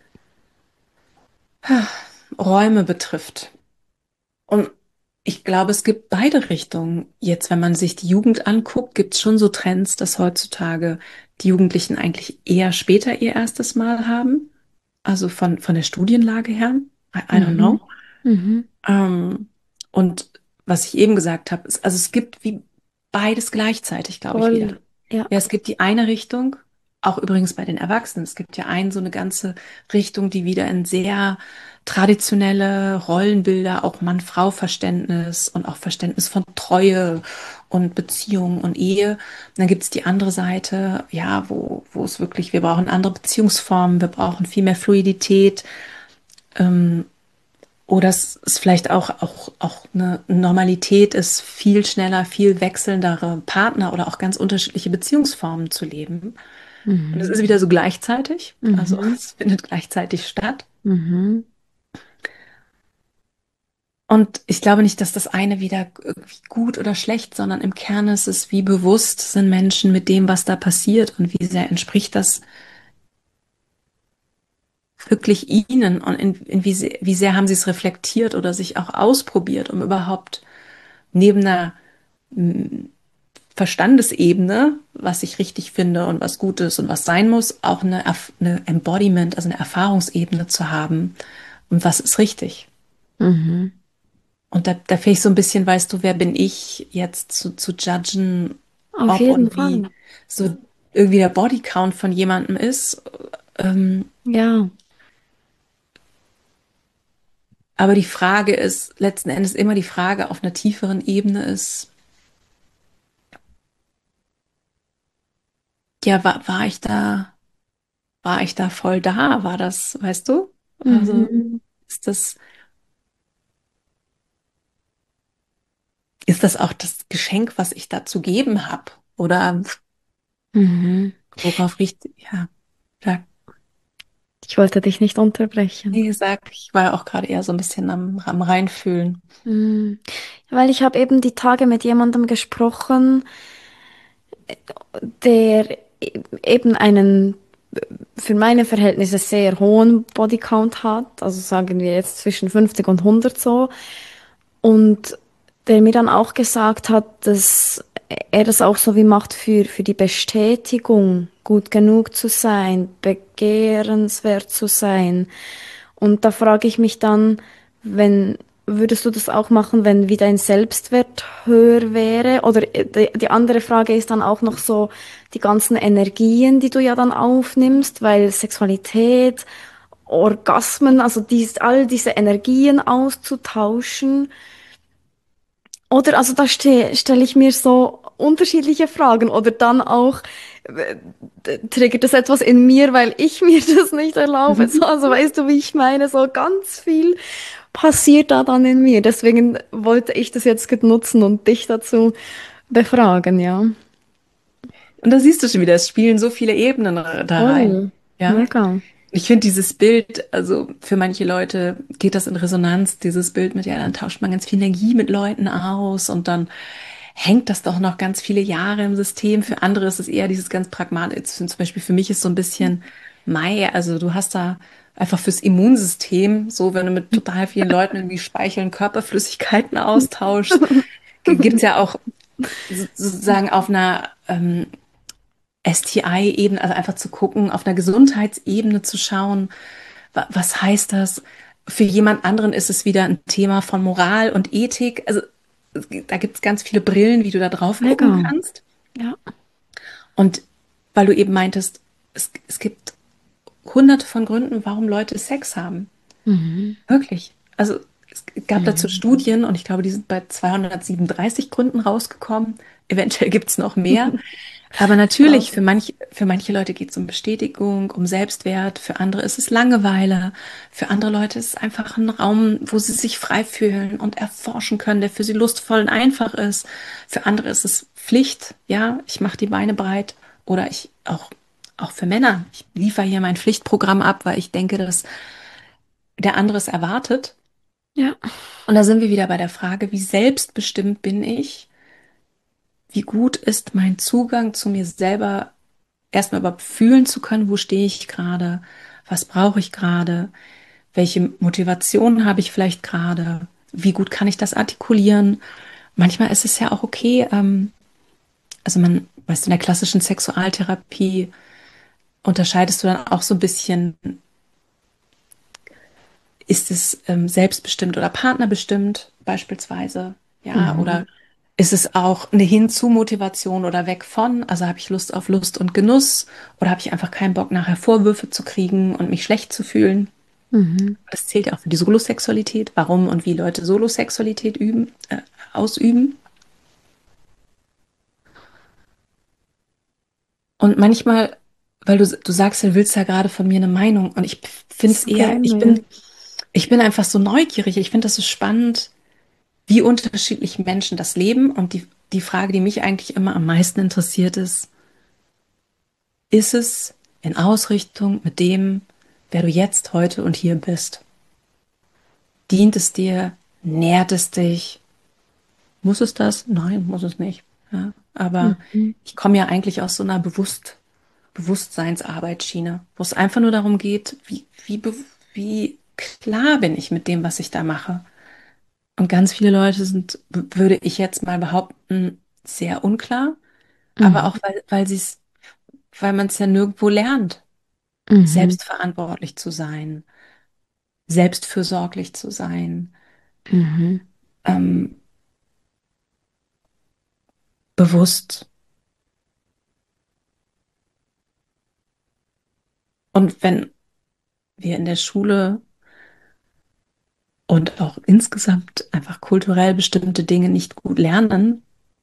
Räume betrifft. Und ich glaube, es gibt beide Richtungen. Jetzt, wenn man sich die Jugend anguckt, gibt es schon so Trends, dass heutzutage die Jugendlichen eigentlich eher später ihr erstes Mal haben. Also von, von der Studienlage her. I, I don't
Mhm.
know.
Mhm.
Ähm, und was ich eben gesagt habe, ist, also es gibt wie beides gleichzeitig, glaube ich, wieder.
Voll. Ja.
Ja, es gibt die eine Richtung, auch übrigens bei den Erwachsenen. Es gibt ja einen, so eine ganze Richtung, die wieder in sehr traditionelle Rollenbilder, auch Mann-Frau-Verständnis und auch Verständnis von Treue und Beziehung und Ehe. Und dann gibt es die andere Seite, ja, wo, wo es wirklich, wir brauchen andere Beziehungsformen, wir brauchen viel mehr Fluidität. Ähm, oder es ist vielleicht auch, auch, auch eine Normalität ist, viel schneller, viel wechselndere Partner oder auch ganz unterschiedliche Beziehungsformen zu leben. Und es
Mhm.
ist wieder so gleichzeitig, also
Mhm.
es findet gleichzeitig statt.
Mhm.
Und ich glaube nicht, dass das eine wieder irgendwie gut oder schlecht, sondern im Kern ist es, wie bewusst sind Menschen mit dem, was da passiert und wie sehr entspricht das wirklich ihnen und in, in wie, sehr, wie sehr haben sie es reflektiert oder sich auch ausprobiert, um überhaupt neben einer Verstandesebene, was ich richtig finde und was gut ist und was sein muss, auch eine, Erf- eine Embodiment, also eine Erfahrungsebene zu haben. Und was ist richtig?
Mhm.
Und da, da fehlt ich so ein bisschen, weißt du, wer bin ich jetzt zu, zu judgen,
Auf
ob
jeden
und wie
Fall.
so irgendwie der Bodycount von jemandem ist. Ähm,
Ja.
aber die Frage ist, letzten Endes immer die Frage auf einer tieferen Ebene ist, ja, war, war ich da, war ich da voll da? War das, weißt du? Also
Mhm.
ist das ist das auch das Geschenk, was ich da zu geben habe? Oder
Mhm.
worauf richtet, ja, sag,
Ich wollte dich nicht unterbrechen.
nee, sag, ich war ja auch gerade eher so ein bisschen am, am Reinfühlen.
Mhm. Weil ich habe eben die Tage mit jemandem gesprochen, der e- eben einen für meine Verhältnisse sehr hohen Bodycount hat, also sagen wir jetzt zwischen fünfzig und hundert so. Und der mir dann auch gesagt hat, dass er das auch so wie macht für, für die Bestätigung, gut genug zu sein, begehrenswert zu sein. Und da frage ich mich dann, wenn, würdest du das auch machen, wenn wie dein Selbstwert höher wäre? Oder die, die andere Frage ist dann auch noch so die ganzen Energien, die du ja dann aufnimmst, weil Sexualität, Orgasmen, also dies, all diese Energien auszutauschen. Oder also da ste stelle ich mir so unterschiedliche Fragen oder dann auch äh, d- triggert das etwas in mir, weil ich mir das nicht erlaube. So,
Mhm.
also weißt du, wie ich meine? So ganz viel passiert da dann in mir. Deswegen wollte ich das jetzt gut nutzen und dich dazu befragen, ja.
Und da siehst du schon wieder, es spielen so viele Ebenen da rein.
Voll.
Ja.
Mega.
Ich finde dieses Bild, also für manche Leute geht das in Resonanz, dieses Bild mit, ja, dann tauscht man ganz viel Energie mit Leuten aus und dann hängt das doch noch ganz viele Jahre im System. Für andere ist es eher dieses ganz pragmatische. Zum Beispiel für mich ist so ein bisschen Mai, also du hast da einfach fürs Immunsystem, so wenn du mit total vielen Leuten irgendwie Speicheln, Körperflüssigkeiten austauschst, gibt es ja auch so- sozusagen auf einer ähm, S T I-Ebene, also einfach zu gucken, auf einer Gesundheitsebene zu schauen, wa was heißt das? Für jemand anderen ist es wieder ein Thema von Moral und Ethik. Also es gibt- da gibt es ganz viele Brillen, wie du da drauf gucken
Mega.
kannst.
Ja.
Und weil du eben meintest, es, es gibt hunderte von Gründen, warum Leute Sex haben.
Mhm.
Wirklich. Also es gab dazu
Mhm.
Studien und ich glaube, die sind bei zweihundertsiebenunddreißig Gründen rausgekommen. Eventuell gibt es noch mehr. Aber natürlich,
Krass.
für manch, für manche Leute geht es um Bestätigung, um Selbstwert, für andere ist es Langeweile, für andere Leute ist es einfach ein Raum, wo sie sich frei fühlen und erforschen können, der für sie lustvoll und einfach ist. Für andere ist es Pflicht, ja, ich mache die Beine breit oder ich auch, auch für Männer. Ich liefere hier mein Pflichtprogramm ab, weil ich denke, dass der andere es erwartet.
Ja.
Und da sind wir wieder bei der Frage, wie selbstbestimmt bin ich? Wie gut ist mein Zugang zu mir selber, erstmal überhaupt fühlen zu können, wo stehe ich gerade, was brauche ich gerade, welche Motivation habe ich vielleicht gerade, wie gut kann ich das artikulieren. Manchmal ist es ja auch okay, ähm, also man, weißt du, in der klassischen Sexualtherapie unterscheidest du dann auch so ein bisschen, ist es ähm, selbstbestimmt oder partnerbestimmt beispielsweise, ja, oder
Mhm.
ist es auch eine Hinzu-Motivation oder weg von? Also habe ich Lust auf Lust und Genuss oder habe ich einfach keinen Bock, nachher Vorwürfe zu kriegen und mich schlecht zu fühlen?
Mhm.
Das zählt ja auch für die Solosexualität, warum und wie Leute Solosexualität üben, äh, ausüben. Und manchmal, weil du, du sagst, du willst ja gerade von mir eine Meinung und ich finde es
So
eher, ich
gerne, ja.
bin, ich bin einfach so neugierig. Ich finde das so spannend, wie unterschiedlich Menschen das leben. Und die, die Frage, die mich eigentlich immer am meisten interessiert, ist, ist es in Ausrichtung mit dem, wer du jetzt, heute und hier bist? Dient es dir? Nährt es dich? Muss es das? Nein, muss es nicht. Ja, aber
Mhm.
ich komme ja eigentlich aus so einer Bewusst Bewusstseinsarbeitsschiene, wo es einfach nur darum geht, wie, wie, be- wie klar bin ich mit dem, was ich da mache. Und ganz viele Leute sind, w- würde ich jetzt mal behaupten, sehr unklar, aber
Mhm.
auch weil, weil sie es, weil man es ja nirgendwo lernt,
Mhm.
selbstverantwortlich zu sein, selbstfürsorglich zu sein,
Mhm.
ähm, bewusst. Und wenn wir in der Schule und auch insgesamt einfach kulturell bestimmte Dinge nicht gut lernen,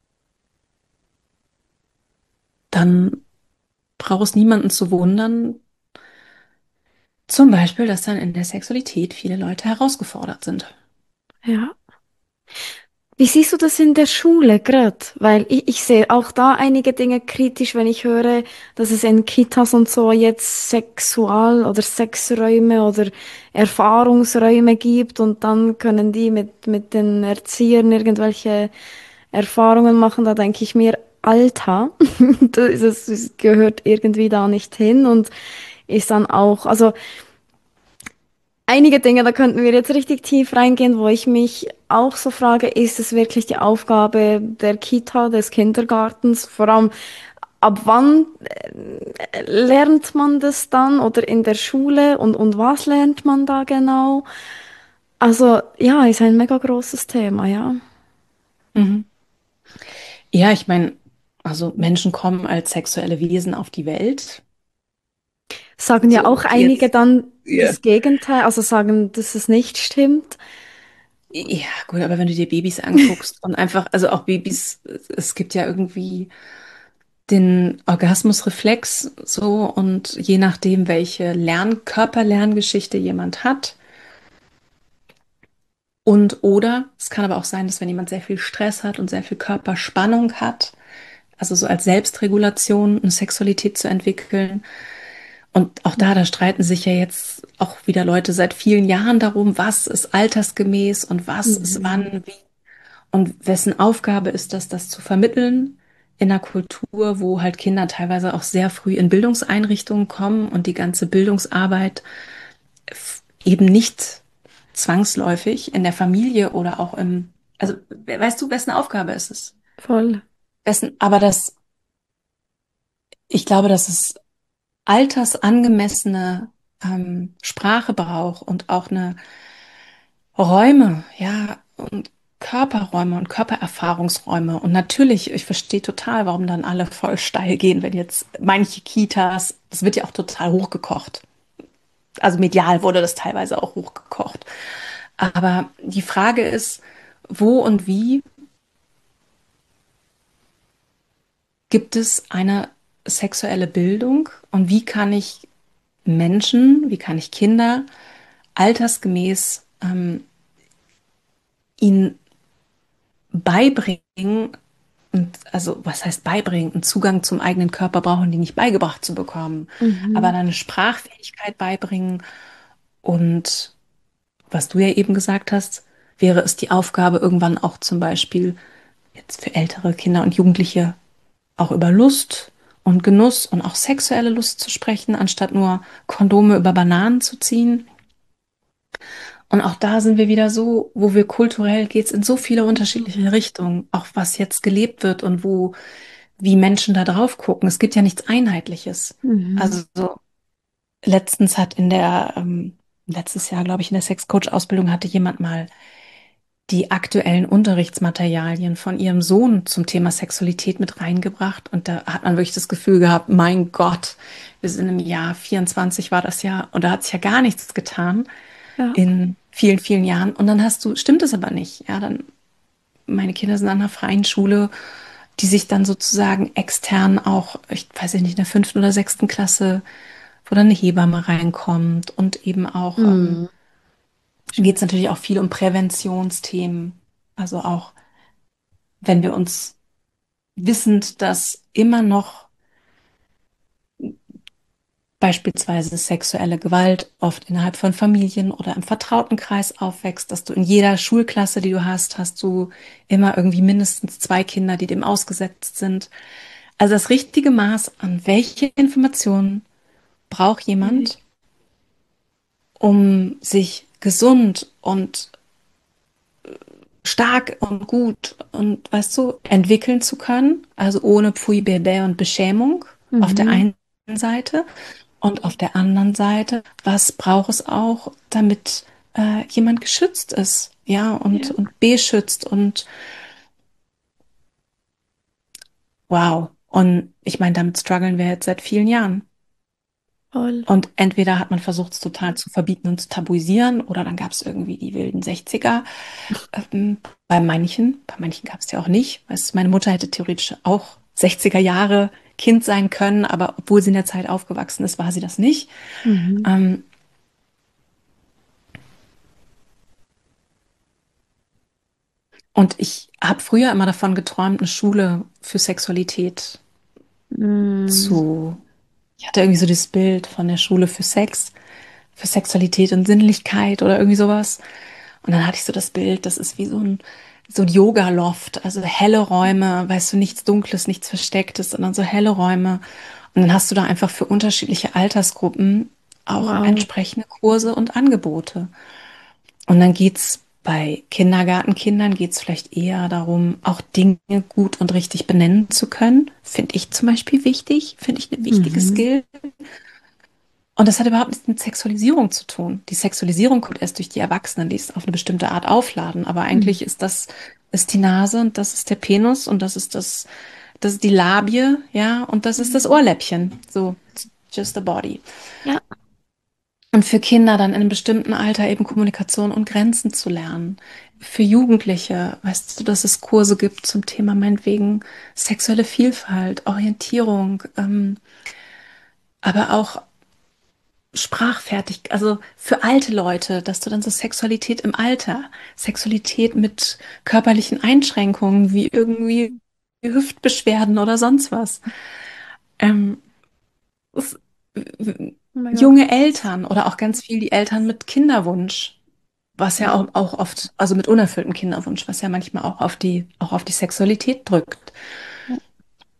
dann braucht es niemanden zu wundern, zum Beispiel, dass dann in der Sexualität viele Leute herausgefordert sind.
Ja. Wie siehst du das in der Schule gerade? Weil ich, ich sehe auch da einige Dinge kritisch, wenn ich höre, dass es in Kitas und so jetzt Sexual- oder Sexräume oder Erfahrungsräume gibt und dann können die mit, mit den Erziehern irgendwelche Erfahrungen machen. Da denke ich mir, Alter, das, das gehört irgendwie da nicht hin und ist dann auch, also einige Dinge, da könnten wir jetzt richtig tief reingehen, wo ich mich auch so frage, ist es wirklich die Aufgabe der Kita, des Kindergartens? Vor allem, ab wann äh, lernt man das dann oder in der Schule und, und was lernt man da genau? Also ja, ist ein mega großes Thema, ja.
Mhm. Ja, ich meine, also Menschen kommen als sexuelle Wesen auf die Welt.
Sagen ja
So,
auch
ob die
einige
jetzt,
dann
ja.
das Gegenteil, also sagen, dass es nicht stimmt.
Ja, gut, aber wenn du dir Babys anguckst und einfach, also auch Babys, es gibt ja irgendwie den Orgasmusreflex so und je nachdem, welche Lern Körperlerngeschichte jemand hat, und oder es kann aber auch sein, dass wenn jemand sehr viel Stress hat und sehr viel Körperspannung hat, also so als Selbstregulation eine Sexualität zu entwickeln. Und auch da, da streiten sich ja jetzt auch wieder Leute seit vielen Jahren darum, was ist altersgemäß und was ist
Mhm.
wann, wie und wessen Aufgabe ist das, das zu vermitteln. in einer Kultur, wo halt Kinder teilweise auch sehr früh in Bildungseinrichtungen kommen und die ganze Bildungsarbeit f- eben nicht zwangsläufig in der Familie oder auch im, also we- weißt du, wessen Aufgabe ist es?
Voll.
Wessen, aber das, ich glaube, dass es altersangemessene ähm, Sprache braucht und auch eine Räume, ja, und Körperräume und Körpererfahrungsräume. Und natürlich, ich verstehe total, warum dann alle voll steil gehen, wenn jetzt manche Kitas, das wird ja auch total hochgekocht. Also medial wurde das teilweise auch hochgekocht. Aber die Frage ist, wo und wie gibt es eine sexuelle Bildung und wie kann ich Menschen, wie kann ich Kinder altersgemäß ähm, ihnen beibringen, und also, was heißt beibringen? Einen Zugang zum eigenen Körper brauchen die nicht beigebracht zu bekommen, aber
Mhm.
dann eine Sprachfähigkeit beibringen. Und was du ja eben gesagt hast, wäre es die Aufgabe, irgendwann auch zum Beispiel jetzt für ältere Kinder und Jugendliche auch über Lust und Genuss und auch sexuelle Lust zu sprechen, anstatt nur Kondome über Bananen zu ziehen. Und auch da sind wir wieder so, wo wir kulturell geht es in so viele unterschiedliche Richtungen, auch was jetzt gelebt wird und wo, wie Menschen da drauf gucken. Es gibt ja nichts Einheitliches.
Mhm.
Also so, letztens hat in der, ähm, letztes Jahr, glaube ich, in der Sexcoach-Ausbildung hatte jemand mal die aktuellen Unterrichtsmaterialien von ihrem Sohn zum Thema Sexualität mit reingebracht. Und da hat man wirklich das Gefühl gehabt, mein Gott, wir sind im Jahr vierundzwanzig war das Jahr und da hat sich ja gar nichts getan
Ja.
in vielen, vielen Jahren. Und dann hast du, stimmt es aber nicht. Ja, dann, meine Kinder sind an einer freien Schule, die sich dann sozusagen extern auch, ich weiß nicht, in der fünften oder sechsten Klasse, wo dann eine Hebamme reinkommt und eben auch, ähm,
Mhm.
geht es
Schön.
natürlich auch viel um Präventionsthemen. Also auch, wenn wir uns wissend, dass immer noch beispielsweise sexuelle Gewalt oft innerhalb von Familien oder im vertrauten Kreis aufwächst, dass du in jeder Schulklasse, die du hast, hast du immer irgendwie mindestens zwei Kinder, die dem ausgesetzt sind. Also das richtige Maß an welche Informationen braucht
Okay.
jemand, um sich gesund und stark und gut und weißt du, entwickeln zu können, also ohne Pfui, Bäh und Beschämung auf der
Mhm.
einen Seite und auf der anderen Seite, was braucht es auch, damit äh, jemand geschützt ist, ja, und,
Ja,
und beschützt und wow. Und ich meine, damit strugglen wir jetzt seit vielen Jahren.
voll.
Und entweder hat man versucht, es total zu verbieten und zu tabuisieren, oder dann gab es irgendwie die wilden Sechziger. Ähm, bei manchen, bei manchen gab es ja auch nicht. Weißt du, meine Mutter hätte theoretisch auch sechziger Jahre Kind sein können, aber obwohl sie in der Zeit aufgewachsen ist, war sie das nicht.
Mhm.
Ähm, und ich habe früher immer davon geträumt, eine Schule für Sexualität
Mhm.
zu. Ich hatte irgendwie so dieses Bild von der Schule für Sex, für Sexualität und Sinnlichkeit oder irgendwie sowas. Und dann hatte ich so das Bild, das ist wie so ein, so ein Yoga-Loft, also helle Räume, weißt du, nichts Dunkles, nichts Verstecktes, sondern so helle Räume. Und dann hast du da einfach für unterschiedliche Altersgruppen auch
Wow.
entsprechende Kurse und Angebote. Und dann geht's bei Kindergartenkindern geht's vielleicht eher darum, auch Dinge gut und richtig benennen zu können. Finde ich zum Beispiel wichtig, finde ich eine wichtige
Mhm.
Skill. Und das hat überhaupt nichts mit Sexualisierung zu tun. Die Sexualisierung kommt erst durch die Erwachsenen, die es auf eine bestimmte Art aufladen. Aber
Mhm.
eigentlich ist das, ist die Nase und das ist der Penis und das ist das, das ist die Labie, ja, und das ist das
Mhm.
Ohrläppchen. So, it's just a body.
Ja.
Und für Kinder dann in einem bestimmten Alter eben Kommunikation und Grenzen zu lernen. Für Jugendliche, weißt du, dass es Kurse gibt zum Thema meinetwegen sexuelle Vielfalt, Orientierung, ähm, aber auch sprachfertig, also für alte Leute, dass du dann so Sexualität im Alter, Sexualität mit körperlichen Einschränkungen wie irgendwie Hüftbeschwerden oder sonst was. Ähm, es-
Oh mein Gott.
junge Eltern oder auch ganz viel die Eltern mit Kinderwunsch, was ja
Ja.
auch, auch oft, also mit unerfülltem Kinderwunsch, was ja manchmal auch auf die, auch auf die Sexualität drückt.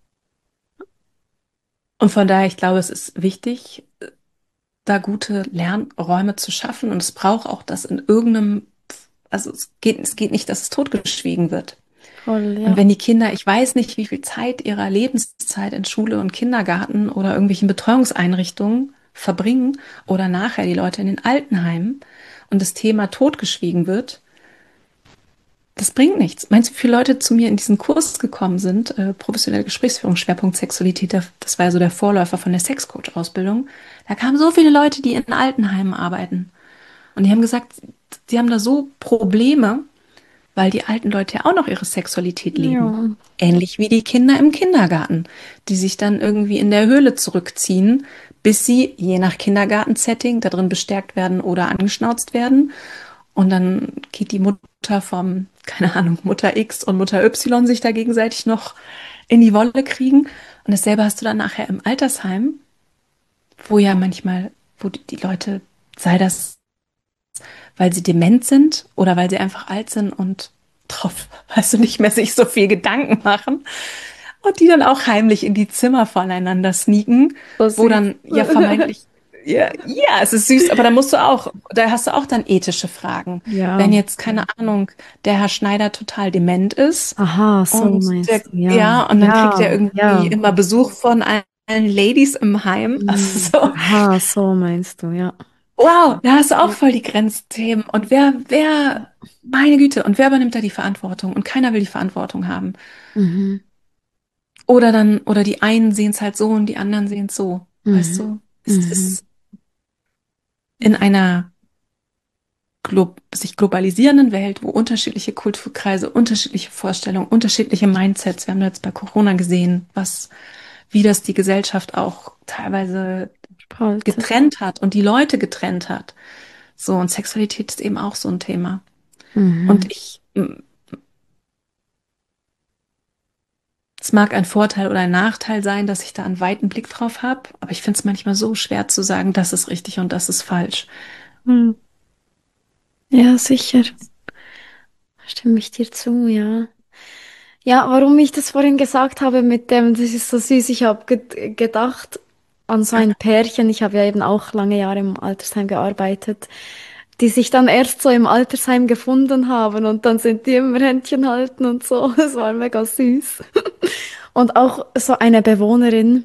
Und von daher, ich glaube, es ist wichtig, da gute Lernräume zu schaffen. Und es braucht auch das in irgendeinem, also es geht, es geht nicht, dass es totgeschwiegen wird.
Voll,
Und
ja.
wenn die Kinder, ich weiß nicht, wie viel Zeit ihrer Lebenszeit in Schule und Kindergarten oder irgendwelchen Betreuungseinrichtungen verbringen oder nachher die Leute in den Altenheimen und das Thema totgeschwiegen wird, das bringt nichts. Meinst du, wie viele Leute zu mir in diesen Kurs gekommen sind, äh, professionelle Gesprächsführung, Schwerpunkt Sexualität, der- das war ja so der Vorläufer von der Sexcoach-Ausbildung. Da kamen so viele Leute, die in Altenheimen arbeiten. Und die haben gesagt, die haben da so Probleme, weil die alten Leute ja auch noch ihre Sexualität leben.
Ja.
Ähnlich wie die Kinder im Kindergarten, die sich dann irgendwie in der Höhle zurückziehen, bis sie je nach Kindergartensetting da drin bestärkt werden oder angeschnauzt werden. Und dann geht die Mutter vom, keine Ahnung, Mutter X und Mutter Y sich da gegenseitig noch in die Wolle kriegen. Und dasselbe hast du dann nachher im Altersheim, wo ja manchmal, wo die, die Leute, sei das weil sie dement sind oder weil sie einfach alt sind und drauf, weißt du, nicht mehr sich so viel Gedanken machen und die dann auch heimlich in die Zimmer voneinander sneaken,
So
wo
süß.
dann ja vermeintlich, ja, ja, es ist süß, aber da musst du auch, da hast du auch dann ethische Fragen. Wenn
Ja.
jetzt, keine Ahnung, der Herr Schneider total dement ist
Aha, so
und der,
meinst du, ja.
ja, und dann kriegt er
Ja,
irgendwie
ja.
immer Besuch von allen Ladies im Heim,
Hm.
also so,
Aha, so meinst du, ja.
wow, da hast du auch
Ja.
voll die Grenzthemen. Und wer, wer, meine Güte, und wer übernimmt da die Verantwortung? Und keiner will die Verantwortung haben.
Mhm.
Oder dann, oder die einen sehen es halt so und die anderen sehen es so. Weißt
Mhm.
du, es
Mhm.
ist in einer glo sich globalisierenden Welt, wo unterschiedliche Kulturkreise, unterschiedliche Vorstellungen, unterschiedliche Mindsets, wir haben jetzt bei Corona gesehen, was, wie das die Gesellschaft auch teilweise
Spaltet.
getrennt hat und die Leute getrennt hat. So, und Sexualität ist eben auch so ein Thema. Und
Mhm.
ich, es mag ein Vorteil oder ein Nachteil sein, dass ich da einen weiten Blick drauf habe, aber ich finde es manchmal so schwer zu sagen, das ist richtig und das ist falsch.
Hm. Ja, sicher. Stimme ich dir zu, ja. Ja, warum ich das vorhin gesagt habe mit dem, das ist so süß, ich habe ge gedacht an so ein Pärchen, ich habe ja eben auch lange Jahre im Altersheim gearbeitet, die sich dann erst so im Altersheim gefunden haben und dann sind die immer Händchen halten und so. Es war mega süß. Und auch so eine Bewohnerin.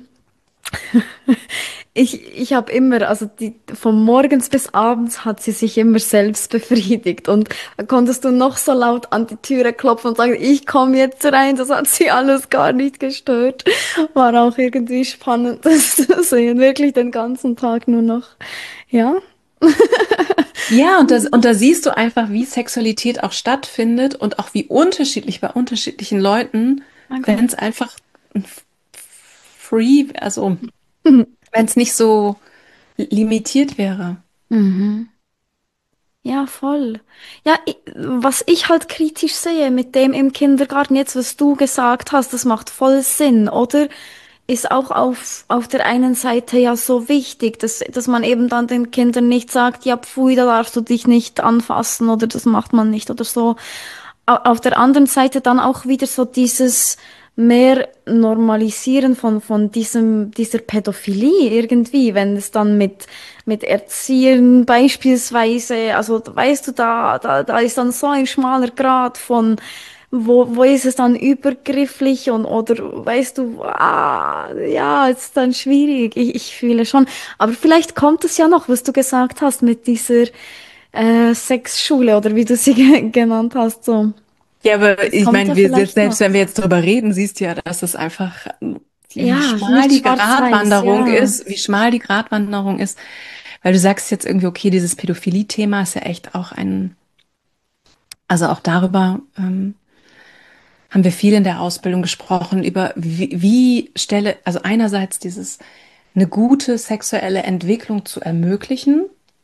Ich, ich habe immer, also die, von morgens bis abends hat sie sich immer selbst befriedigt und da konntest du noch so laut an die Türe klopfen und sagen, ich komme jetzt rein, das hat sie alles gar nicht gestört. War auch irgendwie spannend, das zu sehen, wirklich den ganzen Tag nur noch. Ja.
Ja, und das, und da siehst du einfach, wie Sexualität auch stattfindet und auch wie unterschiedlich bei unterschiedlichen Leuten,
Einfach.
wenn es einfach ein free, also wenn es nicht so limitiert wäre.
Mhm. Ja, voll. Ja, i- was ich halt kritisch sehe mit dem im Kindergarten, jetzt was du gesagt hast, das macht voll Sinn, oder? Ist auch auf, auf der einen Seite ja so wichtig, dass, dass man eben dann den Kindern nicht sagt, ja, pfui, da darfst du dich nicht anfassen oder das macht man nicht oder so. Au- Auf der anderen Seite dann auch wieder so dieses mehr Normalisieren von, von diesem, dieser Pädophilie irgendwie, wenn es dann mit, mit Erziehern beispielsweise, also weißt du, da, da, da ist dann so ein schmaler Grad von, wo, wo ist es dann übergrifflich und, oder weißt du, ah, ja, es ist dann schwierig, ich, ich fühle schon. Aber vielleicht kommt es ja noch, was du gesagt hast mit dieser äh, Sexschule oder wie du sie ge genannt hast, so.
Ja, aber
Das
ich
kommt
meine,
ja
wir, selbst
vielleicht noch.
selbst wenn wir jetzt drüber reden, siehst du ja, dass es einfach, wie
Ja,
schmal
nicht
die
schwarz-weiß,
Gratwanderung
ja.
ist, wie schmal die Gratwanderung ist. Weil du sagst jetzt irgendwie, okay, dieses Pädophilie-Thema ist ja echt auch ein, also auch darüber ähm, haben wir viel in der Ausbildung gesprochen, über wie, wie stelle, also einerseits dieses, eine gute sexuelle Entwicklung zu ermöglichen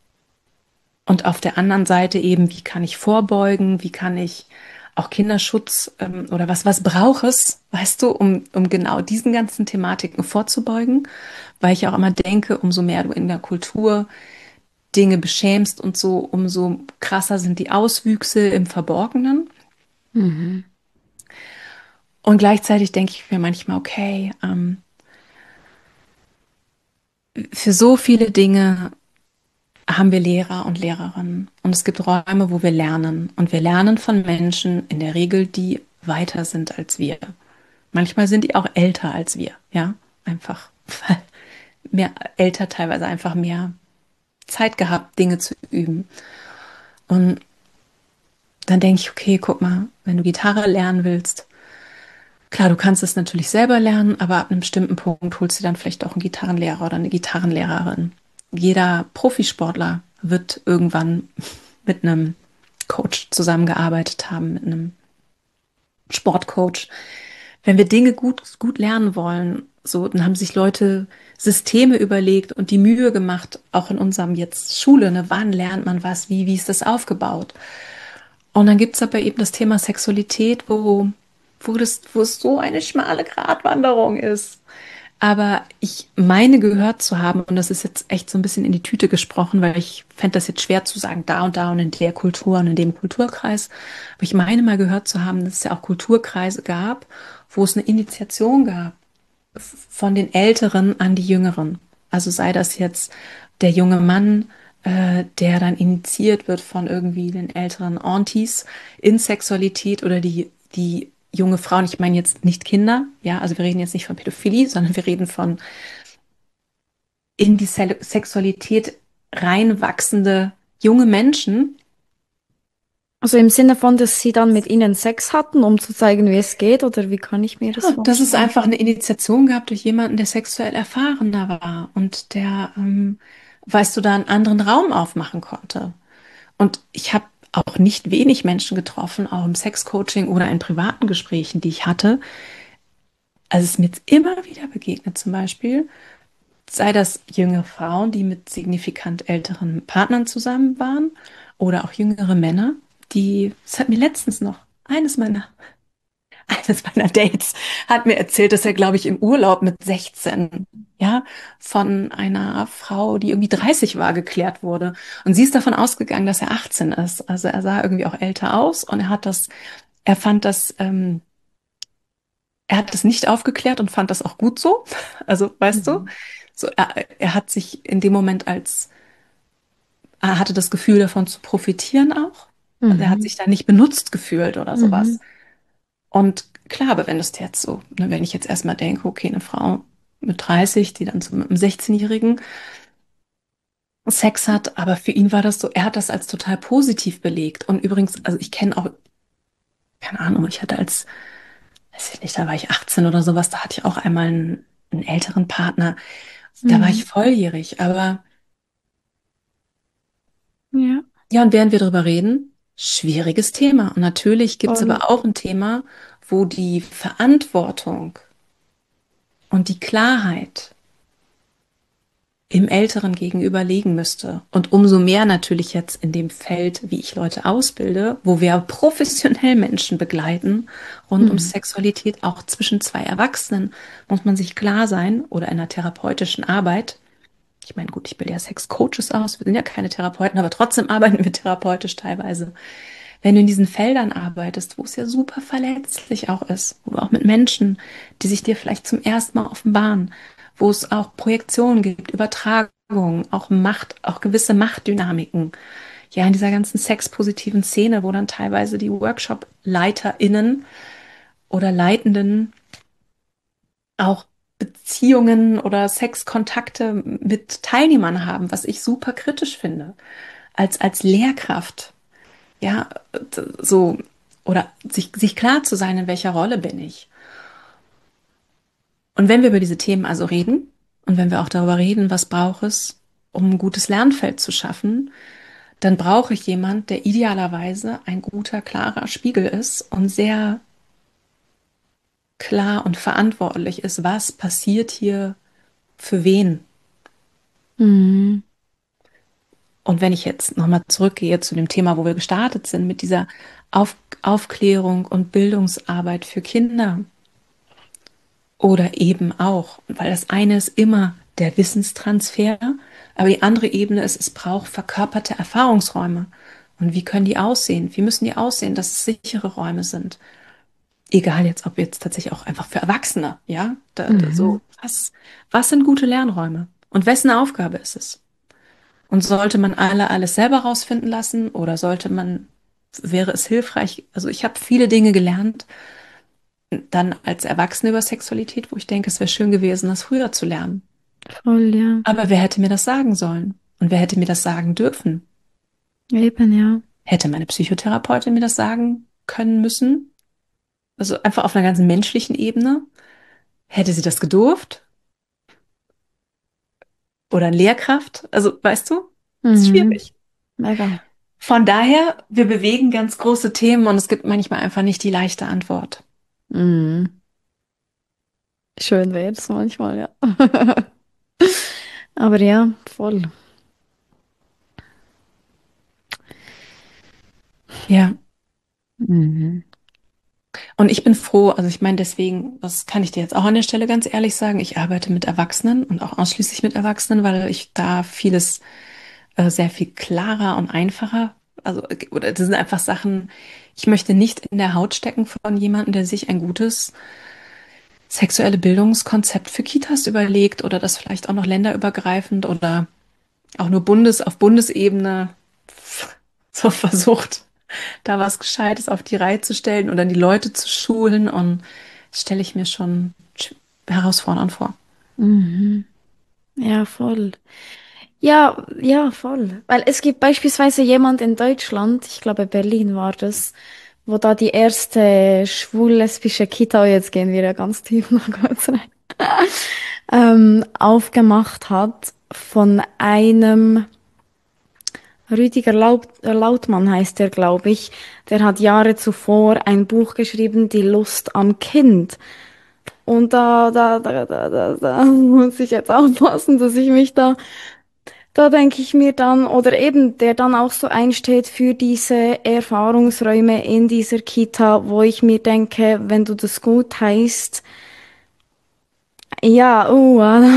und auf der anderen Seite eben, wie kann ich vorbeugen, wie kann ich auch Kinderschutz ähm, oder was, was braucht es, weißt du, um, um genau diesen ganzen Thematiken vorzubeugen, weil ich auch immer denke, umso mehr du in der Kultur Dinge beschämst und so, umso krasser sind die Auswüchse im Verborgenen.
Mhm.
Und gleichzeitig denke ich mir manchmal, okay, ähm, für so viele Dinge haben wir Lehrer und Lehrerinnen. Und es gibt Räume, wo wir lernen. Und wir lernen von Menschen in der Regel, die weiter sind als wir. Manchmal sind die auch älter als wir, ja, einfach, weil mehr älter teilweise einfach mehr Zeit gehabt, Dinge zu üben. Und dann denke ich, okay, guck mal, wenn du Gitarre lernen willst, klar, du kannst es natürlich selber lernen, aber ab einem bestimmten Punkt holst du dann vielleicht auch einen Gitarrenlehrer oder eine Gitarrenlehrerin. Jeder Profisportler wird irgendwann mit einem Coach zusammengearbeitet haben, mit einem Sportcoach. Wenn wir Dinge gut, gut lernen wollen, so, dann haben sich Leute Systeme überlegt und die Mühe gemacht, auch in unserem jetzt Schule, ne, wann lernt man was, wie, wie ist das aufgebaut? Und dann gibt es aber eben das Thema Sexualität, wo, wo, das, wo es so eine schmale Gratwanderung ist. Aber ich meine gehört zu haben, und das ist jetzt echt so ein bisschen in die Tüte gesprochen, weil ich fände das jetzt schwer zu sagen, da und da und in der Kultur und in dem Kulturkreis. Aber ich meine mal gehört zu haben, dass es ja auch Kulturkreise gab, wo es eine Initiation gab von den Älteren an die Jüngeren. Also sei das jetzt der junge Mann, äh, der dann initiiert wird von irgendwie den älteren Aunties in Sexualität oder die, die junge Frau. Und ich meine jetzt nicht Kinder, ja, also wir reden jetzt nicht von Pädophilie, sondern wir reden von in die Se Sexualität reinwachsende junge Menschen.
Also im Sinne von, dass sie dann mit ihnen Sex hatten, um zu zeigen, wie es geht, oder wie kann ich mir das
Ja, dass es
vorstellen?
einfach eine Initiation gab durch jemanden, der sexuell erfahrener war und der, ähm, weißt du, da einen anderen Raum aufmachen konnte. Und ich habe auch nicht wenig Menschen getroffen, auch im Sexcoaching oder in privaten Gesprächen, die ich hatte. Also es ist mir jetzt immer wieder begegnet, zum Beispiel, sei das jüngere Frauen, die mit signifikant älteren Partnern zusammen waren, oder auch jüngere Männer, die, das hat mir letztens noch eines meiner eines meiner Dates hat mir erzählt, dass er, glaube ich, im Urlaub mit sechzehn, ja, von einer Frau, die irgendwie dreißig war, geklärt wurde. Und sie ist davon ausgegangen, dass er achtzehn ist. Also er sah irgendwie auch älter aus und er hat das, er fand das, ähm, er hat das nicht aufgeklärt und fand das auch gut so. Also, weißt du,
Mhm.
so, er, er hat sich in dem Moment als, er hatte das Gefühl davon zu profitieren auch. Also er hat
Mhm.
sich da nicht benutzt gefühlt oder
Mhm.
sowas. Und klar, aber wenn das jetzt so, ne, wenn ich jetzt erstmal denke, okay, eine Frau mit dreißig, die dann so mit einem sechzehn-Jährigen Sex hat, aber für ihn war das so, er hat das als total positiv belegt. Und übrigens, also ich kenne auch, keine Ahnung, ich hatte als, weiß ich nicht, da war ich achtzehn oder sowas, da hatte ich auch einmal einen, einen älteren Partner, da war
Mhm.
ich volljährig, aber
Ja,
ja, und während wir drüber reden, schwieriges Thema. Und natürlich gibt es
voll.
aber auch ein Thema, wo die Verantwortung und die Klarheit im Älteren gegenüber liegen müsste. Und umso mehr natürlich jetzt in dem Feld, wie ich Leute ausbilde, wo wir professionell Menschen begleiten, rund um
Mhm.
Sexualität, auch zwischen zwei Erwachsenen, muss man sich klar sein, oder in einer therapeutischen Arbeit. Ich meine, gut, ich bilde ja Sexcoaches aus, wir sind ja keine Therapeuten, aber trotzdem arbeiten wir therapeutisch teilweise. Wenn du in diesen Feldern arbeitest, wo es ja super verletzlich auch ist, wo du auch mit Menschen, die sich dir vielleicht zum ersten Mal offenbaren, wo es auch Projektionen gibt, Übertragungen, auch Macht, auch gewisse Machtdynamiken. Ja, in dieser ganzen sexpositiven Szene, wo dann teilweise die Workshop-LeiterInnen oder Leitenden auch Beziehungen oder Sexkontakte mit Teilnehmern haben, was ich super kritisch finde. Als, als Lehrkraft, ja, so, oder sich, sich klar zu sein, in welcher Rolle bin ich. Und wenn wir über diese Themen also reden und wenn wir auch darüber reden, was braucht es, um ein gutes Lernfeld zu schaffen, dann brauche ich jemand, der idealerweise ein guter, klarer Spiegel ist und sehr klar und verantwortlich ist, was passiert hier für wen.
Mhm.
Und wenn ich jetzt nochmal zurückgehe zu dem Thema, wo wir gestartet sind, mit dieser Auf Aufklärung und Bildungsarbeit für Kinder oder eben auch, weil das eine ist immer der Wissenstransfer, aber die andere Ebene ist, es braucht verkörperte Erfahrungsräume. Und wie können die aussehen? Wie müssen die aussehen, dass es sichere Räume sind? Egal jetzt, ob jetzt tatsächlich auch einfach für Erwachsene, ja? Da, da, so,
Mhm.
was, was sind gute Lernräume? Und wessen Aufgabe ist es? Und sollte man alle alles selber rausfinden lassen oder sollte man, wäre es hilfreich? Also ich habe viele Dinge gelernt, dann als Erwachsene über Sexualität, wo ich denke, es wäre schön gewesen, das früher zu lernen.
Voll, ja.
Aber wer hätte mir das sagen sollen? Und wer hätte mir das sagen dürfen?
Eben, ja.
Hätte meine Psychotherapeutin mir das sagen können müssen? Also einfach auf einer ganz menschlichen Ebene? Hätte sie das gedurft? Oder eine Lehrkraft? Also, weißt du, ist
Mhm.
schwierig.
Mega.
Von daher, wir bewegen ganz große Themen und es gibt manchmal einfach nicht die leichte Antwort.
Mhm. Schön wäre es manchmal, ja. Aber ja, voll.
Ja,
Mhm.
und ich bin froh, also ich meine, deswegen, das kann ich dir jetzt auch an der Stelle ganz ehrlich sagen, ich arbeite mit Erwachsenen und auch ausschließlich mit Erwachsenen, weil ich da vieles äh, sehr viel klarer und einfacher, also, äh, oder das sind einfach Sachen, ich möchte nicht in der Haut stecken von jemandem, der sich ein gutes sexuelle Bildungskonzept für Kitas überlegt oder das vielleicht auch noch länderübergreifend oder auch nur Bundes, auf Bundesebene so versucht, da was Gescheites auf die Reihe zu stellen oder die Leute zu schulen. Und das stelle ich mir schon sch- herausfordernd vor.
Mhm. Ja, voll. Ja, ja, voll. Weil es gibt beispielsweise jemand in Deutschland, ich glaube Berlin war das, wo da die erste schwul-lesbische Kita, oh, jetzt gehen wir ja ganz tief noch kurz rein, ähm, aufgemacht hat von einem Rüdiger Laut, äh, Lautmann heißt der, glaube ich. Der hat Jahre zuvor ein Buch geschrieben, Die Lust am Kind. Und da, da, da, da, da, da muss ich jetzt aufpassen, dass ich mich da, da denke ich mir dann, oder eben, der dann auch so einsteht für diese Erfahrungsräume in dieser Kita, wo ich mir denke, wenn du das gut heißt, ja, uh,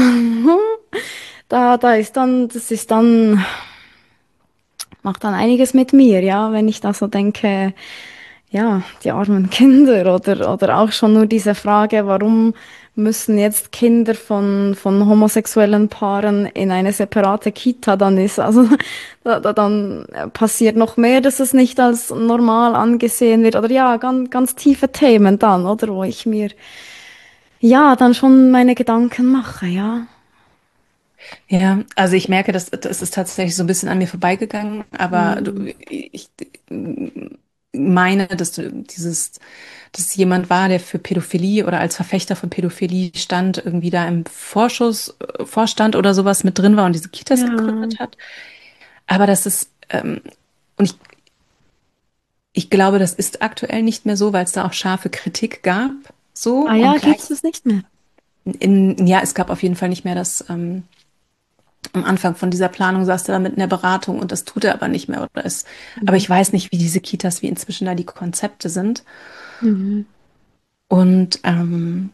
da, da ist dann, das ist dann, macht dann einiges mit mir, ja, wenn ich da so denke, ja, die armen Kinder oder, oder auch schon nur diese Frage, warum müssen jetzt Kinder von, von homosexuellen Paaren in eine separate Kita dann ist. Also da, da, dann passiert noch mehr, dass es nicht als normal angesehen wird. Oder ja, ganz, ganz tiefe Themen dann, oder wo ich mir ja dann schon meine Gedanken mache, ja.
Ja, also ich merke, dass das ist tatsächlich so ein bisschen an mir vorbeigegangen, aber du,
Hm.
ich meine, dass du dieses, dass jemand war, der für Pädophilie oder als Verfechter von Pädophilie stand, irgendwie da im Vorschuss, äh, Vorstand oder sowas mit drin war und diese Kitas
Ja.
gegründet hat. Aber das ist, ähm, und ich, ich glaube, das ist aktuell nicht mehr so, weil es da auch scharfe Kritik gab. So
Ah
und
ja,
gleich,
gibt's das nicht mehr?
in, ja, es gab auf jeden Fall nicht mehr das, ähm, am Anfang von dieser Planung saß er da mit in der Beratung und das tut er aber nicht mehr oder ist. Aber
Mhm.
ich weiß nicht, wie diese Kitas, wie inzwischen da die Konzepte sind.
Mhm.
Und, ähm,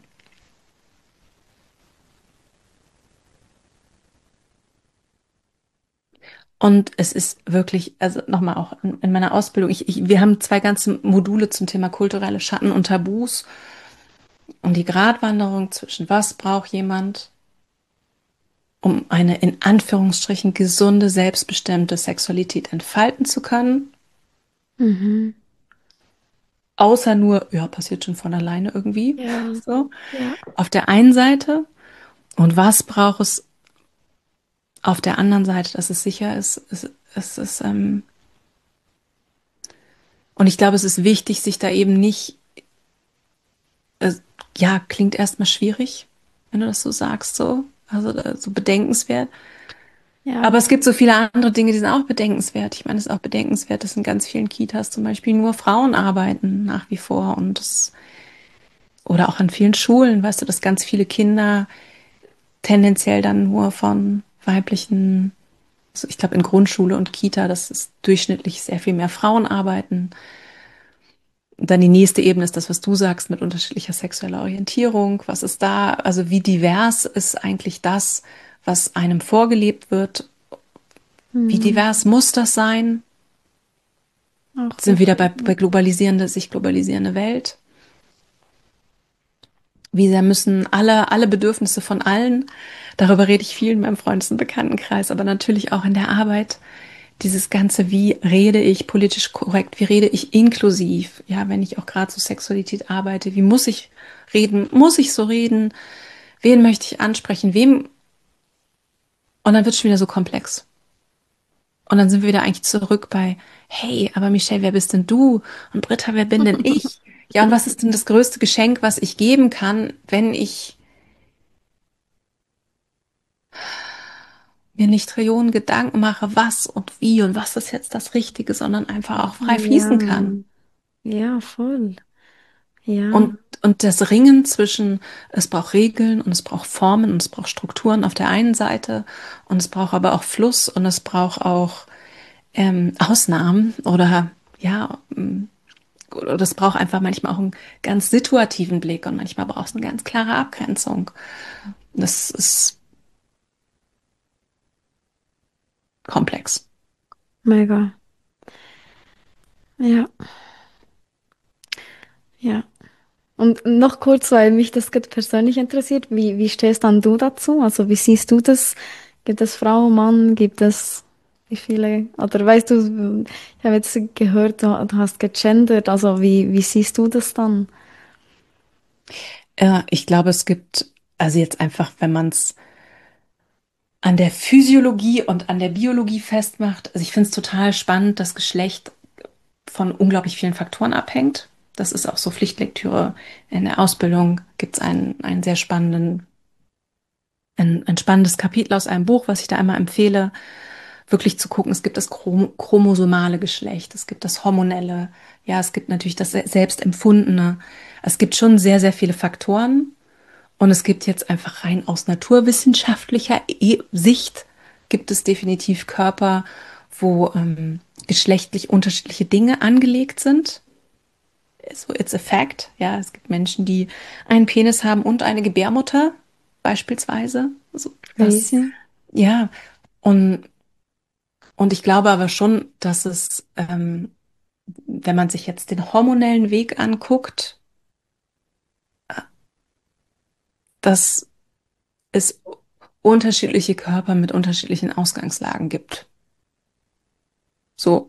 und es ist wirklich, also nochmal auch in, in meiner Ausbildung, ich, ich, wir haben zwei ganze Module zum Thema kulturelle Schatten und Tabus und die Gratwanderung zwischen was braucht jemand, um eine in Anführungsstrichen gesunde, selbstbestimmte Sexualität entfalten zu können,
Mhm.
außer nur, ja, passiert schon von alleine irgendwie.
Ja,
So,
ja.
auf der einen Seite. Und was braucht es auf der anderen Seite, dass es sicher ist? Es, es ist, ähm, und ich glaube, es ist wichtig, sich da eben nicht, äh, ja, klingt erstmal schwierig, wenn du das so sagst, so, also äh, so bedenkenswert.
Ja.
Aber es gibt so viele andere Dinge, die sind auch bedenkenswert. Ich meine, es ist auch bedenkenswert, dass in ganz vielen Kitas zum Beispiel nur Frauen arbeiten nach wie vor und das, oder auch an vielen Schulen, weißt du, dass ganz viele Kinder tendenziell dann nur von weiblichen, also ich glaube in Grundschule und Kita, dass es durchschnittlich sehr viel mehr Frauen arbeiten. Und dann die nächste Ebene ist das, was du sagst, mit unterschiedlicher sexueller Orientierung. Was ist da? Also wie divers ist eigentlich das, was einem vorgelebt wird? Wie
Mhm.
divers muss das sein?
Auch
Sind wieder
wichtig.
bei, bei globalisierende, sich globalisierende Welt. Wie sehr müssen alle, alle Bedürfnisse von allen? Darüber rede ich viel in meinem Freundes- und Bekanntenkreis, aber natürlich auch in der Arbeit. Dieses Ganze, wie rede ich politisch korrekt, wie rede ich inklusiv, ja, wenn ich auch gerade so Sexualität arbeite, wie muss ich reden, muss ich so reden, wen möchte ich ansprechen, wem, und dann wird es schon wieder so komplex. Und dann sind wir wieder eigentlich zurück bei, hey, aber Michelle, wer bist denn du? Und Britta, wer bin denn ich? Ja, und was ist denn das größte Geschenk, was ich geben kann, wenn ich mir nicht Trillionen Gedanken mache, was und wie und was ist jetzt das Richtige, sondern einfach auch frei
Ja,
fließen kann.
ja, voll. Ja,
Und, und das Ringen zwischen, es braucht Regeln und es braucht Formen und es braucht Strukturen auf der einen Seite und es braucht aber auch Fluss und es braucht auch ähm, Ausnahmen oder ja, ähm, oder es braucht einfach manchmal auch einen ganz situativen Blick und manchmal braucht es eine ganz klare Abgrenzung. Das ist komplex.
mega. Ja, ja. Und noch kurz, weil mich das gerade persönlich interessiert, wie, wie stehst dann du dazu? Also wie siehst du das? Gibt es Frau, Mann? Gibt es wie viele? Oder weißt du, ich habe jetzt gehört, du, du hast gegendert. Also wie, wie siehst du das dann?
Äh, ich glaube, es gibt, also jetzt einfach, wenn man es an der Physiologie und an der Biologie festmacht, also ich finde es total spannend, dass Geschlecht von unglaublich vielen Faktoren abhängt. Das ist auch so Pflichtlektüre. In der Ausbildung gibt es einen, einen sehr spannenden, ein, ein spannendes Kapitel aus einem Buch, was ich da einmal empfehle, wirklich zu gucken. Es gibt das chrom chromosomale Geschlecht, es gibt das hormonelle, ja, es gibt natürlich das se- selbstempfundene. Es gibt schon sehr, sehr viele Faktoren. Und es gibt jetzt einfach rein aus naturwissenschaftlicher E- Sicht, gibt es definitiv Körper, wo ähm, geschlechtlich unterschiedliche Dinge angelegt sind. So, it's a fact. Ja, es gibt Menschen, die einen Penis haben und eine Gebärmutter, beispielsweise. Also das,
Crazy.
ja. Und, und ich glaube aber schon, dass es, ähm, wenn man sich jetzt den hormonellen Weg anguckt, dass es unterschiedliche Körper mit unterschiedlichen Ausgangslagen gibt. So,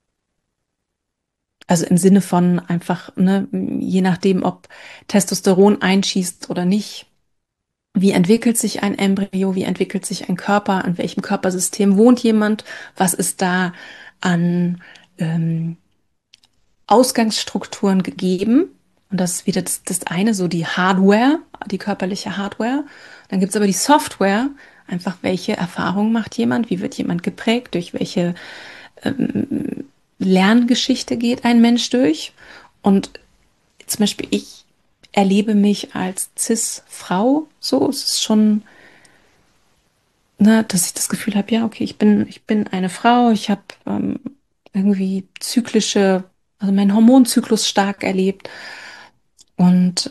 also im Sinne von einfach, ne, je nachdem, ob Testosteron einschießt oder nicht. Wie entwickelt sich ein Embryo? Wie entwickelt sich ein Körper? An welchem Körpersystem wohnt jemand? Was ist da an ähm, Ausgangsstrukturen gegeben? Und das ist wieder das, das eine, so die Hardware, die körperliche Hardware. Dann gibt es aber die Software, einfach welche Erfahrungen macht jemand? Wie wird jemand geprägt? Durch welche ähm, Lerngeschichte geht ein Mensch durch? Und zum Beispiel ich erlebe mich als Cis-Frau so. Es ist schon, ne, dass ich das Gefühl habe, ja, okay, ich bin, ich bin eine Frau, ich habe ähm, irgendwie zyklische, also meinen Hormonzyklus stark erlebt. Und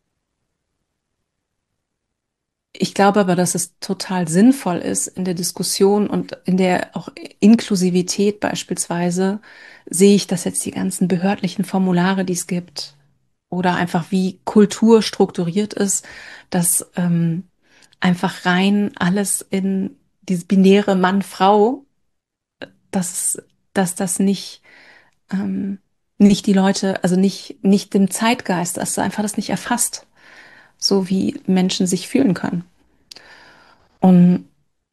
ich glaube aber, dass es total sinnvoll ist in der Diskussion und in der auch Inklusivität beispielsweise, sehe ich, dass jetzt die ganzen behördlichen Formulare, die es gibt, oder einfach wie Kultur strukturiert ist, dass ähm, einfach rein alles in dieses binäre Mann-Frau, dass, dass das nicht, ähm, nicht die Leute, also nicht, nicht dem Zeitgeist, dass einfach das nicht erfasst, so wie Menschen sich fühlen können. Und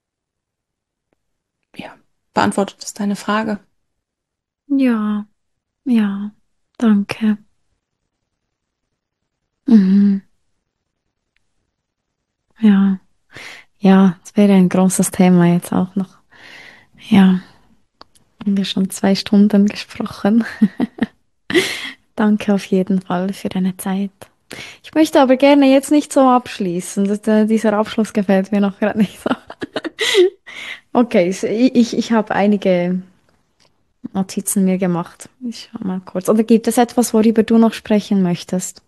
ja, beantwortet das deine Frage?
Ja, ja, danke. Mhm. Ja, ja, es wäre ein großes Thema jetzt auch noch. Ja, haben wir schon zwei Stunden gesprochen. Danke auf jeden Fall für deine Zeit. Ich möchte aber gerne jetzt nicht so abschließen. Das, äh, dieser Abschluss gefällt mir noch gerade nicht so. Okay, so ich, ich, ich habe einige Notizen mir gemacht. Ich schau mal kurz. Oder gibt es etwas, worüber du noch sprechen möchtest?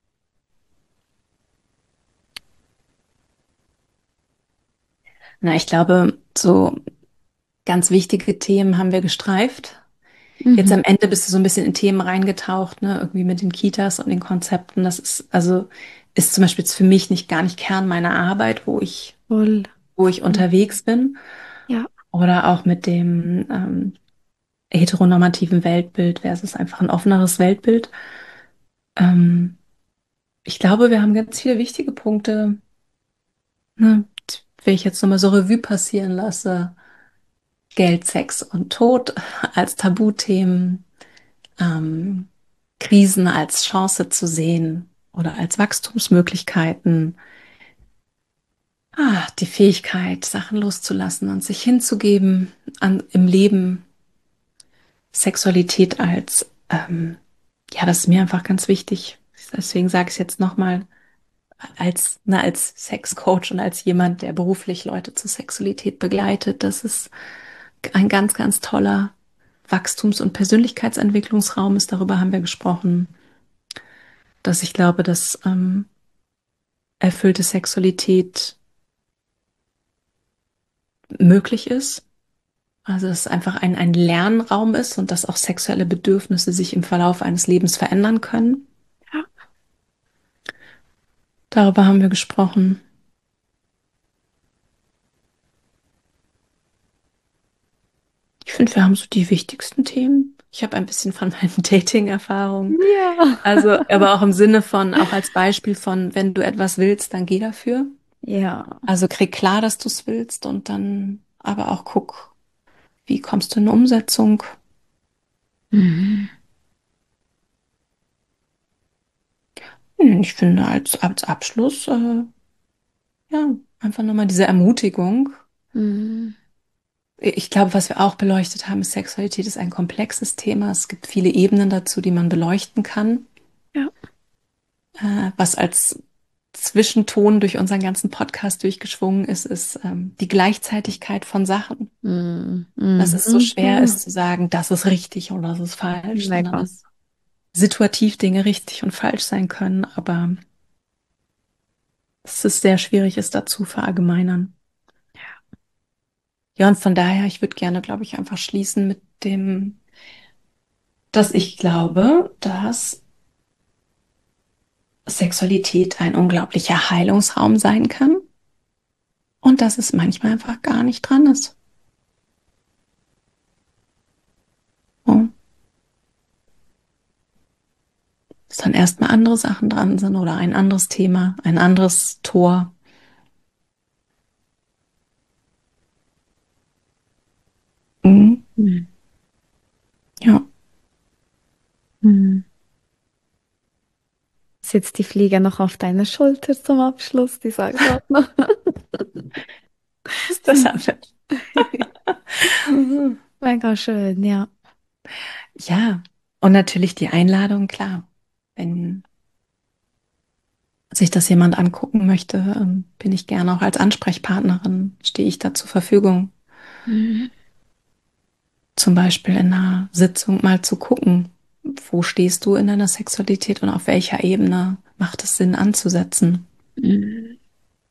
Na, ich glaube, so ganz wichtige Themen haben wir gestreift. Jetzt
Mhm.
am Ende bist du so ein bisschen in Themen reingetaucht, ne? Irgendwie mit den Kitas und den Konzepten. Das ist, also, ist zum Beispiel jetzt für mich nicht gar nicht Kern meiner Arbeit, wo ich
voll.
wo ich
Voll.
unterwegs bin,
Ja,
oder auch mit dem ähm, heteronormativen Weltbild versus einfach ein offeneres Weltbild. Ähm, Ich glaube, wir haben ganz viele wichtige Punkte, ne, wenn ich jetzt nochmal so Revue passieren lasse. Geld, Sex und Tod als Tabuthemen, ähm, Krisen als Chance zu sehen oder als Wachstumsmöglichkeiten. Ah, die Fähigkeit, Sachen loszulassen und sich hinzugeben an, im Leben. Sexualität als, ähm, ja, das ist mir einfach ganz wichtig. Deswegen sage ich es jetzt nochmal, als, na, als Sexcoach und als jemand, der beruflich Leute zur Sexualität begleitet. Das ist ein ganz, ganz toller Wachstums- und Persönlichkeitsentwicklungsraum ist. Darüber haben wir gesprochen, dass ich glaube, dass ähm, erfüllte Sexualität möglich ist. Also dass es einfach ein, ein Lernraum ist und dass auch sexuelle Bedürfnisse sich im Verlauf eines Lebens verändern können.
ja.
Darüber haben wir gesprochen. Ich finde, wir haben so die wichtigsten Themen. Ich habe ein bisschen von meinen Dating-Erfahrungen.
Ja.
Also, aber auch im Sinne von, auch als Beispiel von, wenn du etwas willst, dann geh dafür.
Ja.
Also krieg klar, dass du es willst und dann aber auch guck, wie kommst du in eine Umsetzung.
Mhm.
Hm, Ich finde, als, als Abschluss, äh, ja, einfach nochmal diese Ermutigung.
Mhm.
Ich glaube, was wir auch beleuchtet haben, ist Sexualität ist ein komplexes Thema. Es gibt viele Ebenen dazu, die man beleuchten kann.
Ja.
Äh, was als Zwischenton durch unseren ganzen Podcast durchgeschwungen ist, ist ähm, die Gleichzeitigkeit von Sachen.
Mhm.
Dass es so
Mhm.
schwer ist zu sagen, das ist richtig oder das ist falsch, sondern
Mega.
dass situativ Dinge richtig und falsch sein können, aber dass es sehr schwierig ist, dazu verallgemeinern. Ja, und von daher, ich würde gerne, glaube ich, einfach schließen mit dem, dass ich glaube, dass Sexualität ein unglaublicher Heilungsraum sein kann und dass es manchmal einfach gar nicht dran ist. So. Dass dann erstmal andere Sachen dran sind oder ein anderes Thema, ein anderes Tor. Mhm.
Mhm.
Ja,
Mhm. Sitzt die Fliege noch auf deiner Schulter zum Abschluss? Die sagt auch noch.
das haben wir. Mhm.
Mega schön, ja.
Ja, und natürlich die Einladung, klar. Wenn sich das jemand angucken möchte, ähm, bin ich gerne auch als Ansprechpartnerin, stehe ich da zur Verfügung.
Mhm.
Zum Beispiel in einer Sitzung mal zu gucken, wo stehst du in deiner Sexualität und auf welcher Ebene macht es Sinn anzusetzen.
Mhm.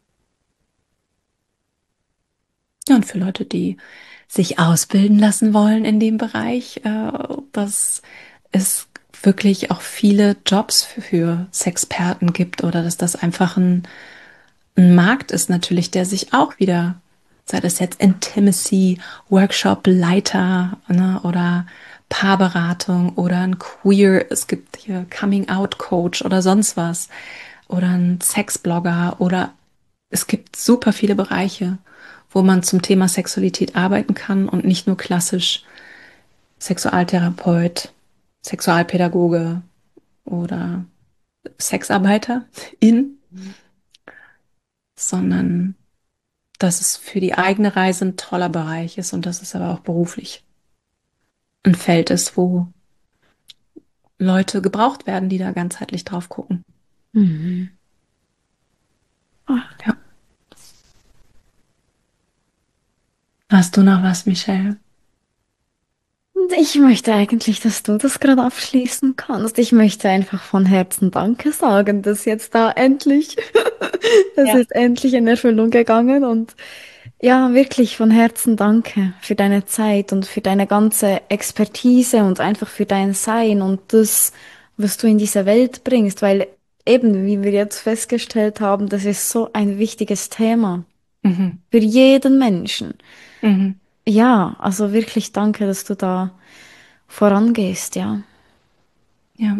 Ja, und für Leute, die sich ausbilden lassen wollen in dem Bereich, äh, dass es wirklich auch viele Jobs für, für Sexperten gibt oder dass das einfach ein, ein Markt ist natürlich, der sich auch wieder, sei das jetzt Intimacy, Workshop-Leiter, ne, oder Paarberatung oder ein Queer, es gibt hier Coming-out-Coach oder sonst was oder ein Sexblogger oder es gibt super viele Bereiche, wo man zum Thema Sexualität arbeiten kann und nicht nur klassisch Sexualtherapeut, Sexualpädagoge oder Sexarbeiter in, sondern dass es für die eigene Reise ein toller Bereich ist und dass es aber auch beruflich ein Feld ist, wo Leute gebraucht werden, die da ganzheitlich drauf gucken.
Mhm. Ah.
Ja. Hast du noch was, Michelle?
Und ich möchte eigentlich, dass du das gerade abschließen kannst. Ich möchte einfach von Herzen Danke sagen, dass jetzt da endlich, es
Ja.
ist endlich in Erfüllung gegangen und ja, wirklich von Herzen Danke für deine Zeit und für deine ganze Expertise und einfach für dein Sein und das, was du in diese Welt bringst, weil eben, wie wir jetzt festgestellt haben, das ist so ein wichtiges Thema.
Mhm.
Für jeden Menschen.
Mhm.
Ja, also wirklich danke, dass du da vorangehst, ja.
Ja,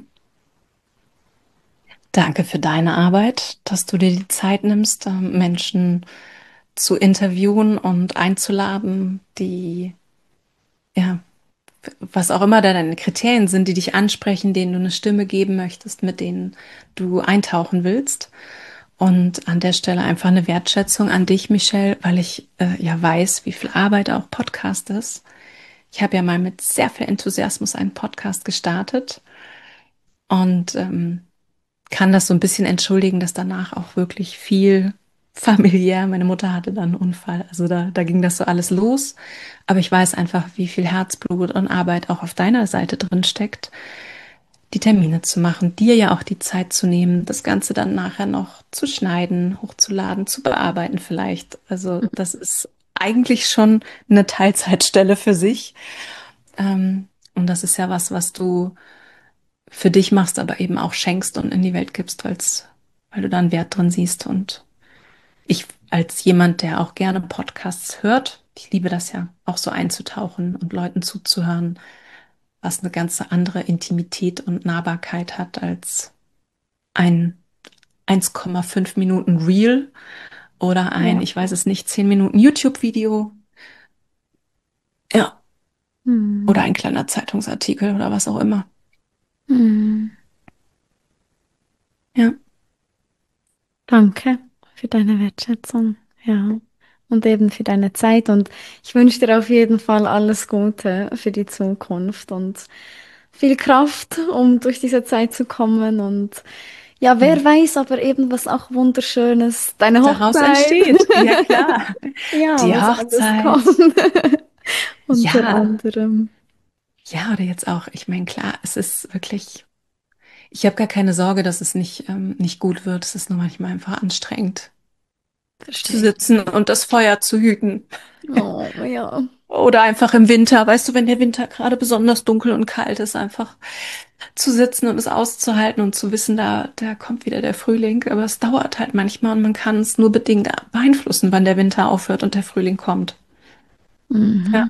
danke für deine Arbeit, dass du dir die Zeit nimmst, ähm, Menschen zu interviewen und einzuladen, die, ja, was auch immer da deine Kriterien sind, die dich ansprechen, denen du eine Stimme geben möchtest, mit denen du eintauchen willst. Und an der Stelle einfach eine Wertschätzung an dich, Michelle, weil ich äh, ja weiß, wie viel Arbeit auch Podcast ist. Ich habe ja mal mit sehr viel Enthusiasmus einen Podcast gestartet und ähm, kann das so ein bisschen entschuldigen, dass danach auch wirklich viel familiär, meine Mutter hatte dann einen Unfall, also da, da ging das so alles los. Aber ich weiß einfach, wie viel Herzblut und Arbeit auch auf deiner Seite drin steckt, die Termine zu machen, dir ja auch die Zeit zu nehmen, das Ganze dann nachher noch zu schneiden, hochzuladen, zu bearbeiten vielleicht. Also das ist eigentlich schon eine Teilzeitstelle für sich. Ähm, und das ist ja was, was du für dich machst, aber eben auch schenkst und in die Welt gibst, weil's, weil du da einen Wert drin siehst. Und ich als jemand, der auch gerne Podcasts hört, ich liebe das ja, auch so einzutauchen und Leuten zuzuhören, was eine ganz andere Intimität und Nahbarkeit hat als ein eins Komma fünf Minuten Reel oder ein,
Ja.
ich weiß es nicht, zehn Minuten YouTube-Video. Ja, oder
Hm.
ein kleiner Zeitungsartikel oder was auch immer.
Hm.
Ja,
Danke für deine Wertschätzung, ja. Und eben für deine Zeit. Und ich wünsche dir auf jeden Fall alles Gute für die Zukunft und viel Kraft, um durch diese Zeit zu kommen. Und ja, wer
und
weiß, aber eben was auch Wunderschönes, deine
daraus
Hochzeit.
entsteht. Ja, klar.
Ja,
Die
was alles kommt.
Hochzeit.
Unter
Ja,
anderem.
ja, oder jetzt auch. Ich meine, klar, es ist wirklich, ich habe gar keine Sorge, dass es nicht, ähm, nicht gut wird. Es ist nur manchmal einfach anstrengend zu
Verstehe ich.
sitzen und das Feuer zu hüten.
Oh, ja.
Oder einfach im Winter, weißt du, wenn der Winter gerade besonders dunkel und kalt ist, einfach zu sitzen und es auszuhalten und zu wissen, da, da kommt wieder der Frühling. Aber es dauert halt manchmal und man kann es nur bedingt beeinflussen, wann der Winter aufhört und der Frühling kommt. Ja,
Mhm.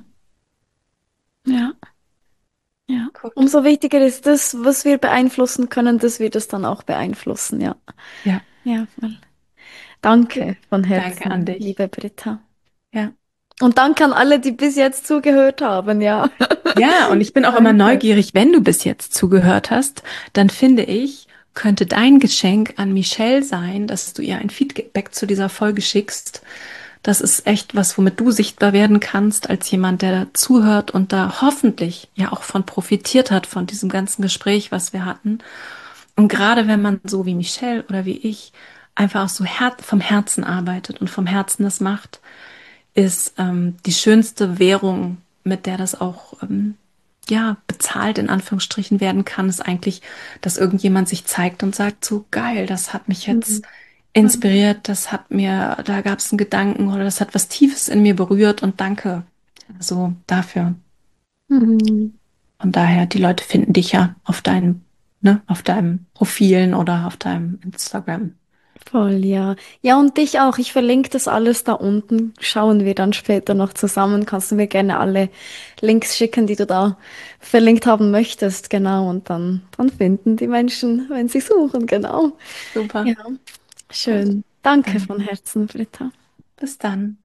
Ja. Ja.
gut.
Umso wichtiger ist das, was wir beeinflussen können, dass wir das dann auch beeinflussen, ja.
Ja,
Ja, voll. Danke von
danke an
Herzen,
dich.
liebe Britta.
Ja.
Und danke an alle, die bis jetzt zugehört haben, ja.
Ja, und ich bin auch immer
Danke.
neugierig, wenn du bis jetzt zugehört hast, dann finde ich, könnte dein Geschenk an Michelle sein, dass du ihr ein Feedback zu dieser Folge schickst. Das ist echt was, womit du sichtbar werden kannst als jemand, der da zuhört und da hoffentlich ja auch von profitiert hat, von diesem ganzen Gespräch, was wir hatten. Und gerade wenn man so wie Michelle oder wie ich einfach auch so her vom Herzen arbeitet und vom Herzen das macht, ist ähm, die schönste Währung, mit der das auch ähm, ja bezahlt in Anführungsstrichen werden kann, ist eigentlich, dass irgendjemand sich zeigt und sagt, so geil, das hat mich
Mhm.
jetzt inspiriert, das hat mir, da gab es einen Gedanken oder das hat was Tiefes in mir berührt und danke so dafür.
Mhm.
Von daher, die Leute finden dich ja auf deinem, ne, auf deinem Profilen oder auf deinem Instagram.
Voll, ja. Ja, und dich auch. Ich verlinke das alles da unten. Schauen wir dann später noch zusammen. Kannst du mir gerne alle Links schicken, die du da verlinkt haben möchtest. Genau. Und dann, dann finden die Menschen, wenn sie suchen. Genau.
Super,
Ja,
gut.
schön. Danke
Dann
von Herzen, Britta.
bis dann.